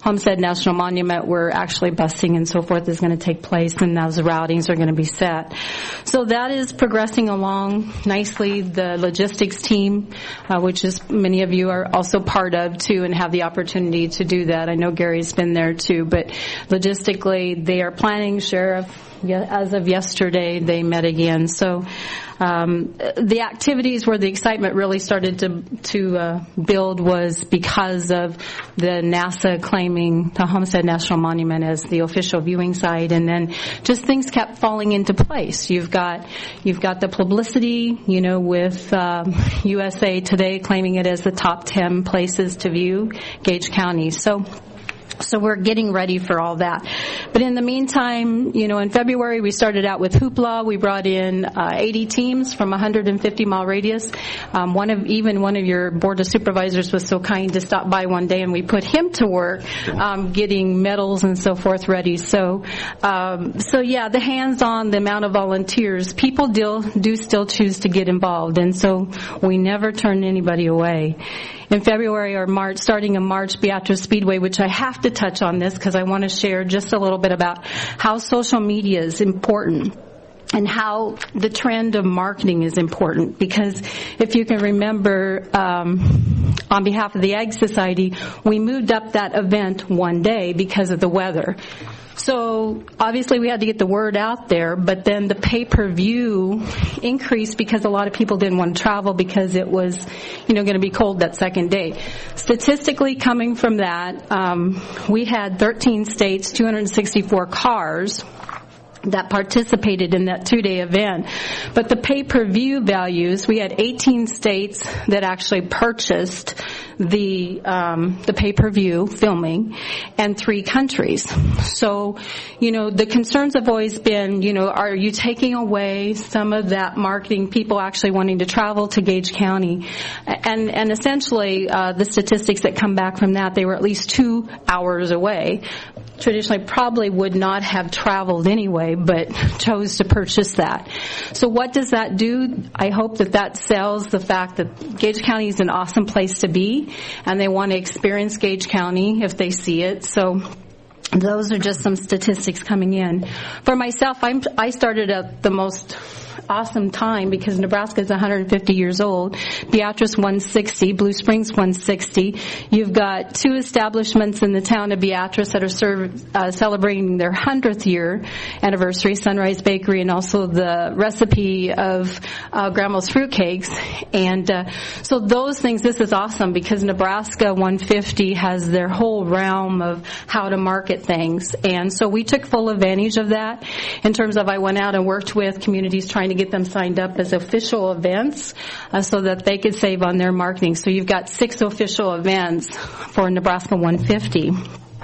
Homestead National Monument, where actually busing and so forth is going to take place, and those routings are going to be set. So that is progressing along nicely. The logistics team, uh, which is many of you are also part of too, and have the opportunity to do that. I know Gary's been there too, but logistically, they are planning. Sheriff, as of yesterday, they met again. So um, the activities where the excitement really started to to uh, build was because of the NASA claiming the Homestead National Monument as the official viewing site, and then just things kept falling into place. You've got you've got the publicity, you know, with um, U S A Today claiming it as the top ten places to view Gage County. So. So we're getting ready for all that. But in the meantime, you know, in February we started out with Hoopla. We brought in uh, eighty teams from a one hundred fifty mile radius. Um, one of even one of your board of supervisors was so kind to stop by one day, and we put him to work um, getting medals and so forth ready. So, um, so yeah, the hands-on, the amount of volunteers, people do, do still choose to get involved, and so we never turn anybody away. In February or March, starting in March, Beatrice Speedway, which I have to touch on this because I want to share just a little bit about how social media is important and how the trend of marketing is important. Because if you can remember, um, on behalf of the Ag Society, we moved up that event one day because of the weather. So obviously we had to get the word out there, but then the pay-per-view increased because a lot of people didn't want to travel because it was, you know, going to be cold that second day. Statistically, coming from that, um, we had thirteen states, two hundred sixty-four cars that participated in that two-day event. But the pay-per-view values, we had eighteen states that actually purchased the um, the pay-per-view filming, and three countries. So, you know, the concerns have always been, you know, are you taking away some of that marketing, people actually wanting to travel to Gage County? And and essentially, uh, the statistics that come back from that, they were at least two hours away. Traditionally probably would not have traveled anyway, but chose to purchase that. So what does that do? I hope that that sells the fact that Gage County is an awesome place to be, and they want to experience Gage County if they see it. So those are just some statistics coming in. For myself, I'm, I started at the most awesome time because Nebraska is one hundred fifty years old. Beatrice one sixty, Blue Springs one sixty. You've got two establishments in the town of Beatrice that are serve, uh, celebrating their hundredth year anniversary, Sunrise Bakery, and also the recipe of uh, Grandma's fruitcakes. And uh, so those things, this is awesome because Nebraska one fifty has their whole realm of how to market things. And so we took full advantage of that in terms of I went out and worked with communities trying to get them signed up as official events uh, so that they could save on their marketing. So you've got six official events for Nebraska one fifty.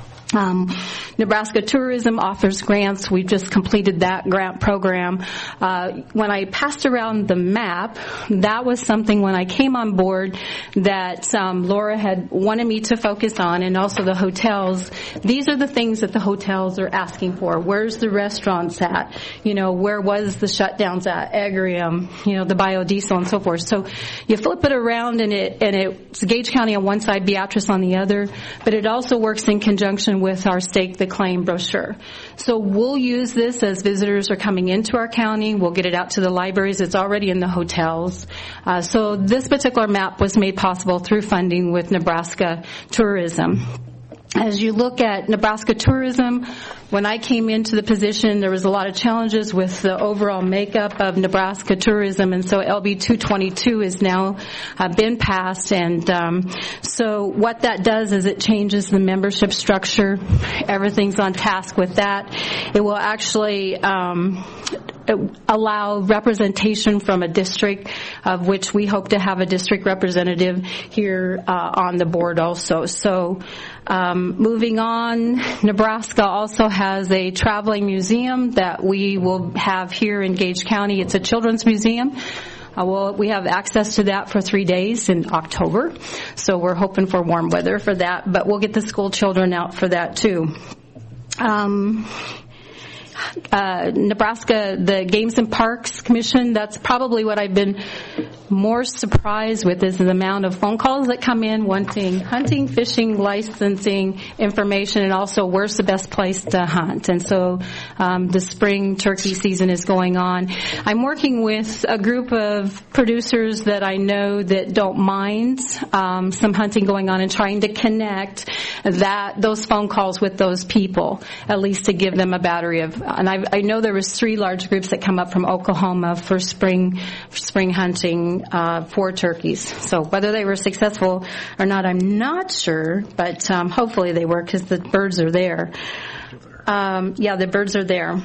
Um, Nebraska Tourism offers grants. We've just completed that grant program. Uh, when I passed around the map, that was something when I came on board that um, Laura had wanted me to focus on, and also the hotels. These are the things that the hotels are asking for. Where's the restaurants at? You know, where was the shutdowns at? Agrium, you know, the biodiesel and so forth. So you flip it around, and it and it's Gage County on one side, Beatrice on the other, but it also works in conjunction with our Stake the Claim brochure. So we'll use this as visitors are coming into our county. We'll get it out to the libraries. It's already in the hotels. Uh, so this particular map was made possible through funding with Nebraska Tourism. As you look at Nebraska Tourism, when I came into the position, there was a lot of challenges with the overall makeup of Nebraska Tourism, and so L B two twenty-two has now uh, been passed. And um, so what that does is it changes the membership structure. Everything's on task with that. It will actually um, allow representation from a district, of which we hope to have a district representative here uh, on the board also. So um, moving on, Nebraska also has a traveling museum that we will have here in Gage County. It's a children's museum. Uh, well, we have access to that for three days in October, so we're hoping for warm weather for that, but we'll get the school children out for that too. Um, Uh, Nebraska, the Games and Parks Commission, that's probably what I've been more surprised with is the amount of phone calls that come in wanting hunting, fishing, licensing information, and also where's the best place to hunt. And so um, the spring turkey season is going on. I'm working with a group of producers that I know that don't mind um, some hunting going on and trying to connect that those phone calls with those people, at least to give them a battery of. And I, I know there was three large groups that come up from Oklahoma for spring for spring hunting uh, for turkeys. So whether they were successful or not, I'm not sure, but um, hopefully they were because the birds are there. Um, yeah, the birds are there.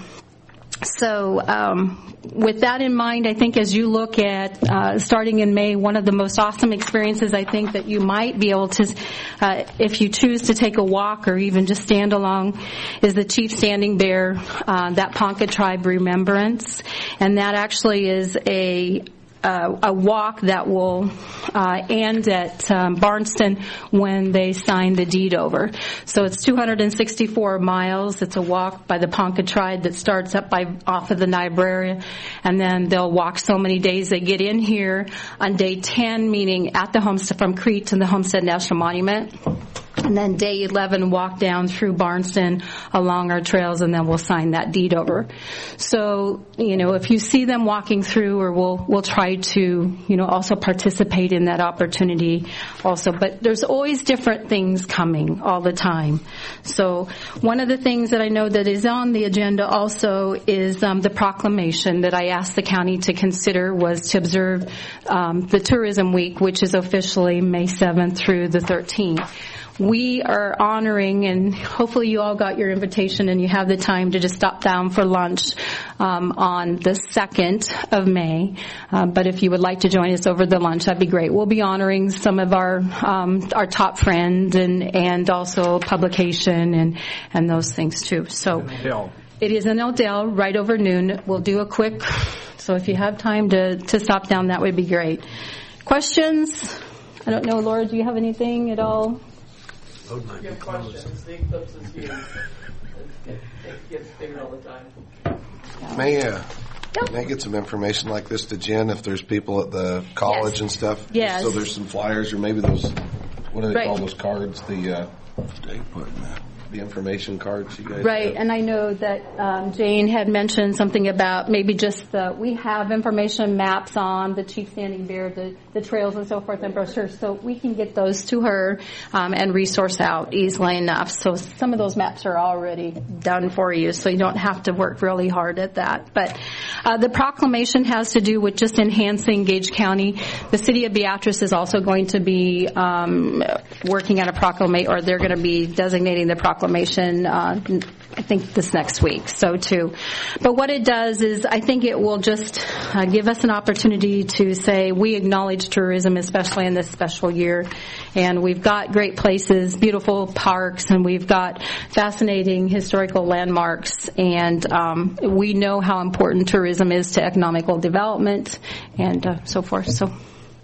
So um, with that in mind, I think as you look at uh, starting in May, one of the most awesome experiences I think that you might be able to, uh, if you choose to take a walk or even just stand along, is the Chief Standing Bear, uh, that Ponca Tribe Remembrance. And that actually is a Uh, a walk that will uh, end at um, Barnston when they sign the deed over. So it's two hundred sixty-four miles. It's a walk by the Ponca tribe that starts up by off of the Niobrara, and then they'll walk so many days. They get in here on day ten, meaning at the homestead from Crete to the Homestead National Monument. And then day eleven, walk down through Barnston along our trails, and then we'll sign that deed over. So, you know, if you see them walking through, or we'll we'll try to, you know, also participate in that opportunity also. But there's always different things coming all the time. So one of the things that I know that is on the agenda also is um, the proclamation that I asked the county to consider was to observe um, the Tourism Week, which is officially May seventh through the thirteenth. We are honoring, and hopefully you all got your invitation and you have the time to just stop down for lunch um, on the second of May. Uh, but if you would like to join us over the lunch, that'd be great. We'll be honoring some of our um, our top friends and and also publication and and those things too. So it is in Odell, right over noon. We'll do a quick. So if you have time to to stop down, that would be great. Questions? I don't know, Laura. Do you have anything at all? If you have questions, the Eclipse is here. It gets bigger all the time. May, uh, may I get some information like this to Jen if there's people at the college Yes. and stuff? Yes. So there's some flyers or maybe those, what do they Right. call those cards? The, uh, the information cards you guys Right, have? and I know that um, Jane had mentioned something about maybe just the, we have information maps on the Chief Standing Bear, the, the trails and so forth and brochures, so we can get those to her um, and resource out easily enough. So some of those maps are already done for you, so you don't have to work really hard at that. But uh, the proclamation has to do with just enhancing Gage County. The city of Beatrice is also going to be um, working on a proclamation, or they're going to be designating the proclamation Proclamation, uh, I think this next week, so too. But what it does is I think it will just uh, give us an opportunity to say we acknowledge tourism, especially in this special year. And we've got great places, beautiful parks, and we've got fascinating historical landmarks. And um, we know how important tourism is to economical development and uh, so forth. So,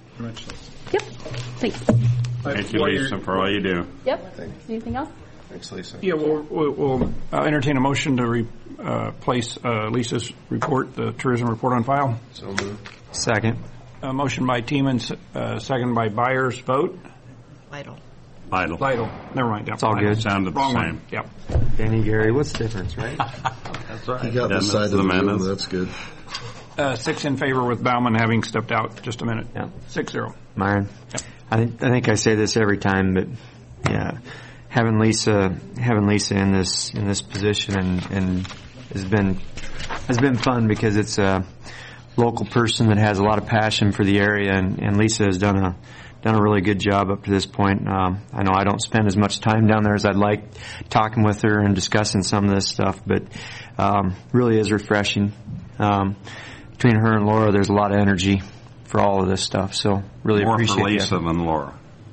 yep. Thanks. Thank you, Lisa, for all you do. Yep. Anything else? Thanks, Lisa. Yeah, we'll, we'll, we'll uh, entertain a motion to replace uh, uh, Lisa's report, the tourism report, on file. So moved. Second. A motion by Teeman, uh, second by Byers. Vote. Lytle. Lytle. Lytle. Never mind. Yep. It's all good. Sounded the Wrong same. one. Yep. Danny, Gary, what's the difference, right? That's right. He got the Dennis side of the room. Menace. That's good. Uh, six in favor with Bauman having stepped out. Just a minute. Yeah. Six zero. Myron. Yep. I think I think I say this every time, but yeah, having Lisa having Lisa in this in this position and, and has been has been fun because it's a local person that has a lot of passion for the area, and, and Lisa has done a done a really good job up to this point. Um, I know I don't spend as much time down there as I'd like talking with her and discussing some of this stuff, but um, really is refreshing. Um, between her and Laura, there's a lot of energy for all of this stuff, so really More appreciate for Lisa it. than Laura.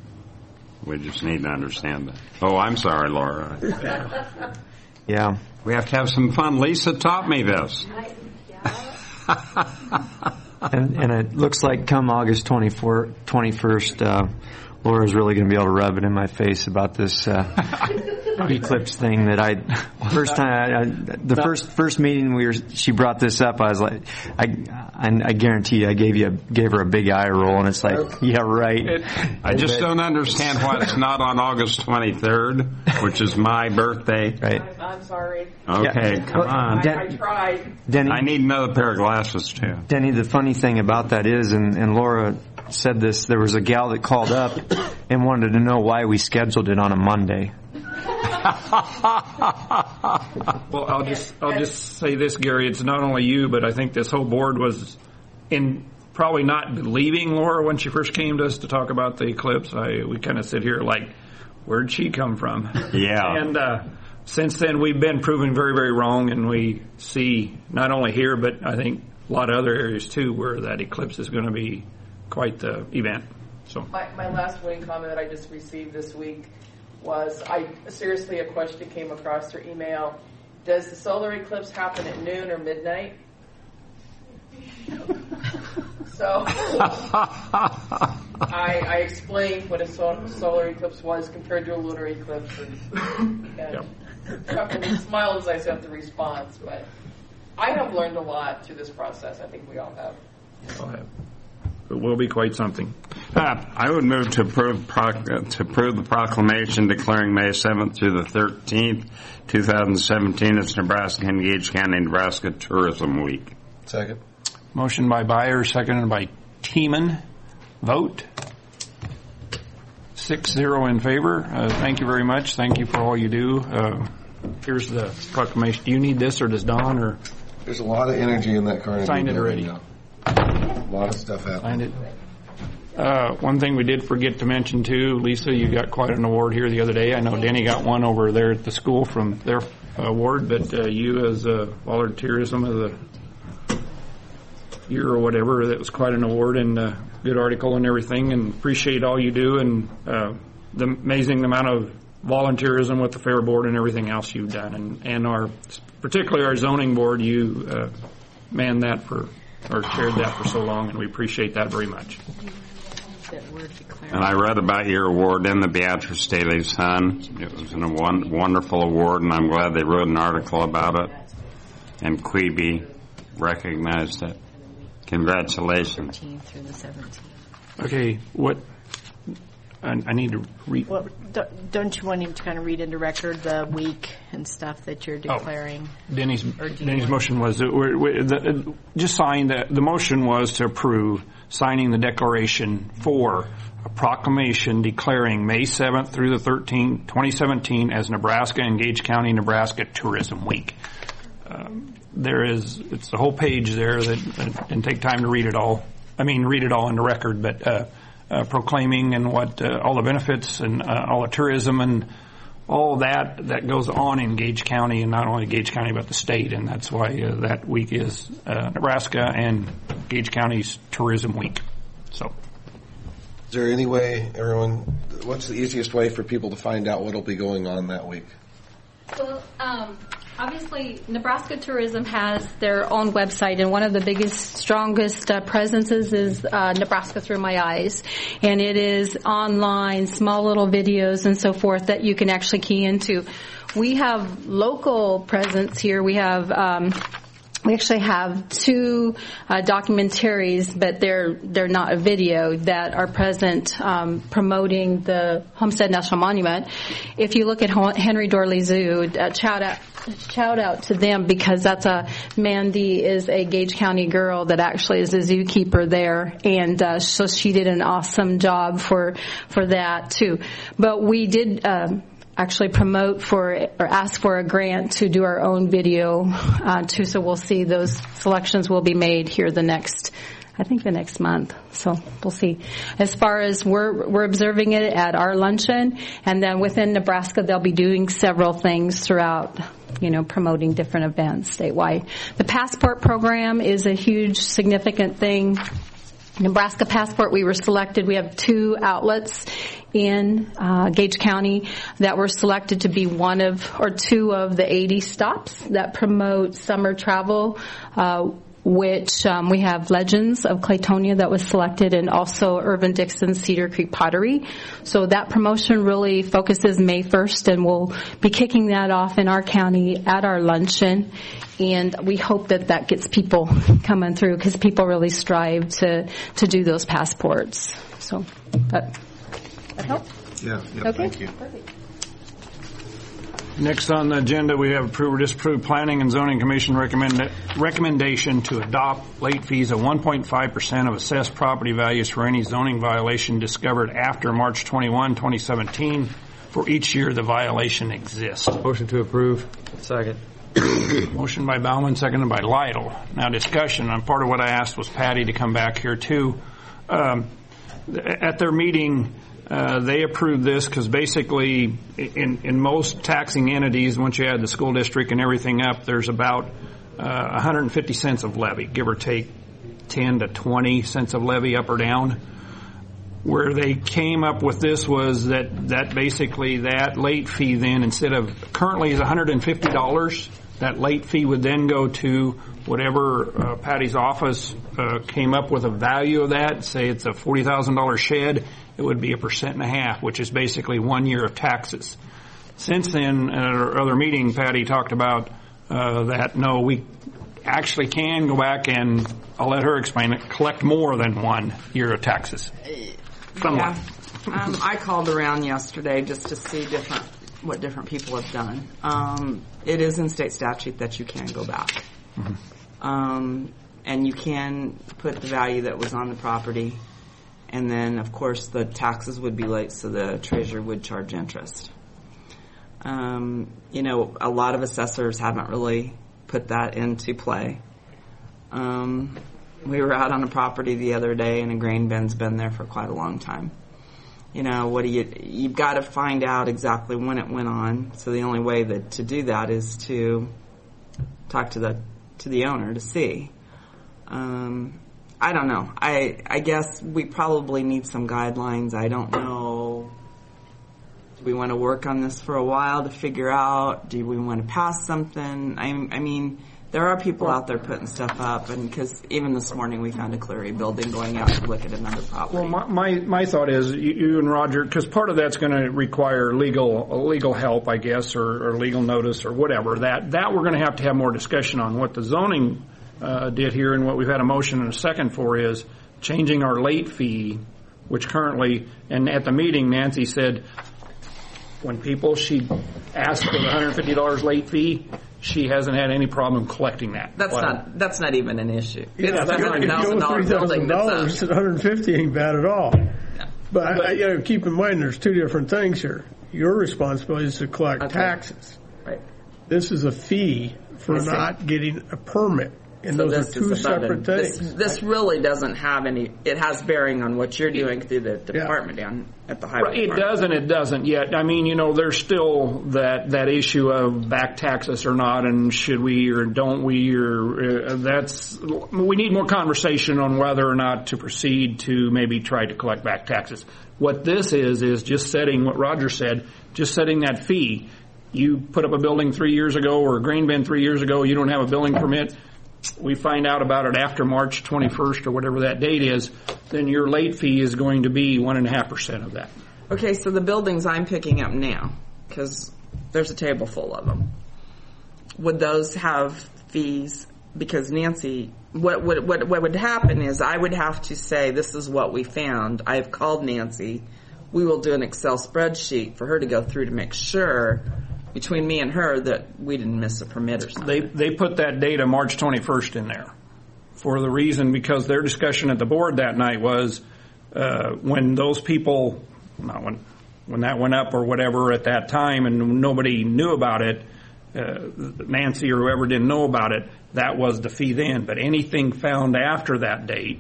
We just need to understand that. Oh, I'm sorry, Laura. Yeah. We have to have some fun. Lisa taught me this. and, and it looks like come August twenty-first, uh, Laura's really going to be able to rub it in my face about this uh, eclipse thing that I first time I, I, the first first meeting we were she brought this up. I was like, I I, I guarantee you I gave you a, gave her a big eye roll, and it's like, yeah, right. It, I just don't understand why it's not on August twenty-third, which is my birthday. Right. I'm, I'm sorry. Okay, yeah. come on. I, I tried. Denny, I need another pair of glasses too. Denny, the funny thing about that is, and, and Laura said this, there was a gal that called up and wanted to know why we scheduled it on a Monday. Well, I'll just I'll just say this, Gary. It's not only you, but I think this whole board was in probably not believing Laura when she first came to us to talk about the eclipse. I we kind of sit here like, where'd she come from? Yeah. And uh, since then, we've been proven very, very wrong, and we see not only here, but I think a lot of other areas too, where that eclipse is going to be quite the event. So my, my last winning comment that I just received this week was, I seriously, a question came across through email. Does the solar eclipse happen at noon or midnight? So I, I explained what a sol- solar eclipse was compared to a lunar eclipse, and, and Chuck smiled as I sent the response. But I have learned a lot through this process. I think we all have. I'll have. It will be quite something. Uh, I would move to approve, proc- to approve the proclamation declaring May seventh through the thirteenth, twenty seventeen as Nebraska and Gage County, Nebraska Tourism Week. Second. Motion by Byers, seconded by Teeman. Vote. Six zero in favor. Uh, thank you very much. Thank you for all you do. Uh, here's the proclamation. Do you need this, or does Don? Or there's a lot of energy in that Carnegie. Signed it already. Now. A lot of stuff happening. Signed it. Uh, one thing we did forget to mention too, Lisa, you got quite an award here the other day. I know Denny got one over there at the school from their award, but uh, you as uh, Wahlert Tourism of the year or whatever, that was quite an award, and a good article and everything, and appreciate all you do, and uh, the amazing amount of volunteerism with the Fair Board and everything else you've done, and, and our, particularly our zoning board, you uh, manned that for, or chaired that for so long, and we appreciate that very much. And I read about your award in the Beatrice Daily Sun. It was a one, wonderful award, and I'm glad they wrote an article about it, and Queeby recognized it. Congratulations. Through the seventeenth. Okay, what, I, I need to read. Well, don't, don't you want him to kind of read into record the week and stuff that you're declaring? Oh, Denny's, Or do you Denny's want- motion was, that we're, we the, just sign the, the motion was to approve signing the declaration for a proclamation declaring May seventh through the thirteenth, twenty seventeen as Nebraska and Gage County, Nebraska Tourism Week. Um, there is, it's the whole page there that, and take time to read it all. I mean, read it all in the record, but uh, uh, proclaiming and what uh, all the benefits and uh, all the tourism and all that that goes on in Gage County, and not only Gage County but the state, and that's why uh, that week is uh, Nebraska and Gage County's Tourism Week. So, is there any way, everyone? What's the easiest way for people to find out what'll be going on that week? Well, um, obviously, Nebraska Tourism has their own website, and one of the biggest, strongest uh, presences is uh, Nebraska Through My Eyes. And it is online, small little videos and so forth that you can actually key into. We have local presence here. We have... Um, We actually have two uh, documentaries, but they're they're not a video, that are present um, promoting the Homestead National Monument. If you look at Henry Dorley Zoo, uh, shout out shout out to them, because that's a Mandy is a Gage County girl that actually is a zookeeper there, and uh, so she did an awesome job for for that too. But we did. Um, actually promote for or ask for a grant to do our own video uh, too, so we'll see those selections will be made here the next I think the next month, so we'll see. As far as we're we're observing it at our luncheon, and then within Nebraska they'll be doing several things throughout, you know, promoting different events statewide. The passport program is a huge significant thing. Nebraska Passport, we were selected. We have two outlets in uh, Gage County that were selected to be one of or two of the eighty stops that promote summer travel uh, which um, we have Legends of Claytonia that was selected, and also Irvin Dixon Cedar Creek Pottery. So that promotion really focuses May first, and we'll be kicking that off in our county at our luncheon. And we hope that that gets people coming through, because people really strive to, to do those passports. So that, that help? Yeah, yeah, okay. Thank you. Perfect. Next on the agenda, we have approve or disapprove Planning and Zoning Commission recommend, recommendation to adopt late fees of one point five percent of assessed property values for any zoning violation discovered after March twenty-first, twenty seventeen for each year the violation exists. Motion to approve. Second. Motion by Bauman, seconded by Lytle. Now discussion, and part of what I asked was Patty to come back here too. Um, at their meeting, Uh, they approved this because basically in, in most taxing entities, once you add the school district and everything up, there's about uh, one hundred fifty cents of levy, give or take ten to twenty cents of levy up or down. Where they came up with this was that, that basically that late fee then, instead of currently is one hundred fifty dollars, that late fee would then go to whatever uh, Patty's office uh, came up with a value of that. Say it's a forty thousand dollars shed, it would be a percent and a half, which is basically one year of taxes. Since then, at our other meeting, Patty talked about uh, that, no, we actually can go back and, I'll let her explain it, collect more than one year of taxes. Somewhat. Yeah. Um, I called around yesterday just to see different what different people have done. Um, it is in state statute that you can go back. Mm-hmm. Um, and you can put the value that was on the property, and then, of course, the taxes would be late, so the treasurer would charge interest. Um, you know, a lot of assessors haven't really put that into play. Um, we were out on a property the other day, and a grain bin's been there for quite a long time. You know, what do you, you've got to find out exactly when it went on, so the only way that to do that is to talk to the to the owner to see. Um, I don't know. I I guess we probably need some guidelines. I don't know. Do we want to work on this for a while to figure out? Do we want to pass something? I, I mean, there are people out there putting stuff up, and because even this morning we found a Cleary building going out to look at another property. Well, my my, my thought is you, you and Roger, because part of that's going to require legal legal help, I guess, or, or legal notice or whatever. That that we're going to have to have more discussion on. What the zoning uh, did here, and what we've had a motion and a second for, is changing our late fee, which currently, and at the meeting, Nancy said when people she asked for the one hundred fifty dollars late fee, she hasn't had any problem collecting that. That's well, not that's not even an issue. Yeah, it's a hundred thousand dollar building. Dollars at one hundred fifty ain't bad at all. Yeah. But, but I, you know, keep in mind, there's two different things here. Your responsibility is to collect okay. taxes. Right. This is a fee for not getting a permit. And so those are two separate a, things. This, this really doesn't have any, it has bearing on what you're doing through the department yeah. down at the highway right, It department. does and it doesn't yet. I mean, you know, there's still that, that issue of back taxes or not, and should we or don't we, or uh, that's, we need more conversation on whether or not to proceed to maybe try to collect back taxes. What this is, is just setting, what Roger said, just setting that fee. You put up a building three years ago or a grain bin three years ago, you don't have a building permit, we find out about it after March twenty-first or whatever that date is, then your late fee is going to be one and a half percent of that. Okay, so the buildings I'm picking up now, because there's a table full of them, would those have fees? Because Nancy, what would what, what would happen is I would have to say, this is what we found. I've called Nancy. We will do an Excel spreadsheet for her to go through to make sure between me and her that we didn't miss a permit or something. They they put that data March twenty-first in there for the reason because their discussion at the board that night was uh, when those people, not when when that went up or whatever at that time and nobody knew about it, uh, Nancy or whoever didn't know about it, that was the fee then. But anything found after that date,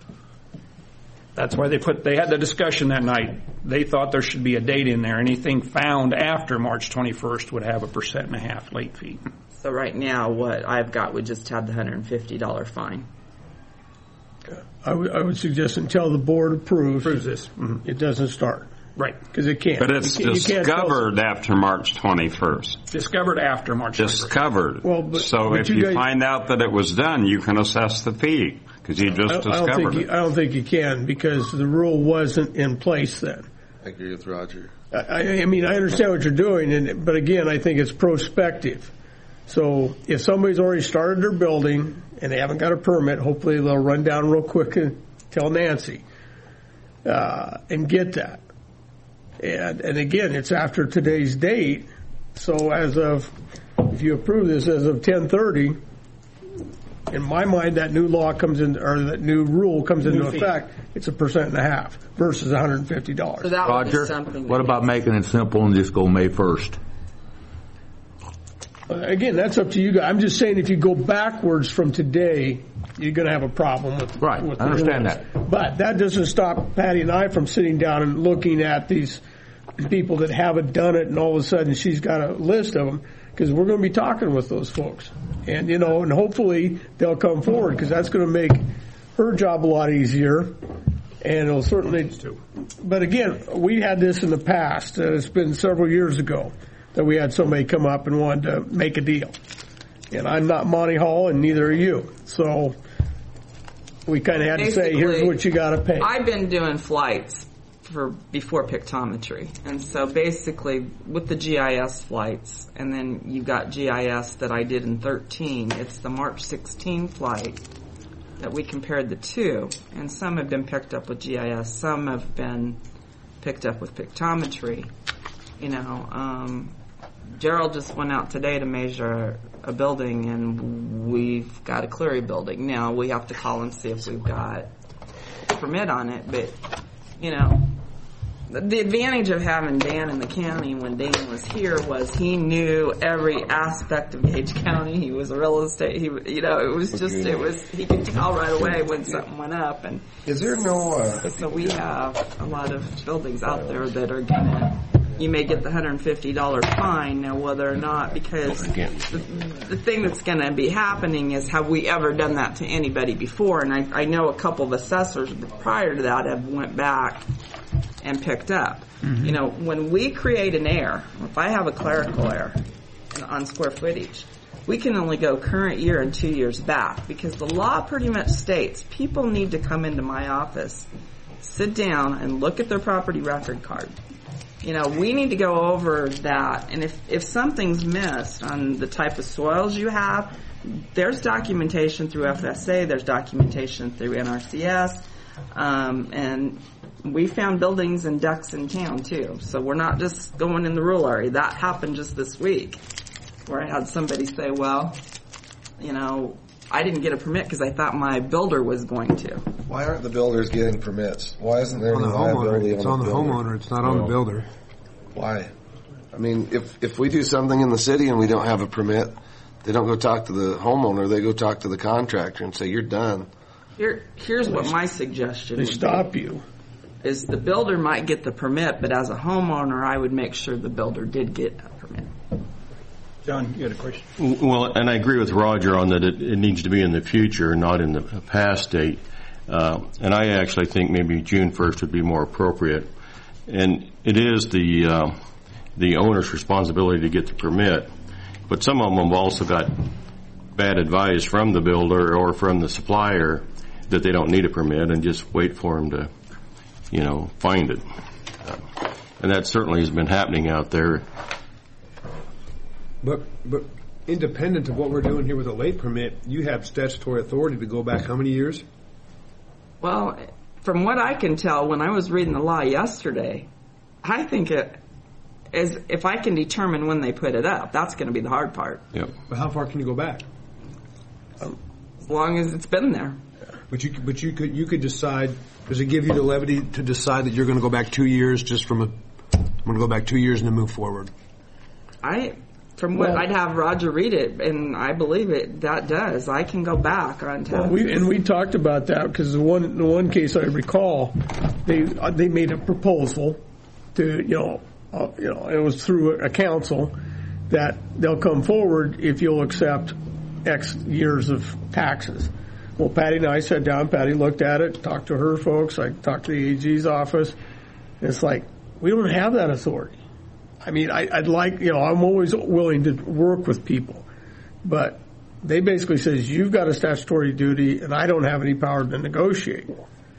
that's why they put, they had the discussion that night. They thought there should be a date in there. Anything found after March twenty-first would have a percent and a half late fee. So right now, what I've got would just have the one hundred fifty dollars fine. I would, I would suggest until the board approves, approves this, mm-hmm. it doesn't start. Right, because it can't. But it's You can't- you can't tell- discovered after March twenty-first. Discovered after March twenty-first. Discovered. Well, but- so but if you you guys- find out that it was done, you can assess the fee because you just I, I don't discovered think it. you, I don't think you can because the rule wasn't in place then. I agree with Roger. I, I mean, I understand what you're doing, and but again, I think it's prospective. So if somebody's already started their building and they haven't got a permit, hopefully they'll run down real quick and tell Nancy uh, and get that. And, and again, it's after today's date. So as of, if you approve this as of ten thirty, in my mind, that new law comes in, or that new rule comes into New fee. effect. It's a percent and a half versus one hundred fifty dollars. So that would be Roger, something. what about making it simple and just go May first? Again, that's up to you guys. I'm just saying if you go backwards from today, you're going to have a problem with Right, with I the understand rules. that. But that doesn't stop Patty and I from sitting down and looking at these people that haven't done it, and all of a sudden she's got a list of them, because we're going to be talking with those folks. And, you know, and hopefully they'll come forward, because that's going to make her job a lot easier. And it'll certainly, but again, we had this in the past. Uh, it's been several years ago that we had somebody come up and wanted to make a deal. And I'm not Monty Hall, and neither are you. So we kind of had to say, here's Basically, what you got to pay. I've been doing flights for before pictometry, and so basically with the G I S flights, and then you got G I S that I did in thirteen. It's the March sixteenth flight that we compared the two, and some have been picked up with G I S, some have been picked up with pictometry. You know, um, Gerald just went out today to measure a building, and we've got a Cleary building. Now we have to call and see if we've got a permit on it, but you know, the, the advantage of having Dan in the county when Dan was here was he knew every aspect of Gage County. He was a real estate. He, you know, it was just it was he could tell right away when something went up. And is there no? Uh, so we have a lot of buildings out there that are gonna. You may get the one hundred fifty dollars fine now, whether or not, because the, the thing that's going to be happening is, have we ever done that to anybody before? And I, I know a couple of assessors prior to that have went back and picked up. Mm-hmm. You know, when we create an error, if I have a clerical error on square footage, we can only go current year and two years back, because the law pretty much states people need to come into my office, sit down, and look at their property record card. You know, we need to go over that, and if, if something's missed on the type of soils you have, there's documentation through F S A, there's documentation through N R C S, um, and we found buildings and decks in town too. So we're not just going in the rural area. That happened just this week, where I had somebody say, well, you know, I didn't get a permit because I thought my builder was going to. Why aren't the builders getting permits? Why isn't there On any the homeowner. liability It's on on the the builder? homeowner. It's not on the builder. Why? I mean, if if we do something in the city and we don't have a permit, they don't go talk to the homeowner. They go talk to the contractor and say, you're done. Here, here's what my suggestion They would stop be. you. Is the builder might get the permit, but as a homeowner, I would make sure the builder did get a permit. John, you had a question? Well, and I agree with Roger on that it, it needs to be in the future, not in the past date. Uh, and I actually think maybe June first would be more appropriate. And it is the uh, the owner's responsibility to get the permit, but some of them have also got bad advice from the builder or from the supplier that they don't need a permit and just wait for them to, you know, find it. Uh, and that certainly has been happening out there. But but independent of what we're doing here with a late permit, you have statutory authority to go back how many years? Well, from what I can tell, when I was reading the law yesterday, I think it is if I can determine when they put it up, that's going to be the hard part. Yep. But how far can you go back? As long as it's been there. But you but you could you could decide. Does it give you the levity to decide that you're going to go back two years just from a? I'm going to go back two years and then move forward. I, from what Well- I'd have Roger read it, and I believe it. That does. I can go back on Well, time. we, and we talked about that because the one the one case I recall, they uh, they made a proposal to you know uh, you know it was through a council that they'll come forward if you'll accept X years of taxes. Well, Patty and I sat down. Patty looked at it, talked to her folks. I talked to the A G's office. It's like we don't have that authority. I mean, I, I'd like, you know, I'm always willing to work with people, but they basically says you've got a statutory duty, and I don't have any power to negotiate.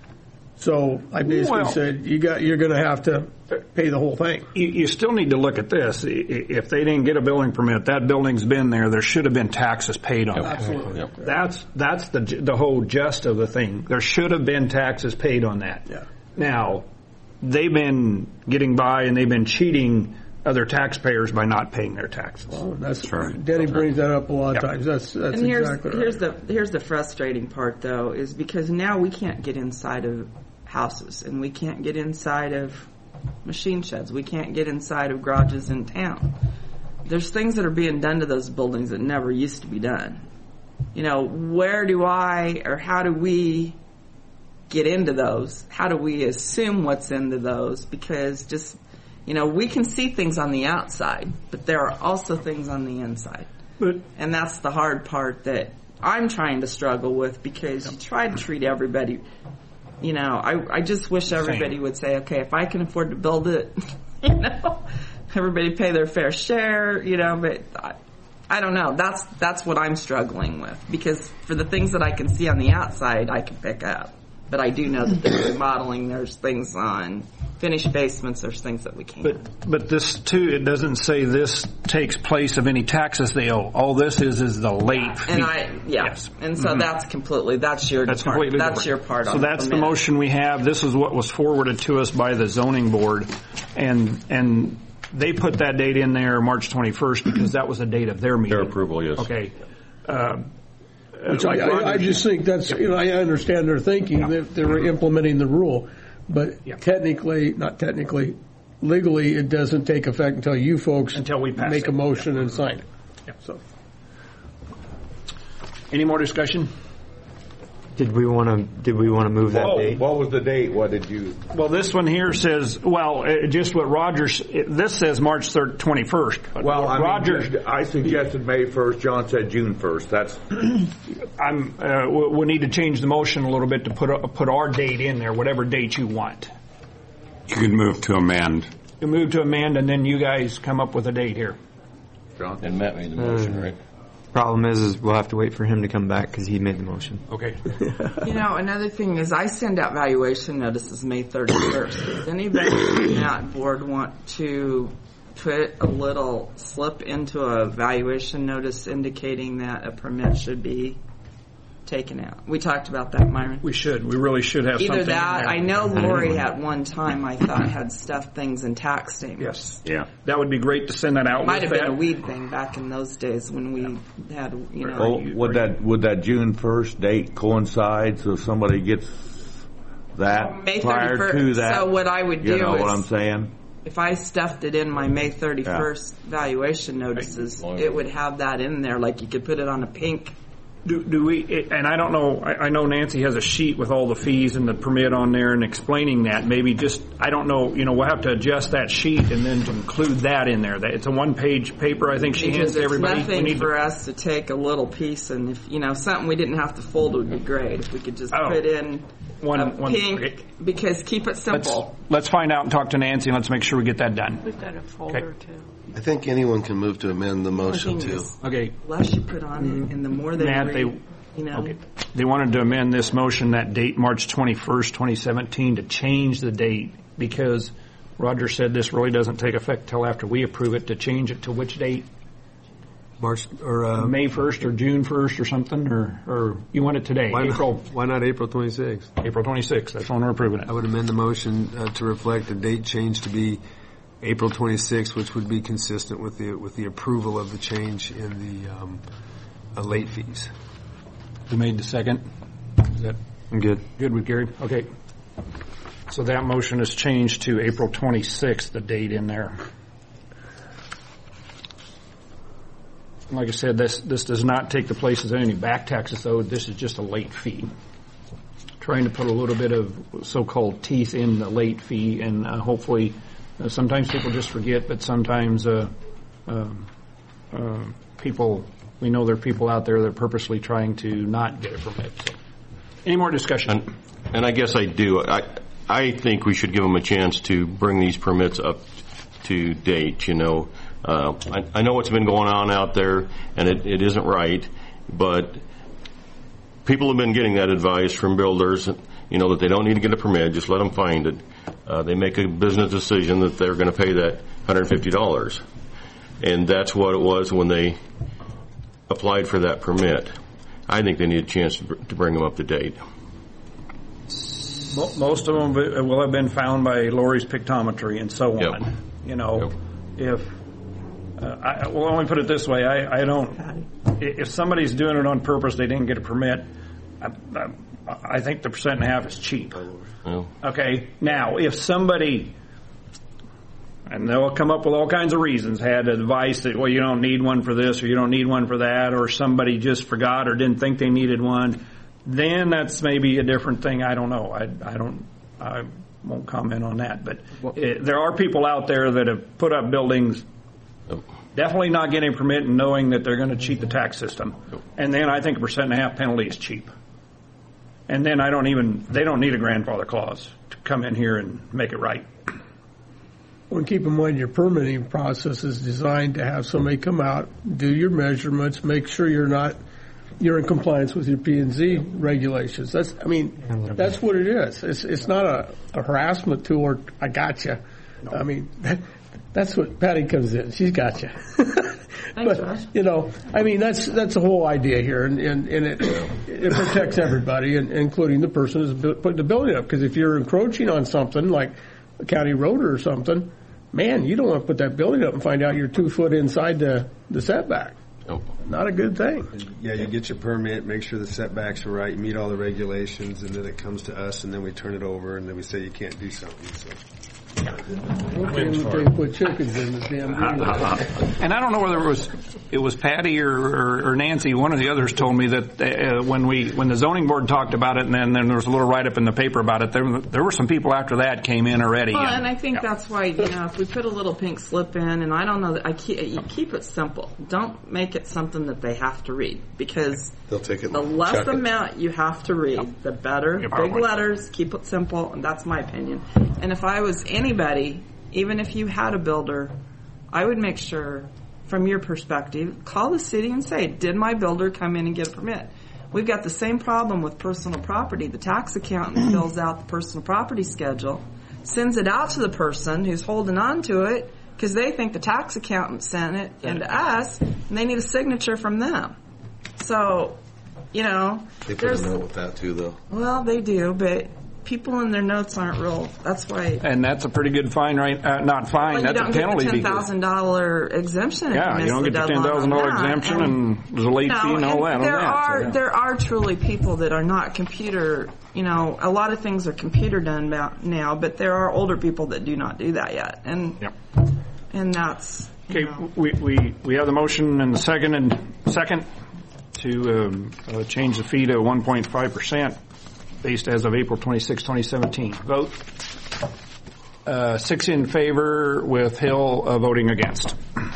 So I basically Well- said you got you're going to have to pay the whole thing. You, you still need to look at this. I- If they didn't get a building permit, that building's been there. There should have been taxes paid on it. Absolutely. That's that's the the whole gist of the thing. There should have been taxes paid on that. Yeah. Now, they've been getting by and they've been cheating other taxpayers by not paying their taxes. Well, that's Denny brings that up a lot of times. That's that's and here's, exactly right. here's the here's the frustrating part, though, is because now we can't get inside of houses and we can't get inside of machine sheds. We can't get inside of garages in town. There's things that are being done to those buildings that never used to be done. You know, where do I or how do we get into those? How do we assume what's into those? Because just, you know, we can see things on the outside, but there are also things on the inside. But, and that's the hard part that I'm trying to struggle with, because you try to treat everybody, you know, I, I just wish everybody Same. would say, okay, if I can afford to build it, you know, everybody pay their fair share, you know, but I, I don't know. That's, that's what I'm struggling with, because for the things that I can see on the outside, I can pick up. But I do know that there's remodeling, there's things on finished basements, there's things that we can't. But but this too, it doesn't say this takes place of any taxes they owe. All this is is the late fee. And I, yeah, Yes. and so Mhm. that's completely, that's your That's part. completely That's different. your part So on that's the permit. motion we have. This is what was forwarded to us by the zoning board, and and they put that date in there, March twenty-first, because that was the date of their meeting. Their approval, yes. Okay. Uh, Which like I, I, I Roger- just think that's, you know, I understand their thinking, that they were implementing the rule, but technically, not technically, legally, it doesn't take effect until you folks Until we pass make it. a motion and sign it. So. Any more discussion? Did we want to? Did we want to move that Whoa, date? what was the date? What did you? Well, this one here says, well, uh, just what Rogers, it, this says March third, twenty-first. But Well, I Rogers, mean, I suggested May first. John said June first. That's I'm, uh, we, we need to change the motion a little bit to put a, put our date in there, whatever date you want. You can move to amend. You move to amend, and then you guys come up with a date here. John. And Matt made the motion, Uh, right? Problem is, is we'll have to wait for him to come back because he made the motion. Okay. You know, another thing is I send out valuation notices May thirty-first. Does anybody on that board want to put a little slip into a valuation notice indicating that a permit should be taken out? We talked about that, Myron. We should. We really should have Either something that, in there. I know Lori at one time I thought had stuffed things in tax statements. Yes. Yeah. That would be great to send that out Might with have been that. a weed thing back in those days when we had, you know. Oh, would that would that June first date coincide so somebody gets that May prior to thirty-first. that? So what I would You do know is, what I'm saying? if I stuffed it in my May thirty-first valuation notices, it would have that in there, like you could put it on a pink. Do, do we, and I don't know, I, I know Nancy has a sheet with all the fees and the permit on there and explaining that. Maybe just, I don't know, you know, we'll have to adjust that sheet and then to include that in there. That It's a one-page paper, I think she hands Because to it's everybody. We nothing need for to, us to take a little piece, and if, you know, something we didn't have to fold would be great. If we could just Oh. put in One- a one- pink, because keep it let's, simple. let's find out and talk to Nancy and let's make sure we get that done. We've got a folder too. I think anyone can move to amend the motion thing too. is- Okay. Less you put on it, and the more they Matt, read, they, you know. okay. They wanted to amend this motion, that date, March twenty-first, twenty seventeen, to change the date because Roger said this really doesn't take effect till after we approve it, to change it to which date? March or uh, May first or June first or something, or, or you want it today? why April, not, why not April twenty-sixth? April twenty-sixth, that's when we're approving it. I would amend the motion uh, to reflect the date change to be April twenty-sixth, which would be consistent with the with the approval of the change in the um, uh, late fees. Who made the second? Is that I'm good. good with Gary? Okay. So that motion is changed to April twenty-sixth, the date in there. Like I said, this this does not take the place of any back taxes owed. This is just a late fee. Trying to put a little bit of so-called teeth in the late fee, and uh, hopefully, uh, sometimes people just forget, but sometimes uh, uh, uh, people, we know there are people out there that are purposely trying to not get a permit. So. Any more discussion? And, and I guess I do. I, I think we should give them a chance to bring these permits up to date, you know. Uh, I, I know what's been going on out there, and it, it isn't right, but people have been getting that advice from builders, you know, that they don't need to get a permit, just let them find it. Uh, they make a business decision that they're going to pay that one hundred fifty dollars. And that's what it was when they applied for that permit. I think they need a chance to bring them up to date. Most of them will have been found by Lori's Pictometry and so on. Yep. You know, yep. if uh, I, well, let me put it this way: I, I don't. If somebody's doing it on purpose, they didn't get a permit. I, I, I think the percent and a half is cheap. Yep. Okay. Now, if somebody, and they'll come up with all kinds of reasons, had advice that, well, you don't need one for this or you don't need one for that, or somebody just forgot or didn't think they needed one, then that's maybe a different thing. I don't know. I, I don't. I won't comment on that. But it, there are people out there that have put up buildings, definitely not getting a permit and knowing that they're going to cheat the tax system. And then I think a percent and a half penalty is cheap. And then I don't even. They don't need a grandfather clause to come in here and make it right. Well, keep in mind your permitting process is designed to have somebody come out, do your measurements, make sure you're not. You're in compliance with your P and Z regulations. That's, I mean, that's what it is. It's it's not a, a harassment tool or I got you. No. I mean, that, that's what Patty comes in. She's got you. But Josh. You know, I mean, that's that's the whole idea here, and and, and it it protects everybody, and, including the person who's putting the building up. Because if you're encroaching on something like a county road or something, man, you don't want to put that building up and find out you're two foot inside the the setback. Nope. Not a good thing. Yeah, you get your permit, make sure the setbacks are right, you meet all the regulations, and then it comes to us, and then we turn it over, and then we say you can't do something. So. They put chickens in the damn deal. And I don't know whether it was it was Patty or, or, or Nancy. One of the others told me that uh, when we when the zoning board talked about it, and then, then there was a little write up in the paper about it. There there were some people after that came in already. Well, and, and I think yeah. that's why, you know, if we put a little pink slip in, and I don't know, I keep, you keep it simple. Don't make it something that they have to read, because they'll take it. The less amount it. you have to read, yep. the better. Yep. Big letters, keep it simple, and that's my opinion. And if I was anybody, even if you had a builder, I would make sure, from your perspective, call the city and say, did my builder come in and get a permit? We've got the same problem with personal property. The tax accountant fills out the personal property schedule, sends it out to the person who's holding on to it because they think the tax accountant sent it into us, and they need a signature from them. So, you know. They put a note with that too, though. Well, they do, but people in their notes aren't real. That's why. And that's a pretty good fine, right? Uh, not fine. Well, that's a penalty. You don't get the ten thousand dollar exemption. Yeah, if you, you don't the get the ten thousand dollar exemption, and, and there's a late no, fee and all that. There all that, are so, yeah. there are truly people that are not computer. You know, a lot of things are computer done now, but there are older people that do not do that yet, and yep. and that's. Okay, know. we, we we have the motion and the second and second to um, uh, change the fee to one point five percent. Based as of April twenty-sixth, twenty seventeen. Vote. Uh, six in favor with Hill uh, voting against.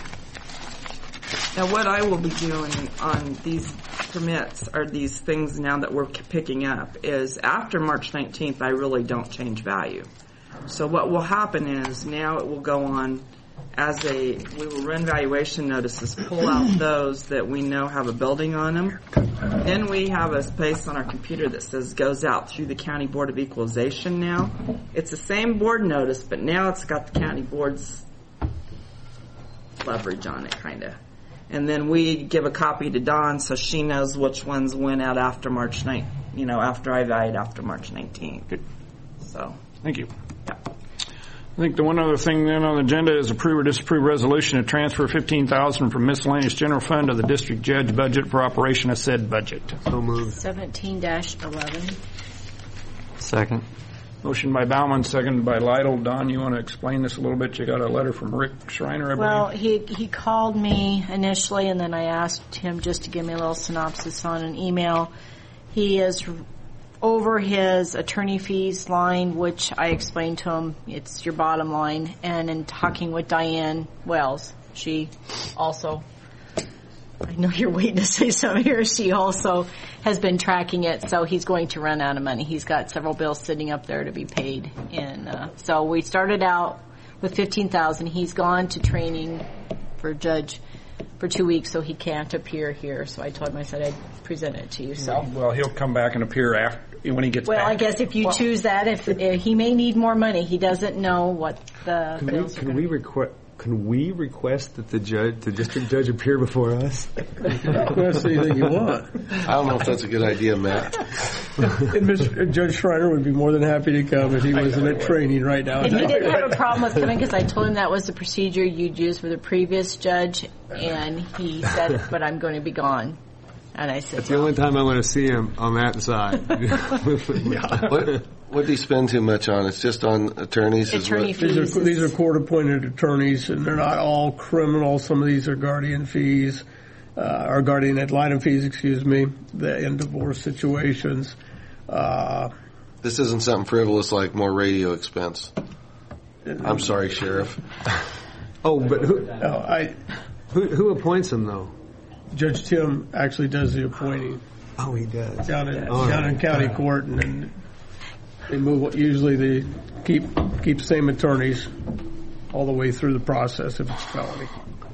Now what I will be doing on these permits or these things now that we're picking up is after March nineteenth I really don't change value. So what will happen is now it will go on as a, we will run valuation notices, pull out those that we know have a building on them. Then we have a space on our computer that says goes out through the County Board of Equalization now. It's the same board notice, but now it's got the county board's leverage on it, kind of. And then we give a copy to Dawn so she knows which ones went out after March ninth, you know, after I valued after March nineteenth. Good. So. Thank you. Yeah. I think the one other thing then on the agenda is approve or disapprove resolution to transfer fifteen thousand dollars from miscellaneous general fund to the district judge budget for operation of said budget. So moved. seventeen dash eleven. Second. Motion by Bauman, seconded by Lytle. Don, you want to explain this a little bit? You got a letter from Rick Schreiner, I believe. Well, he he called me initially, and then I asked him just to give me a little synopsis on an email. He is over his attorney fees line, which I explained to him, it's your bottom line. And in talking with Diane Wells, she also I know you're waiting to say something here. She also has been tracking it, so he's going to run out of money. He's got several bills sitting up there to be paid. And uh, so we started out with fifteen thousand dollars. He's gone to training for judge for two weeks, so he can't appear here. So I told him, I said I'd present it to you. So well, he'll come back and appear after when he gets well, back. I guess if you well, choose that, if, if he may need more money, he doesn't know what the Can we, bills can are we request? Can we request that the judge, the district judge, appear before us? Request anything you want. I don't know if that's a good idea, Matt. And Mister Judge Schreiner would be more than happy to come if he wasn't at training right now. And he didn't have a problem with coming because I told him that was the procedure you'd use for the previous judge, and he said, but I'm going to be gone. And I said, That's the only time I want to see him on that side. What, what do you spend too much on? It's just on attorneys? is Attorney what- fees. These are, these are court-appointed attorneys, and they're not all criminal. Some of these are guardian fees, uh, or guardian ad litem fees, excuse me, the, in divorce situations. Uh, This isn't something frivolous like more radio expense. I'm sorry, Sheriff. Oh, but who, no, I, who, who appoints them, though? Judge Tim actually does the appointing. Oh, he does. Down in, All down right. in county court, and then they move, usually they keep, keep the same attorneys all the way through the process if it's felony.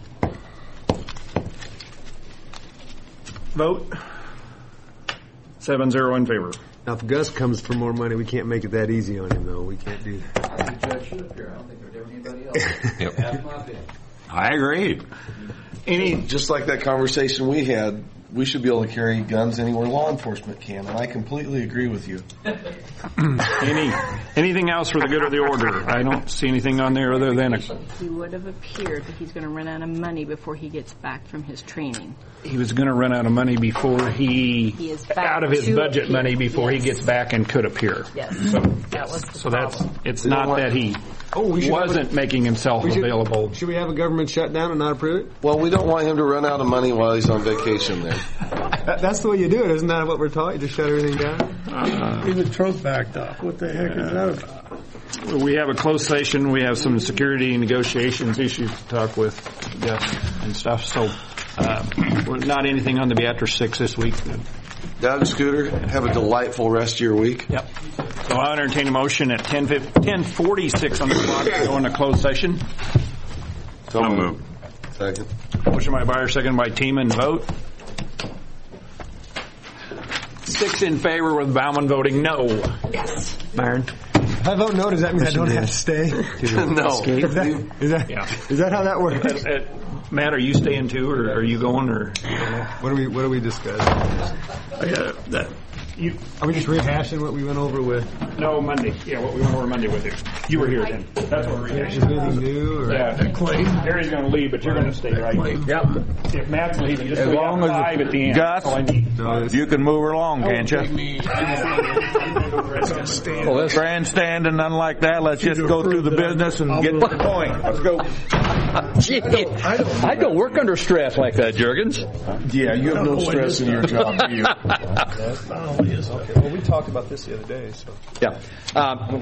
Vote. Seven zero in favor. Now, if Gus comes for more money, we can't make it that easy on him, though. We can't do that. The judge should appear. I don't think there's anybody else. Yep. That's my opinion. I agree. Any, just like that conversation we had, we should be able to carry guns anywhere law enforcement can, and I completely agree with you. Any anything else for the good of the order? I don't see anything on there other than a, he would have appeared, but he's going to run out of money before he gets back from his training. he was going to run out of money before he, He is back out of his to budget appear. money before Yes. he gets back and could appear. Yes, So, that was the so that's problem. it's We don't not want- that he Oh, we should have wasn't a- making himself we should- available. Should we have a government shutdown and not approve it? Well, we don't want him to run out of money while he's on vacation there. That, that's the way you do it, isn't that what we're taught? You just shut everything down? Uh, Even Trump backed up. What the heck is that about? We have a closed session. We have some security negotiations issues to talk with Jeff and stuff. So, uh, we're not anything on the Beatrice Six this week. Doug, Scooter, have a delightful rest of your week. Yep. So I'll entertain a motion at ten forty-six on the clock to go into closed session. So I'll move. Second. Motion by Byer, second by Teeman. Vote. Six in favor with Bauman voting no. Yes. Byron? If I vote no, does that mean I don't have to stay? No. Is that, is that, Yeah. is that how that works? Uh, uh, Matt, are you staying too, or are you going, or? What do we What do we discuss? I got that. You, Are we just rehashing what we went over with? no, Monday. Yeah, what we went over Monday with you. You were here then. That's what we're Is rehashing. there anything new? Or? Yeah, Clay. Harry's going to leave, but you're going to stay, right? Yep. If Matt's leaving, just As so you long have as five at the end. Gus- That's all I need. No, it's- You can move her along, can't you? Well, let's grandstand and nothing like that. Let's just go through the business and get to the point. Let's go. Gee, I don't work under stress like that, Juergens. Yeah, you have no stress in your job, do you? Well, we talked about this the other day. So. Yeah. Um,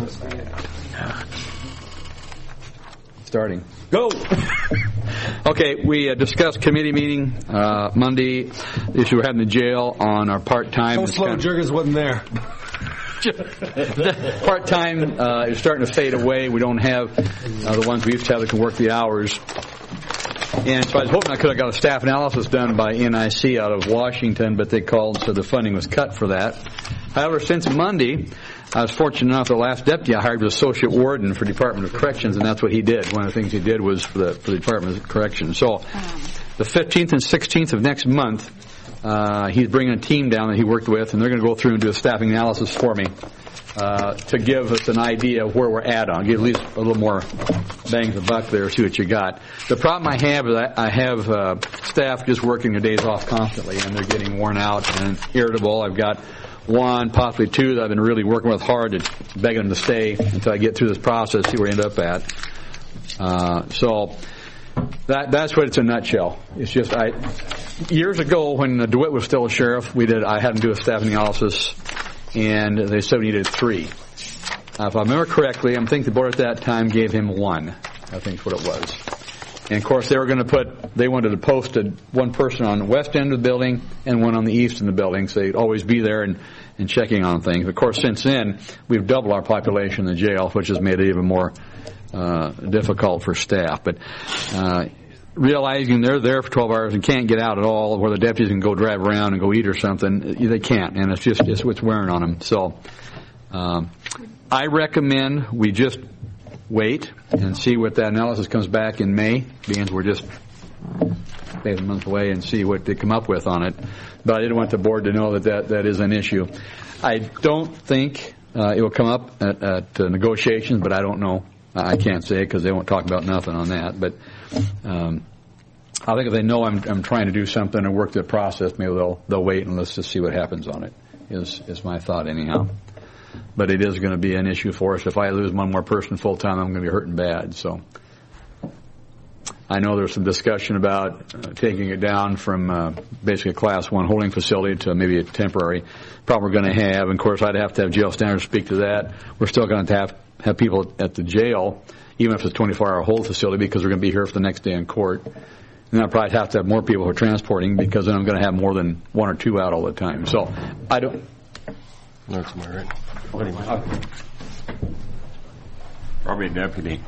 starting. Go! Okay, we uh, discussed committee meeting uh, Monday, the issue we're having in the jail on our part-time. So slow, Juergens wasn't there. Part-time uh, is starting to fade away. We don't have uh, the ones we used to have that can work the hours. And so I was hoping I could have got a staff analysis done by N I C out of Washington, but they called and said the funding was cut for that. However, since Monday, I was fortunate enough the last deputy I hired was associate warden for Department of Corrections, and that's what he did. One of the things he did was for the, for the Department of Corrections. So the fifteenth and sixteenth of next month, uh, he's bringing a team down that he worked with, and they're going to go through and do a staffing analysis for me. Uh, to give us an idea of where we're at on, give at least a little more bang for the buck there, see what you got. The problem I have is I, I have uh, staff just working their days off constantly, and they're getting worn out and irritable. I've got one, possibly two that I've been really working with hard to beg them to stay until I get through this process, see where I end up at. Uh, so that that's what it's in a nutshell. It's just I years ago when DeWitt was still a sheriff, we did I had him do a staffing analysis. And they said we needed three. Uh, if I remember correctly, I think the board at that time gave him one. I think is what it was. And of course, they were going to put, they wanted to post a, one person on the west end of the building and one on the east end of the building, so they'd always be there and, and checking on things. Of course, since then, we've doubled our population in the jail, which has made it even more uh, difficult for staff. But uh, realizing they're there for twelve hours and can't get out at all, where the deputies can go drive around and go eat or something, they can't, and it's just it's, it's wearing on them. So um, I recommend we just wait and see what that analysis comes back in May, being we're just a month away, and see what they come up with on it. But I didn't want the board to know that that, that is an issue. I don't think uh, it will come up at, at uh, negotiations, but I don't know. I can't say because they won't talk about nothing on that. But um, I think if they know I'm, I'm trying to do something and work the process, maybe they'll they'll wait and let's just see what happens on it. Is is my thought anyhow. But it is going to be an issue for us. If I lose one more person full time, I'm going to be hurting bad. So I know there's some discussion about uh, taking it down from uh, basically a class one holding facility to maybe a temporary. Probably going to have. And of course, I'd have to have jail standards speak to that. We're still going to have have people at the jail, even if it's a twenty-four hour hold facility, because we're going to be here for the next day in court. And I'll probably have to have more people who are transporting, because then I'm going to have more than one or two out all the time. So I don't. That's my right. Probably a deputy.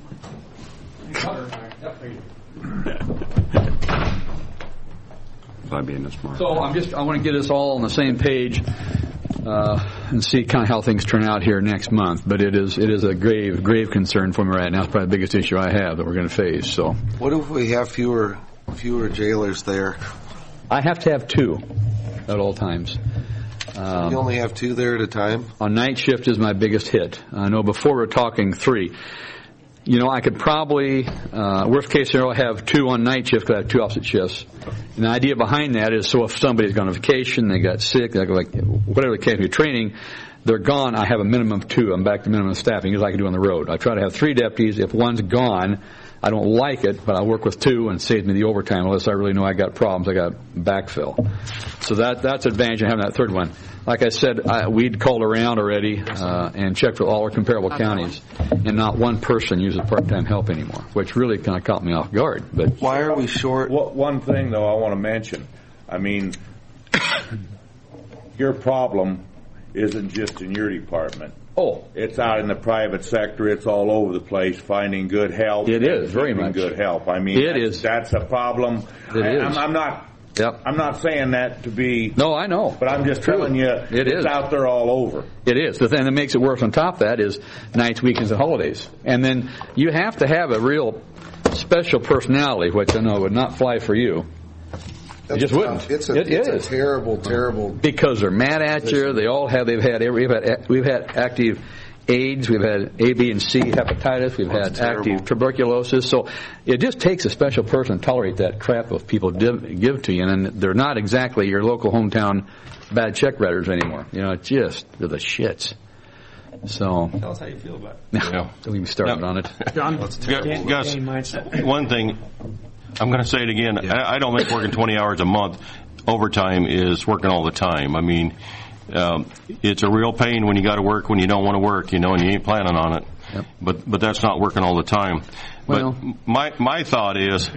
Being smart. So I'm just I want to get us all on the same page uh, and see kind of how things turn out here next month. But it is it is a grave grave concern for me right now. It's probably the biggest issue I have that we're going to face. So what if we have fewer fewer jailers there? I have to have two at all times. Um, you only have two there at a time? On night shift is my biggest hit. I know before we were talking three. You know, I could probably, uh, worst case scenario, have two on night shift because I have two opposite shifts. And the idea behind that is so if somebody's gone on vacation, they got sick, they got like whatever the case may be, training, they're gone, I have a minimum of two. I'm back to minimum staffing as I can do on the road. I try to have three deputies. If one's gone, I don't like it, but I work with two and saves me the overtime unless I really know I got problems. I got backfill. So that that's advantage of having that third one. Like I said, I, we'd called around already uh, and checked for all our comparable counties, and not one person uses part-time help anymore, which really kind of caught me off guard. But why are we short? Well, one thing, though, I want to mention. I mean, your problem isn't just in your department. Oh. It's out in the private sector. It's all over the place, finding good help. It is, very much. Good help. I mean, it that's, is. That's a problem. It I, is. I'm, I'm not... Yep. I'm not saying that to be... No, I know. But I'm just True. telling you, it it's is. out there all over. It is. The thing that makes it worse on top of that is nights, weekends, and holidays. And then you have to have a real special personality, which I know would not fly for you. It just wouldn't. It's a, it it's is. a terrible, terrible... Because they're mad at you. They all have, they've had, we've had, we've had active AIDS, we've had A, B, and C hepatitis, we've had active tuberculosis. So it just takes a special person to tolerate that crap of people div, give to you, and they're not exactly your local hometown bad check writers anymore. You know, it's just they're the shits. So tell us how you feel about it. No, don't even start no. on it. John, Gus, one thing, I'm going to say it again. Yeah. I, I don't think working twenty hours a month overtime is working all the time. I mean. Um, it's a real pain when you got to work when you don't want to work, you know, and you ain't planning on it. Yep. But but that's not working all the time. Well, but my my thought is,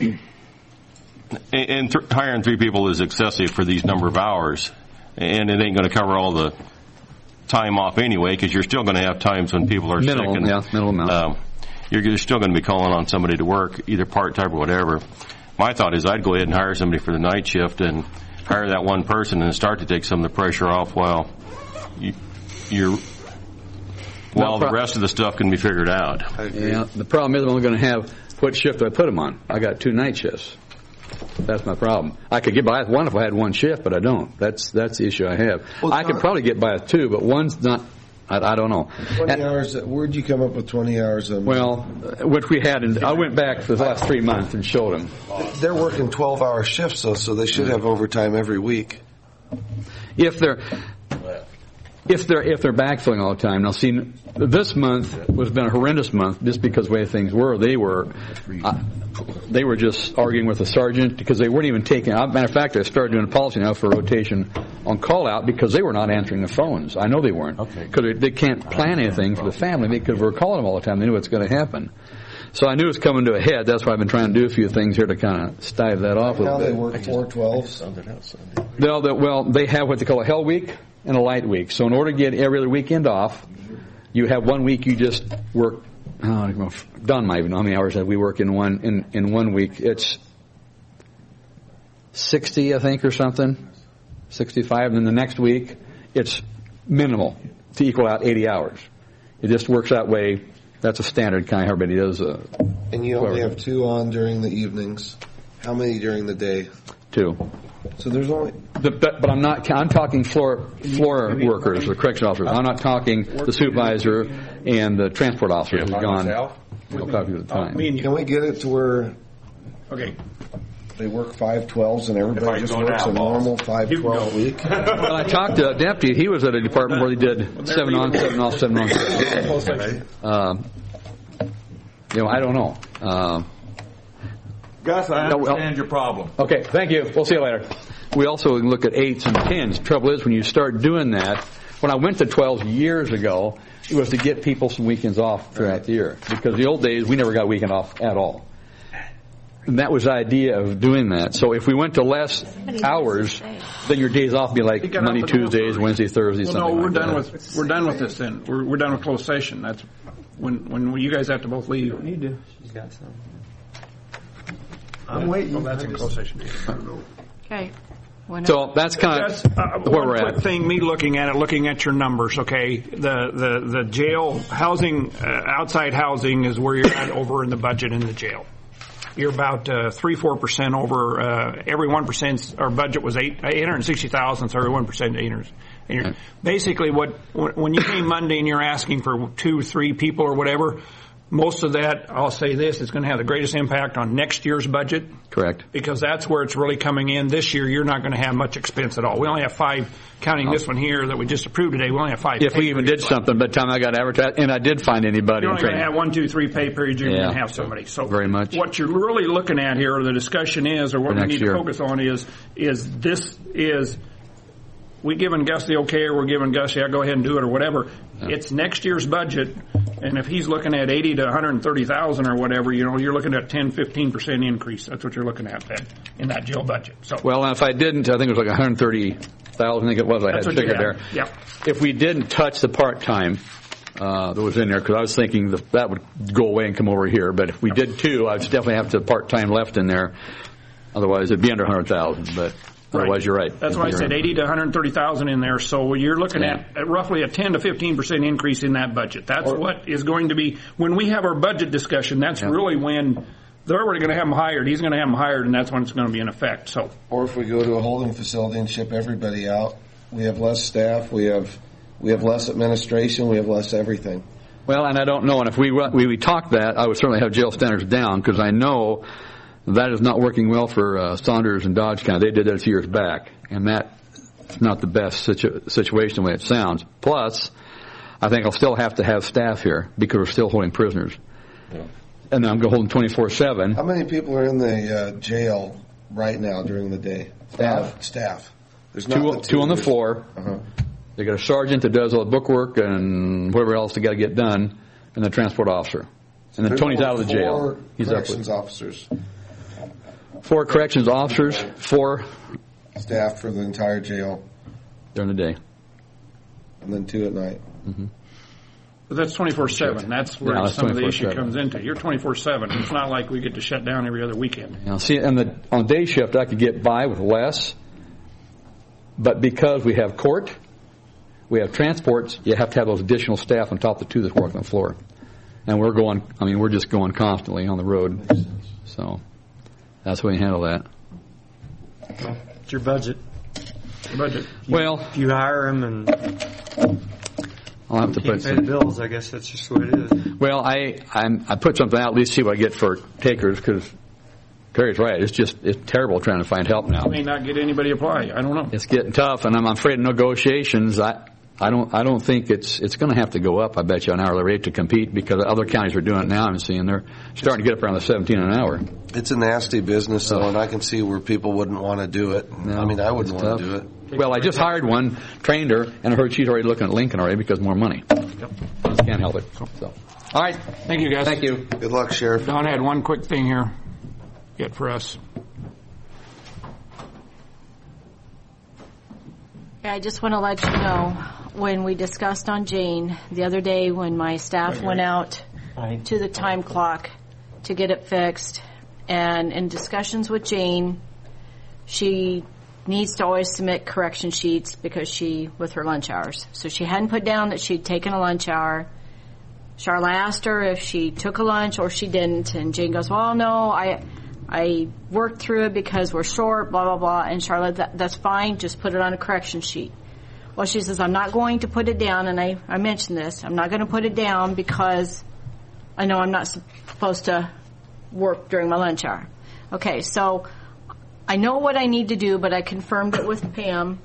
and th- hiring three people is excessive for these number of hours, and it ain't going to cover all the time off anyway, because you're still going to have times when people are minimal, sick. And, yeah, minimal amount. Um, you're, you're still going to be calling on somebody to work, either part time or whatever. My thought is I'd go ahead and hire somebody for the night shift and hire that one person and start to take some of the pressure off while you, you're while the rest of the stuff can be figured out. Yeah, the problem is I'm only going to have what shift do I put them on? I got two night shifts. That's my problem. I could get by with one if I had one shift, but I don't. That's that's the issue I have. Well, I could probably get by with two, but one's not. I, I don't know. Twenty and, hours. Where'd you come up with twenty hours? A well, which we had, in, I went back for the last three months and showed them. They're working twelve-hour shifts, though, so they should have overtime every week. If they're if they're if they're backfilling all the time. Now, see, this month was been a horrendous month just because the way things were. They were uh, they were just arguing with the sergeant because they weren't even taking. As a matter of fact, I started doing a policy now for rotation on call out because they were not answering the phones. I know they weren't because okay. they, they can't plan anything for the family because we're calling them all the time. They knew what's going to happen. So I knew it was coming to a head. That's why I've been trying to do a few things here to kind of stave that off a Now little they bit. work four twelves. Well, the, well, they have what they call a hell week and a light week. So in order to get every other weekend off, you have one week you just work. I don't know, Don might even know how many hours that we work in one in, in one week. It's sixty, I think, or something, sixty-five. And then the next week, it's minimal to equal out eighty hours. It just works that way. That's a standard kind of everybody does. Uh, And you only have two on during the evenings. How many during the day? Two. So there's only. But, but, but I'm not. I'm talking floor floor workers, the correction officers. I'm not talking the supervisor and the transport officer who's gone. We'll talk to you at the time. Can we get it to where? Okay. They work five twelves and everybody just works a normal five twelve week. Well, I talked to a deputy. He was at a department where they did seven on, seven off, seven on. Um, you know, I don't know. Um, Gus, I no, well, understand your problem. Okay, thank you. We'll see you later. We also look at eights and tens. The trouble is, when you start doing that, when I went to twelves years ago, it was to get people some weekends off throughout the year. Because the old days, we never got a weekend off at all. And that was the idea of doing that. So if we went to less hours, then your days off would be like Monday, Tuesdays, Wednesday, Thursdays, Well, something no, we're like done that. with we're done with this. Then we're we're done with closed session. That's when when you guys have to both leave. You do. She's got some. I'm waiting. Well, that's in closed session. Okay. So that's kind of That's, uh, where one we're quick at. thing, me looking at it, looking at your numbers, okay? The the, the jail housing, uh, outside housing is where you're at over in the budget in the jail. You're about uh, three, four percent over. Uh, every one percent, our budget was eight, eight hundred sixty thousand. So every one percent, eight hundred. And you're, basically, what when you came Monday and you're asking for two, three people or whatever, most of that, I'll say this, is going to have the greatest impact on next year's budget. Correct. Because that's where it's really coming in. This year, you're not going to have much expense at all. We only have five, counting this one here that we just approved today, we only have five. If we even did something by the time I got advertised, and I did find anybody You're in only going to training. have one, two, three pay periods. You're Yeah. going to have somebody. So Very much. what you're really looking at here, or the discussion is, or what For we next need year. to focus on is, is this is, we giving Gus the okay, or we're giving Gus, yeah, go ahead and do it, or whatever. Yeah. It's next year's budget, and if he's looking at eighty to one hundred thirty thousand or whatever, you know, you're looking at ten, fifteen percent increase. That's what you're looking at then, in that jail budget. So Well, and if I didn't, I think it was like one hundred thirty thousand. I think it was. I That's had what you figured had. there. Yep. If we didn't touch the part time uh, that was in there, because I was thinking that that would go away and come over here. But if we did two, I'd definitely have the part time left in there. Otherwise, it'd be under one hundred thousand. But otherwise, you're right. That's why I said eighty to one hundred thirty thousand in there. So you're looking Yeah. at, at roughly a ten to fifteen percent increase in that budget. That's what is going to be, when we have our budget discussion, that's Yeah. really when they're already going to have them hired. He's going to have them hired, and that's when it's going to be in effect. So, Or if we go to a holding facility and ship everybody out, we have less staff, we have we have less administration, we have less everything. Well, and I don't know. And if we we, we talked that, I would certainly have jail standards down, because I know that is not working well for uh, Saunders and Dodge County. They did that a few years back, and that's not the best situ- situation the way it sounds. Plus, I think I'll still have to have staff here because we're still holding prisoners. Yeah. And then I'm going to hold them twenty-four seven. How many people are in the uh, jail right now during the day? Staff. Staff. There's Two, not the two on the there's- floor. Uh-huh. They got a sergeant that does all the bookwork and whatever else they got to get done, and the transport officer. And then There's Tony's only out of the four jail. He's up corrections with officers. four corrections officers, four Staff for the entire jail, during the day. and then two at night. Mm-hmm. but that's twenty-four seven. That's where Yeah, that's some of the issue twenty-four seven. comes into. You're twenty-four seven. It's not like we get to shut down every other weekend. Now, see, on the on day shift, I could get by with less, but because we have court, we have transports, you have to have those additional staff on top of the two that work on the floor. And we're going, I mean, we're just going constantly on the road. So that's the way you handle that. It's your budget. Budget. Well, if you hire them and I'll have to can't put pay the some. bills, I guess that's just the way it is. Well, I I'm, I put something out, at least see what I get for takers, because Terry's right. It's just it's terrible trying to find help now. You may not get anybody apply. I don't know. It's getting tough, and I'm afraid of negotiations. I I don't I don't think it's it's going to have to go up. I bet you an hourly rate to compete, because other counties are doing it now. I'm seeing they're starting to get up around the seventeen an hour. It's a nasty business, though, and I can see where people wouldn't want to do it. No, I mean, I wouldn't it's want tough. to do it. Well, I just hired one, trained her, and I heard she's already looking at Lincoln already because more money. Yep. Just can't help it. So, all right. Thank you, guys. Thank you. Good luck, Sheriff. Don had one quick thing here yet for us. I just want to let you know, when we discussed on Jane the other day when my staff went out to the time clock to get it fixed, and in discussions with Jane, she needs to always submit correction sheets because she, with her lunch hours. So she hadn't put down that she'd taken a lunch hour. Charla asked her if she took a lunch or she didn't, and Jane goes, well, no, I I worked through it because we're short, blah, blah, blah. And Charlotte, that, that's fine, just put it on a correction sheet. Well, she says, I'm not going to put it down, and I, I mentioned this, I'm not going to put it down because I know I'm not supposed to work during my lunch hour. Okay, so I know what I need to do, but I confirmed it with Pam,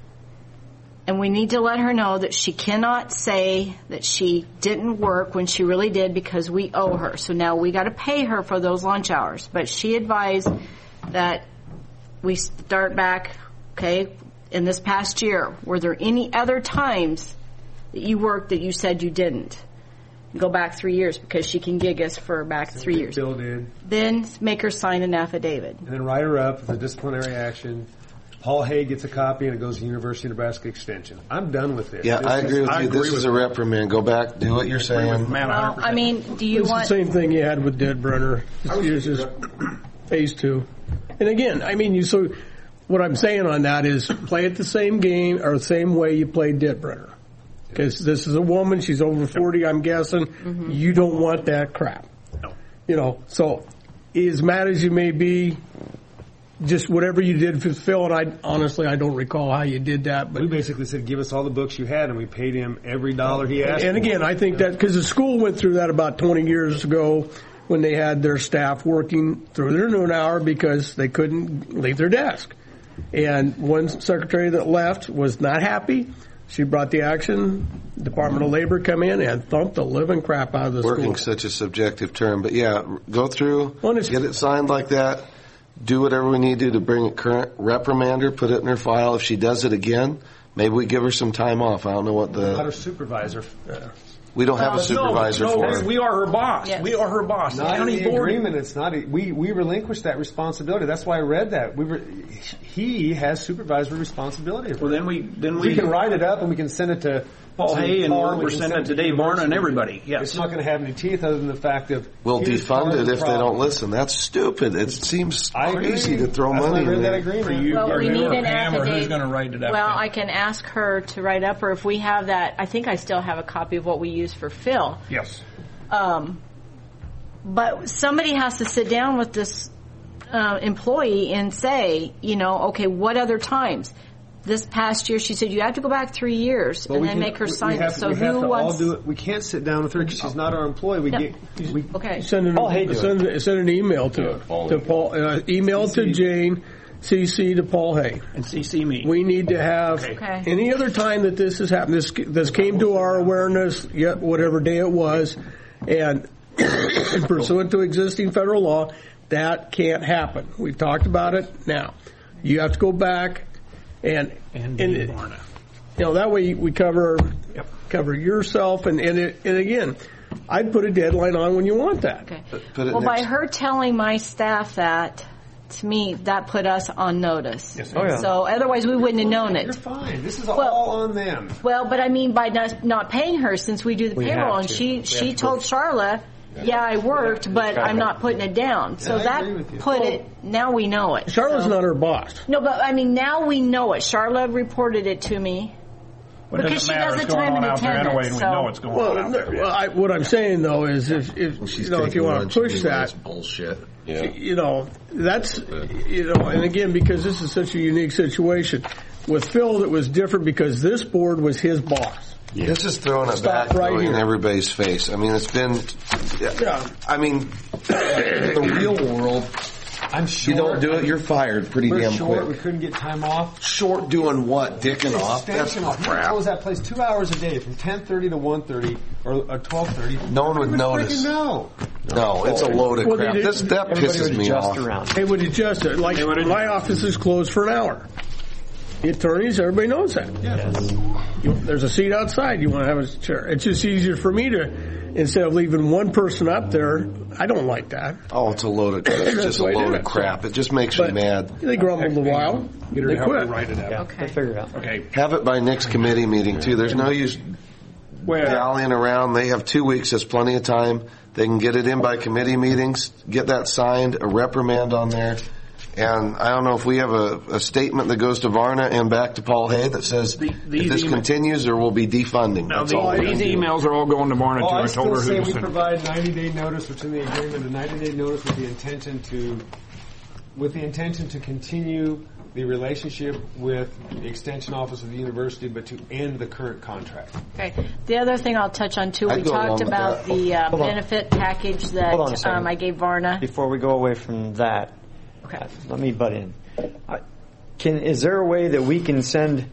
and we need to let her know that she cannot say that she didn't work when she really did because we owe her. So now we got to pay her for those lunch hours. But she advised that we start back, okay, in this past year. Were there any other times that you worked that you said you didn't? Go back three years because she can gig us for back Same three thing years. Bill did. Then make her sign an affidavit. And then write her up as a disciplinary action. Paul Hay gets a copy and it goes to University of Nebraska Extension. I'm done with this. Yeah, this I is, agree with I you. agree This with is a reprimand. Go back, do what you're saying. Well, I mean, do you it's want... the same thing you had with Dead Brenner. It's just phase two. And again, I mean, you so what I'm saying on that is play it the same game or the same way you played Dead Brenner. Because this is a woman, she's over forty, I'm guessing. Mm-hmm. You don't want that crap. No. You know, so as mad as you may be, just whatever you did for Phil, and I honestly I don't recall how you did that. But we basically said, give us all the books you had, and we paid him every dollar he asked. And again, I think that because the school went through that about twenty years ago when they had their staff working through their noon hour because they couldn't leave their desk. And one secretary that left was not happy. She brought the action. Department of Labor come in and thumped the living crap out of the Working school. Working such a subjective term, but yeah, go through, get it signed like that. Do whatever we need to to bring it current, reprimand her, put it in her file. If she does it again, maybe we give her some time off. I don't know what the... Not her supervisor. Uh, we don't have uh, a supervisor no, for no, her. We are her boss. Yes. We are her boss. Not the county in the board. agreement. It's not. A, we we relinquished that responsibility. That's why I read that. We were, he has supervisory responsibility. Well, then we then we, we can write it up and we can send it to Paul Hay and Paul, we're sending it to Dave Barna and everybody. Yes, it's not going to have any teeth other than the fact of we'll defund it if they don't listen. That's stupid. It seems I crazy agree. to throw That's money in that there. agreement. You, well, we need an affidavit. Who's going to write it up? Well, I can ask her to write up, or if we have that, I think I still have a copy of what we used for Phil. Yes. Um, but somebody has to sit down with this uh, employee and say, you know, okay, what other times? This past year, she said you have to go back three years well, and then can, make her sign it. So we who have to wants? All do it. We can't sit down with her because she's not our employee. We no. get we okay. Send an, Paul Hay send, send an email to yeah, Paul to Paul. Uh, email C C. To Jane. C C to Paul Hay. And C C me. We need to have okay. any other time that this has happened. This this came to our awareness, yet whatever day it was, and pursuant to existing federal law, that can't happen. We've talked about it. Now, you have to go back and and, and it, you know that way we cover yep. cover yourself and and, it, and again, I'd put a deadline on when you want that. Okay. Put, put it well, next. by her telling my staff that. To me, that put us on notice. Yes, oh, yeah. So otherwise, we wouldn't have known it. You're fine. This is well, all on them. Well, but I mean, by not, not paying her since we do the we payroll, and she she told Charla, yeah, I worked, but I'm not putting it down. So yeah, that put well, it. Now we know it. Charla's so. not her boss. No, but I mean, now we know it. Charla reported it to me. Well, because she does the time and attendance. Anyway, and we so. know what's going well, on out there. Well, I, what I'm saying though is, if, if well, you know, if you want to push that, bullshit. Yeah. You know, that's you know, and again, because this is such a unique situation with Phil, it was different because this board was his boss. Yeah. This is throwing it Stop back right in here. everybody's face. I mean, it's been. Yeah. yeah. I mean, in the real world. I'm sure. You don't do it, you're fired pretty We're damn short, quick. We couldn't get time off. Short doing what? Dicking off? That's off. crap. How was that place? Two hours a day from ten thirty to one thirty or twelve thirty. No one would, would notice. No. No, it's a load of well, crap. This, that pisses me off. Around. They would adjust it. Like, my office is closed for an hour. the attorneys, everybody knows that. Yes. You, there's a seat outside. You want to have a chair. It's just easier for me to, instead of leaving one person up there, I don't like that. Oh, it's a load of crap. It's just a load of crap. It just makes me mad. They grumbled a while. Get her They to help her quit. write it out. Yeah, Okay. they figure it out. Okay. Have it by next committee meeting, too. There's no use dallying around. They have two weeks. There's plenty of time. They can get it in by committee meetings, get that signed, a reprimand on there. And I don't know if we have a, a statement that goes to Varna and back to Paul Hay that says The- if these this email- continues, there will be defunding. Now, That's the, all. I these can do. emails are all going to Varna, Oh, too. I I told still her say who we to send. provide ninety-day notice, which in the agreement, a ninety-day notice with the intention to, with the intention to continue the relationship with the extension office of the university, but to end the current contract. Okay. The other thing I'll touch on too, I'd we go along talked with about that. the uh, Hold on. benefit package Hold on a that second. um, I gave Varna. Before we go away from that, okay. let me butt in. I, can is there a way that we can send?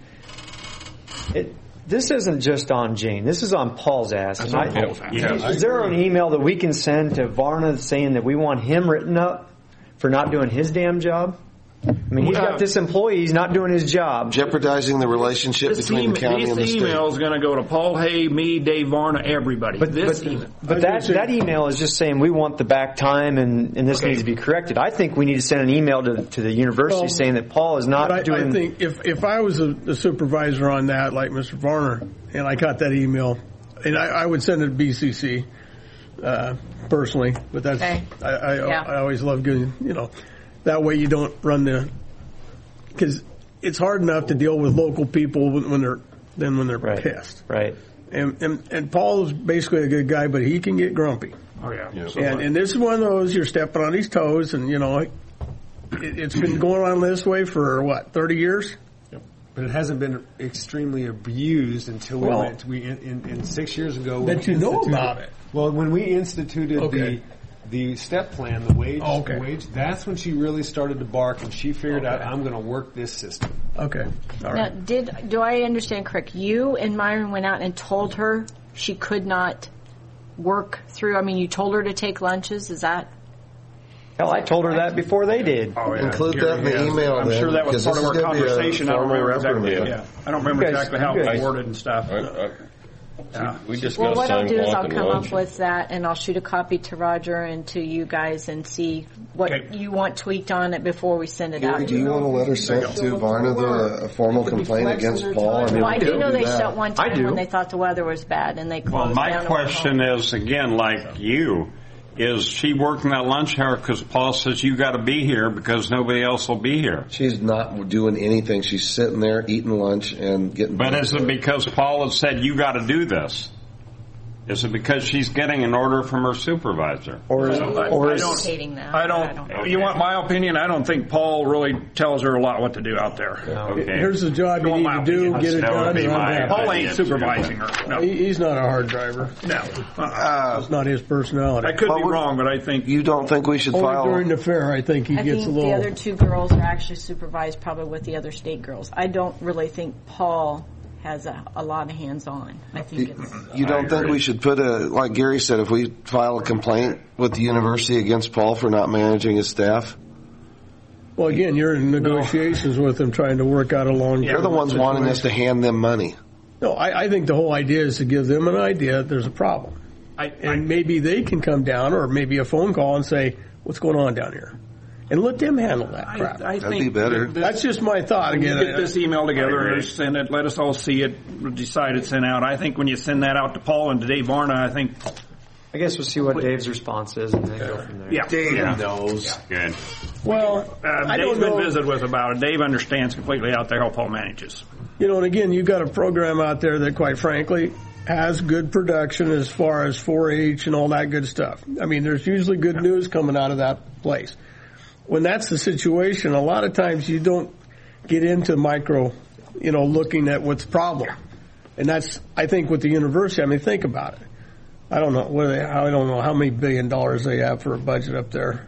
It, this isn't just on Jane. This is on Paul's ass. That's And on I- Paul's ass. is, Yeah, I is there agree. an email that we can send to Varna saying that we want him written up for not doing his damn job? I mean, he's got this employee. He's not doing his job. Jeopardizing the relationship This, between email, the county and the this state. email is going to go to Paul Hay, me, Dave Varna, everybody. But, this but, email. but that, that email is just saying we want the back time and, and this needs to be corrected. I think we need to send an email to, to the university Well, saying that Paul is not But I, doing. I think if, if I was a, a supervisor on that, like Mister Varner, and I got that email, and I, I would send it to B C C uh, personally. But that's Okay. I, I, Yeah. I always love getting, you know, that way you don't run the, because it's hard enough to deal with local people when, when they're then when they're pissed. Right. And, and and Paul's basically a good guy, but he can get grumpy. Oh, yeah. And, and this is one of those, you're stepping on his toes, and, you know, it, it's been going on this way for, what, thirty years? But it hasn't been extremely abused until we Well- went. We in, in, in six years ago. when That we you know instituted- about it. Well, when we instituted Okay. the the step plan, the wage, Oh, okay. the wage, that's when she really started to bark, and she figured out, I'm going to work this system. Okay. All Now, did do I understand correct? You and Myron went out and told her she could not work through. I mean, you told her to take lunches. Is that? Hell, I told her that before they did. Oh, yeah. Include that in the Yeah. email. I'm then, sure that was because part of this our is gonna be a conversation. I don't formal remember exactly. reprimand. Yeah. I don't remember You guys- exactly how you it was guys- worded and stuff. Yeah. We discussed Well, what I'll time do is clock I'll and come lunch. up with that, and I'll shoot a copy to Roger and to you guys, and see what Okay. you want tweaked on it before we send it Gary, out. do you want a letter sent to Varna, the, a formal complaint against Paul? I mean, Well, I we do can know do they that. shut one I time do. when they thought the weather was bad, and they closed Well, my down and went question home. is, again, like you, is she working that lunch hour because Paul says you got to be here because nobody else will be here? She's not doing anything. She's sitting there eating lunch and getting. But is it because Paul has said you got to do this? Is it because she's getting an order from her supervisor? Or, I, or I is, don't. Hating that. I don't. You want my opinion? I don't think Paul really tells her a lot what to do out there. Okay. Here's the job you Well, need my to do, opinion. get it That would done. be and my run down. Paul opinion. ain't supervising her. No, He, he's not a hard driver. no. Uh, It's not his personality. I could But be we- wrong, but I think You don't think we should Only file? during the fair, I think he I gets think a little. the other two girls are actually supervised probably with the other state girls. I don't really think Paul has a, a lot of hands-on. I think it's... You don't think we should put a, like Gary said, if we file a complaint with the university against Paul for not managing his staff? Well, again, you're in negotiations with them, trying to work out a long. They're the ones wanting us to hand them money. No, I, I think the whole idea is to give them an idea that there's a problem, I, and maybe they can come down, or maybe a phone call and say, "What's going on down here?" And let them handle that crap. I, I That'd think be better. that- That's just my thought. Again, Get this email together I agree. and send it. Let us all see it. Decide it's sent out. I think when you send that out to Paul and to Dave Varna, I think I guess we'll see what Dave's response is and then go from there. yeah, Dave yeah. knows. Good. well, Uh, I Dave's don't been know. visited with about it. Dave understands completely out there how Paul manages. You know, and again, you've got a program out there that, quite frankly, has good production as far as four H and all that good stuff. I mean, there's usually good news coming out of that place. When that's the situation, a lot of times you don't get into micro, you know, looking at what's the problem. And that's, I think, with the university. I mean, think about it. I don't know what are they, I don't know how many billion dollars they have for a budget up there.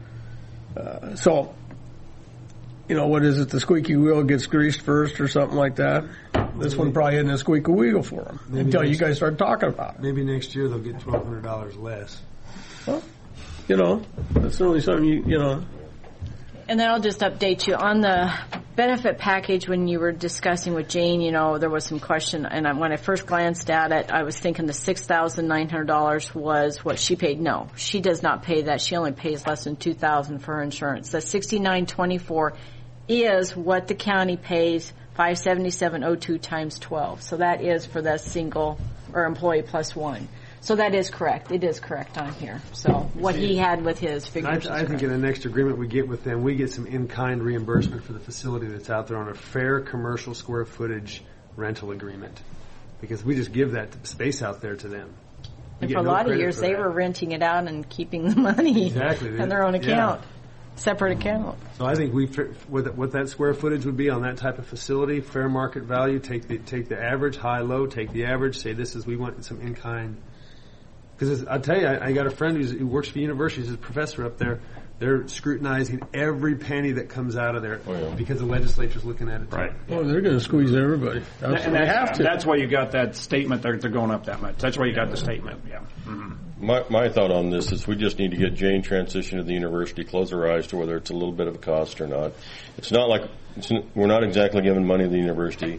Uh, so, you know, what is it? The squeaky wheel gets greased first, or something like that. This one probably isn't a squeaky wheel for them Maybe until you next- guys start talking about it. Maybe next year they'll get twelve hundred dollars less. Well, you know, that's certainly something you you know. And then I'll just update you on the benefit package, when you were discussing with Jane, you know, there was some question, and I, when I first glanced at it, I was thinking the six thousand nine hundred dollars was what she paid. No, she does not pay that. She only pays less than two thousand dollars for her insurance. The sixty-nine twenty-four is what the county pays, five seventy-seven oh two times twelve. So that is for the single or employee plus one. So that is correct. It is correct on here. So what he had with his figures. I, I think in the next agreement we get with them, we get some in-kind reimbursement for the facility that's out there on a fair commercial square footage rental agreement, because we just give that space out there to them. We and get for a no lot of credit years, for they that. were renting it out and keeping the money Exactly. in their own account, Yeah. separate account. So I think we, what, what that square footage would be on that type of facility, fair market value, take the take the average, high, low, take the average, say this is, we want some in-kind. Because I'll tell you, I, I got a friend who's, who works for universities, he's a professor up there. They're scrutinizing every penny that comes out of there Oh, yeah. because the legislature's looking at it. Too. Right. Oh, they're going to squeeze everybody. That's, And they that's, have to. that's why you got that statement. They're, they're going up that much. That's why you got the statement. Yeah. Mm-hmm. My, my thought on this is we just need to get Jane transitioned to the university, close her eyes to whether it's a little bit of a cost or not. It's not like, it's, we're not exactly giving money to the university.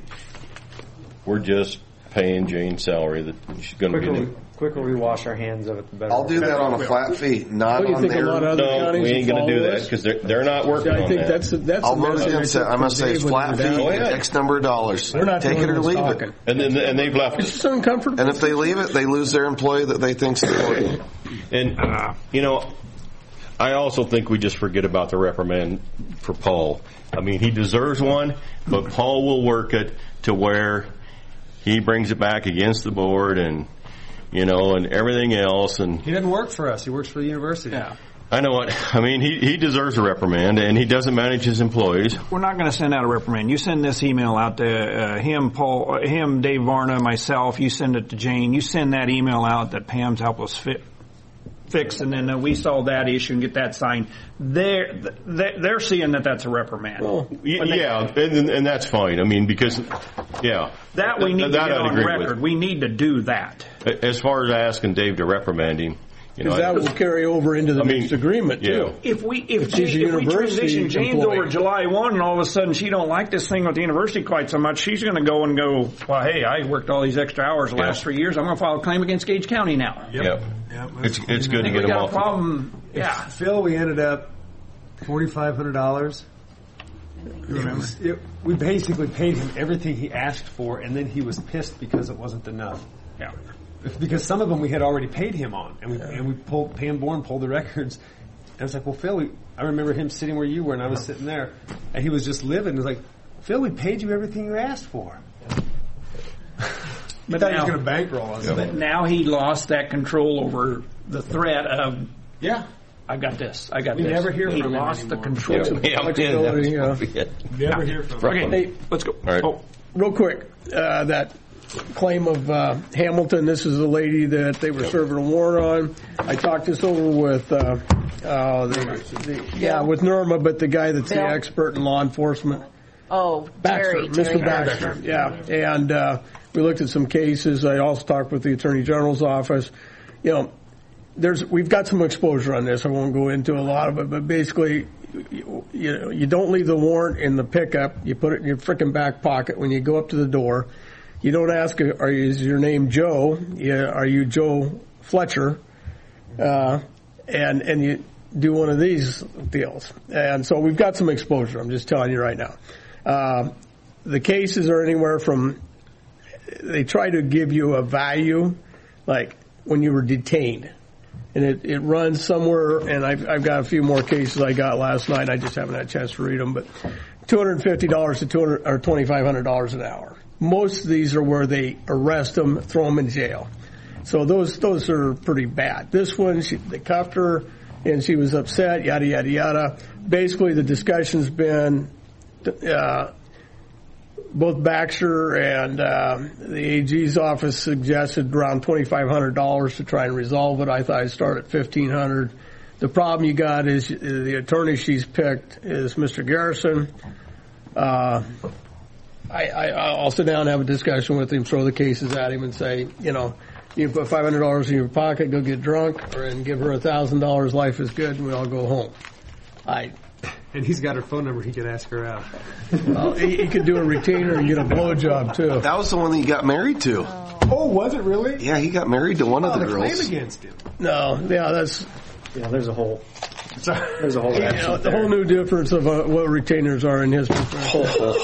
We're just paying Jane's salary that she's going to be Quicker, in. we, quicker we wash our hands of it, the better. I'll do that on a flat fee, not What do you on think a their. lot of other No, counties we ain't will going to do follow that this? because they're, they're not working I on think that. that's that's. I'll the vote message against it. took I'm going to from say Dave when flat he was fee, down Oh, yeah. X number of dollars. We're not the Take it only or ones leave talking. it. And then and they've left. It's just uncomfortable. And if they leave it, they lose their employee that they think's important. And, uh, you know, I also think we just forget about the reprimand for Paul. I mean, he deserves one, but Paul will work it to where he brings it back against the board and, you know, and everything else. And He doesn't work for us. He works for the university. Yeah. I know what. I mean, he, he deserves a reprimand, and he doesn't manage his employees. We're not going to send out a reprimand. You send this email out to uh, him, Paul, uh, him, Dave Varna, myself. You send it to Jane. You send that email out that Pam's helped us fi- fix, and then uh, we solve that issue and get that signed. They're they're, they're seeing that that's a reprimand. Y- yeah, and, and that's fine. I mean, because yeah, that we need that to get I'd on agree record. with. We need to do that. As far as asking Dave to reprimand him, you know, Because that I- will carry over into the I mean, next agreement yeah. too. If we if, If she's a Jane, if we university transition Jane's employee. over July first and all of a sudden she don't like this thing with the university quite so much, she's going to go and go, well, hey, I worked all these extra hours the last Yeah. three years. I'm going to file a claim against Gage County now. Yep. It's it's good to I think get we him got off. a problem. Yeah. Phil, we ended up forty-five hundred dollars. We basically paid him everything he asked for, and then he was pissed because it wasn't enough. Yeah. Because some of them we had already paid him on, and we and we pulled Pam Bourne pulled the records. And I was like, well, Phil, we, I remember him sitting where you were, and I was sitting there, and he was just living. It was like, Phil, we paid you everything you asked for. But I thought he now- was going to bankroll us. But now he lost that control over the threat of, yeah, I got this, I got We this. never hear he from him lost the anymore. control. Yeah, Flexibility, yeah, that's yeah. probably it. Never hear from him. Okay, hey, let's go. All right. Oh, Real quick, uh, that claim of uh, Hamilton, this is a lady that they were serving a warrant on. I talked this over with, uh, uh, the, the, yeah, with Norma, but the guy that's the Bill? expert in law enforcement. Oh, Baxter, Terry, Mister Terry Baxter, yeah. And uh, we looked at some cases. I also talked with the Attorney General's office. You know, there's we've got some exposure on this. I won't go into a lot of it, but basically, you, you know, you don't leave the warrant in the pickup. You put it in your frickin' back pocket when you go up to the door. You don't ask, "Are you, is your name Joe? Yeah, are you Joe Fletcher?" Uh, and and you do one of these deals. And so we've got some exposure. I'm just telling you right now. Uh, the cases are anywhere from, they try to give you a value, like when you were detained. And it, it runs somewhere, and I've, I've got a few more cases I got last night. I just haven't had a chance to read them, but two hundred fifty dollars to two hundred or twenty-five hundred dollars an hour. Most of these are where they arrest them, throw them in jail. So those those are pretty bad. This one, she, they cuffed her, and she was upset, yada, yada, yada. Basically, the discussion's been uh, both Baxter and uh, the A G's office suggested around twenty-five hundred dollars to try and resolve it. I thought I'd start at fifteen hundred dollars. The problem you got is the attorney she's picked is Mister Garrison. Uh, I, I, I'll sit down and have a discussion with him, throw the cases at him and say, you know, you put five hundred dollars in your pocket, go get drunk, or and give her one thousand dollars, life is good, and we all go home. I, And he's got her phone number. He could ask her out. Well, he, he could do a retainer and get a blowjob too. That was the one that he got married to. Oh, was it really? Yeah, he got married to one oh, of the, the girls. claim against him. No, yeah, that's Yeah, there's a whole there's a whole you know, the whole new difference of uh, what retainers are in his profession.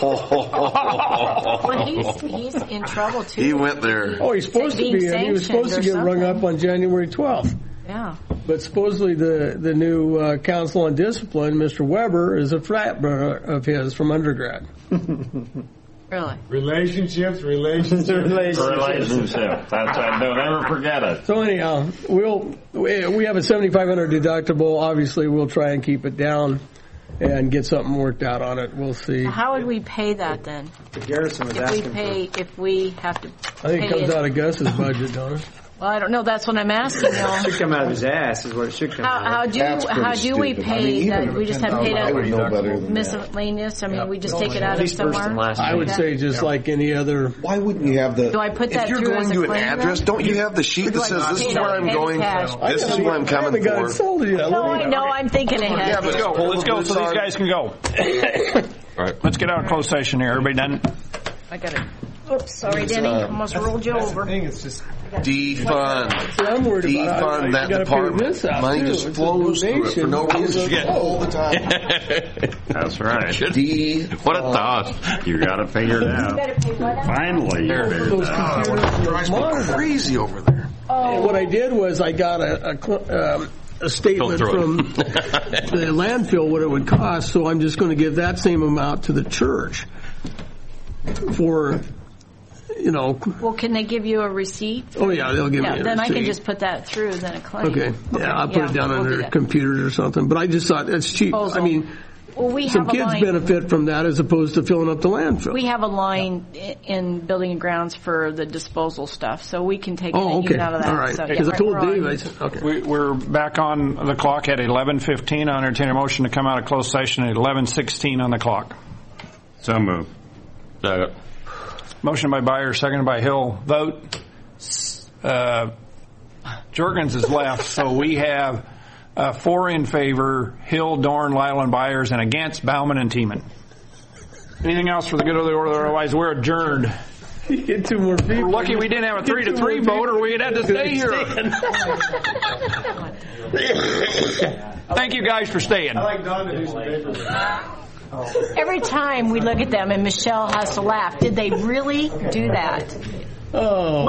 Well, he's he's in trouble too. He went there. Oh, he's supposed to Being be. He was supposed to sanctioned get or rung something. up on January twelfth. Yeah. But supposedly the the new uh, council on discipline, Mister Weber, is a frat brother of his from undergrad. Really? Relationships, relationships, Relationship. That's right. Don't ever forget it. So anyhow, we'll we, we have a seventy-five hundred deductible. Obviously, we'll try and keep it down and get something worked out on it. We'll see. How would we pay that then? Garrison was If we asking pay, if we have to. I think it pay comes out of Gus's budget, don't it? Well, I don't know. That's what I'm asking. It should come out of his ass, is what it should come How, out of. how do That's pretty how do we stupid. pay I mean, even that? if We it's just have ten paid thousand, I would know better out than miscellaneous. I mean, we just take it out At of least first and somewhere. last. I would Okay. say just like any other. Why wouldn't you have the? Do I put that if you're through going as a to an claim address, then? don't you have the sheet Or do that I says just this pay is it where out I'm petty going? cash? This is what I'm I coming haven't got it for. sold yet. No, I know. I'm thinking ahead. Yeah, but Let's go. Let's go so these guys can go. All right. Let's get out of closed session here. Everybody done? I got it. Oops, sorry, Denny. uh, Almost rolled you over. I think it's just Defund. See, I'm worried about Defund I, that I gotta department. figure this out, Money too. just It's a flows through it for donation. no reason all the time. That's right. D. What a thought. You got it figured out. Finally, you figured Those it out. computers Drives me crazy over there. And what I did was I got a a, cl- um, a statement Don't throw from it. the landfill what it would cost, so I'm just going to give that same amount to the church for, you know. Well, can they give you a receipt? Oh yeah, they'll give Yeah, me a then I can receipt. just put that through then a claim. Okay, yeah, I'll put yeah, it down we'll on do their that. computers or something. But I just thought it's cheap. Disposal. I mean, Well, we some have a kids line. benefit from that as opposed to filling up the landfill. We have a line i- in building and grounds for the disposal stuff, so we can take it Oh, and okay. use out of that. All right. So, Because yeah, I told we're on. Dave, I said, okay. We, we're back on the clock at eleven fifteen. I entertain a motion to come out of closed session at eleven sixteen on the clock. So move. Second. Motion by Byer, seconded by Hill. Vote. Uh, Jorgens is left, so we have uh, four in favor: Hill, Dorn, Lyle, and Byers, and against Bauman and Tiemann. Anything else for the good of the order? Otherwise, we're adjourned. You get two more people. We're lucky we didn't have a three to three vote, or we'd have to stay here. Thank you guys for staying. I like Don to do some paperwork. Every time we look at them and Michelle has to laugh, did they really do that? Oh.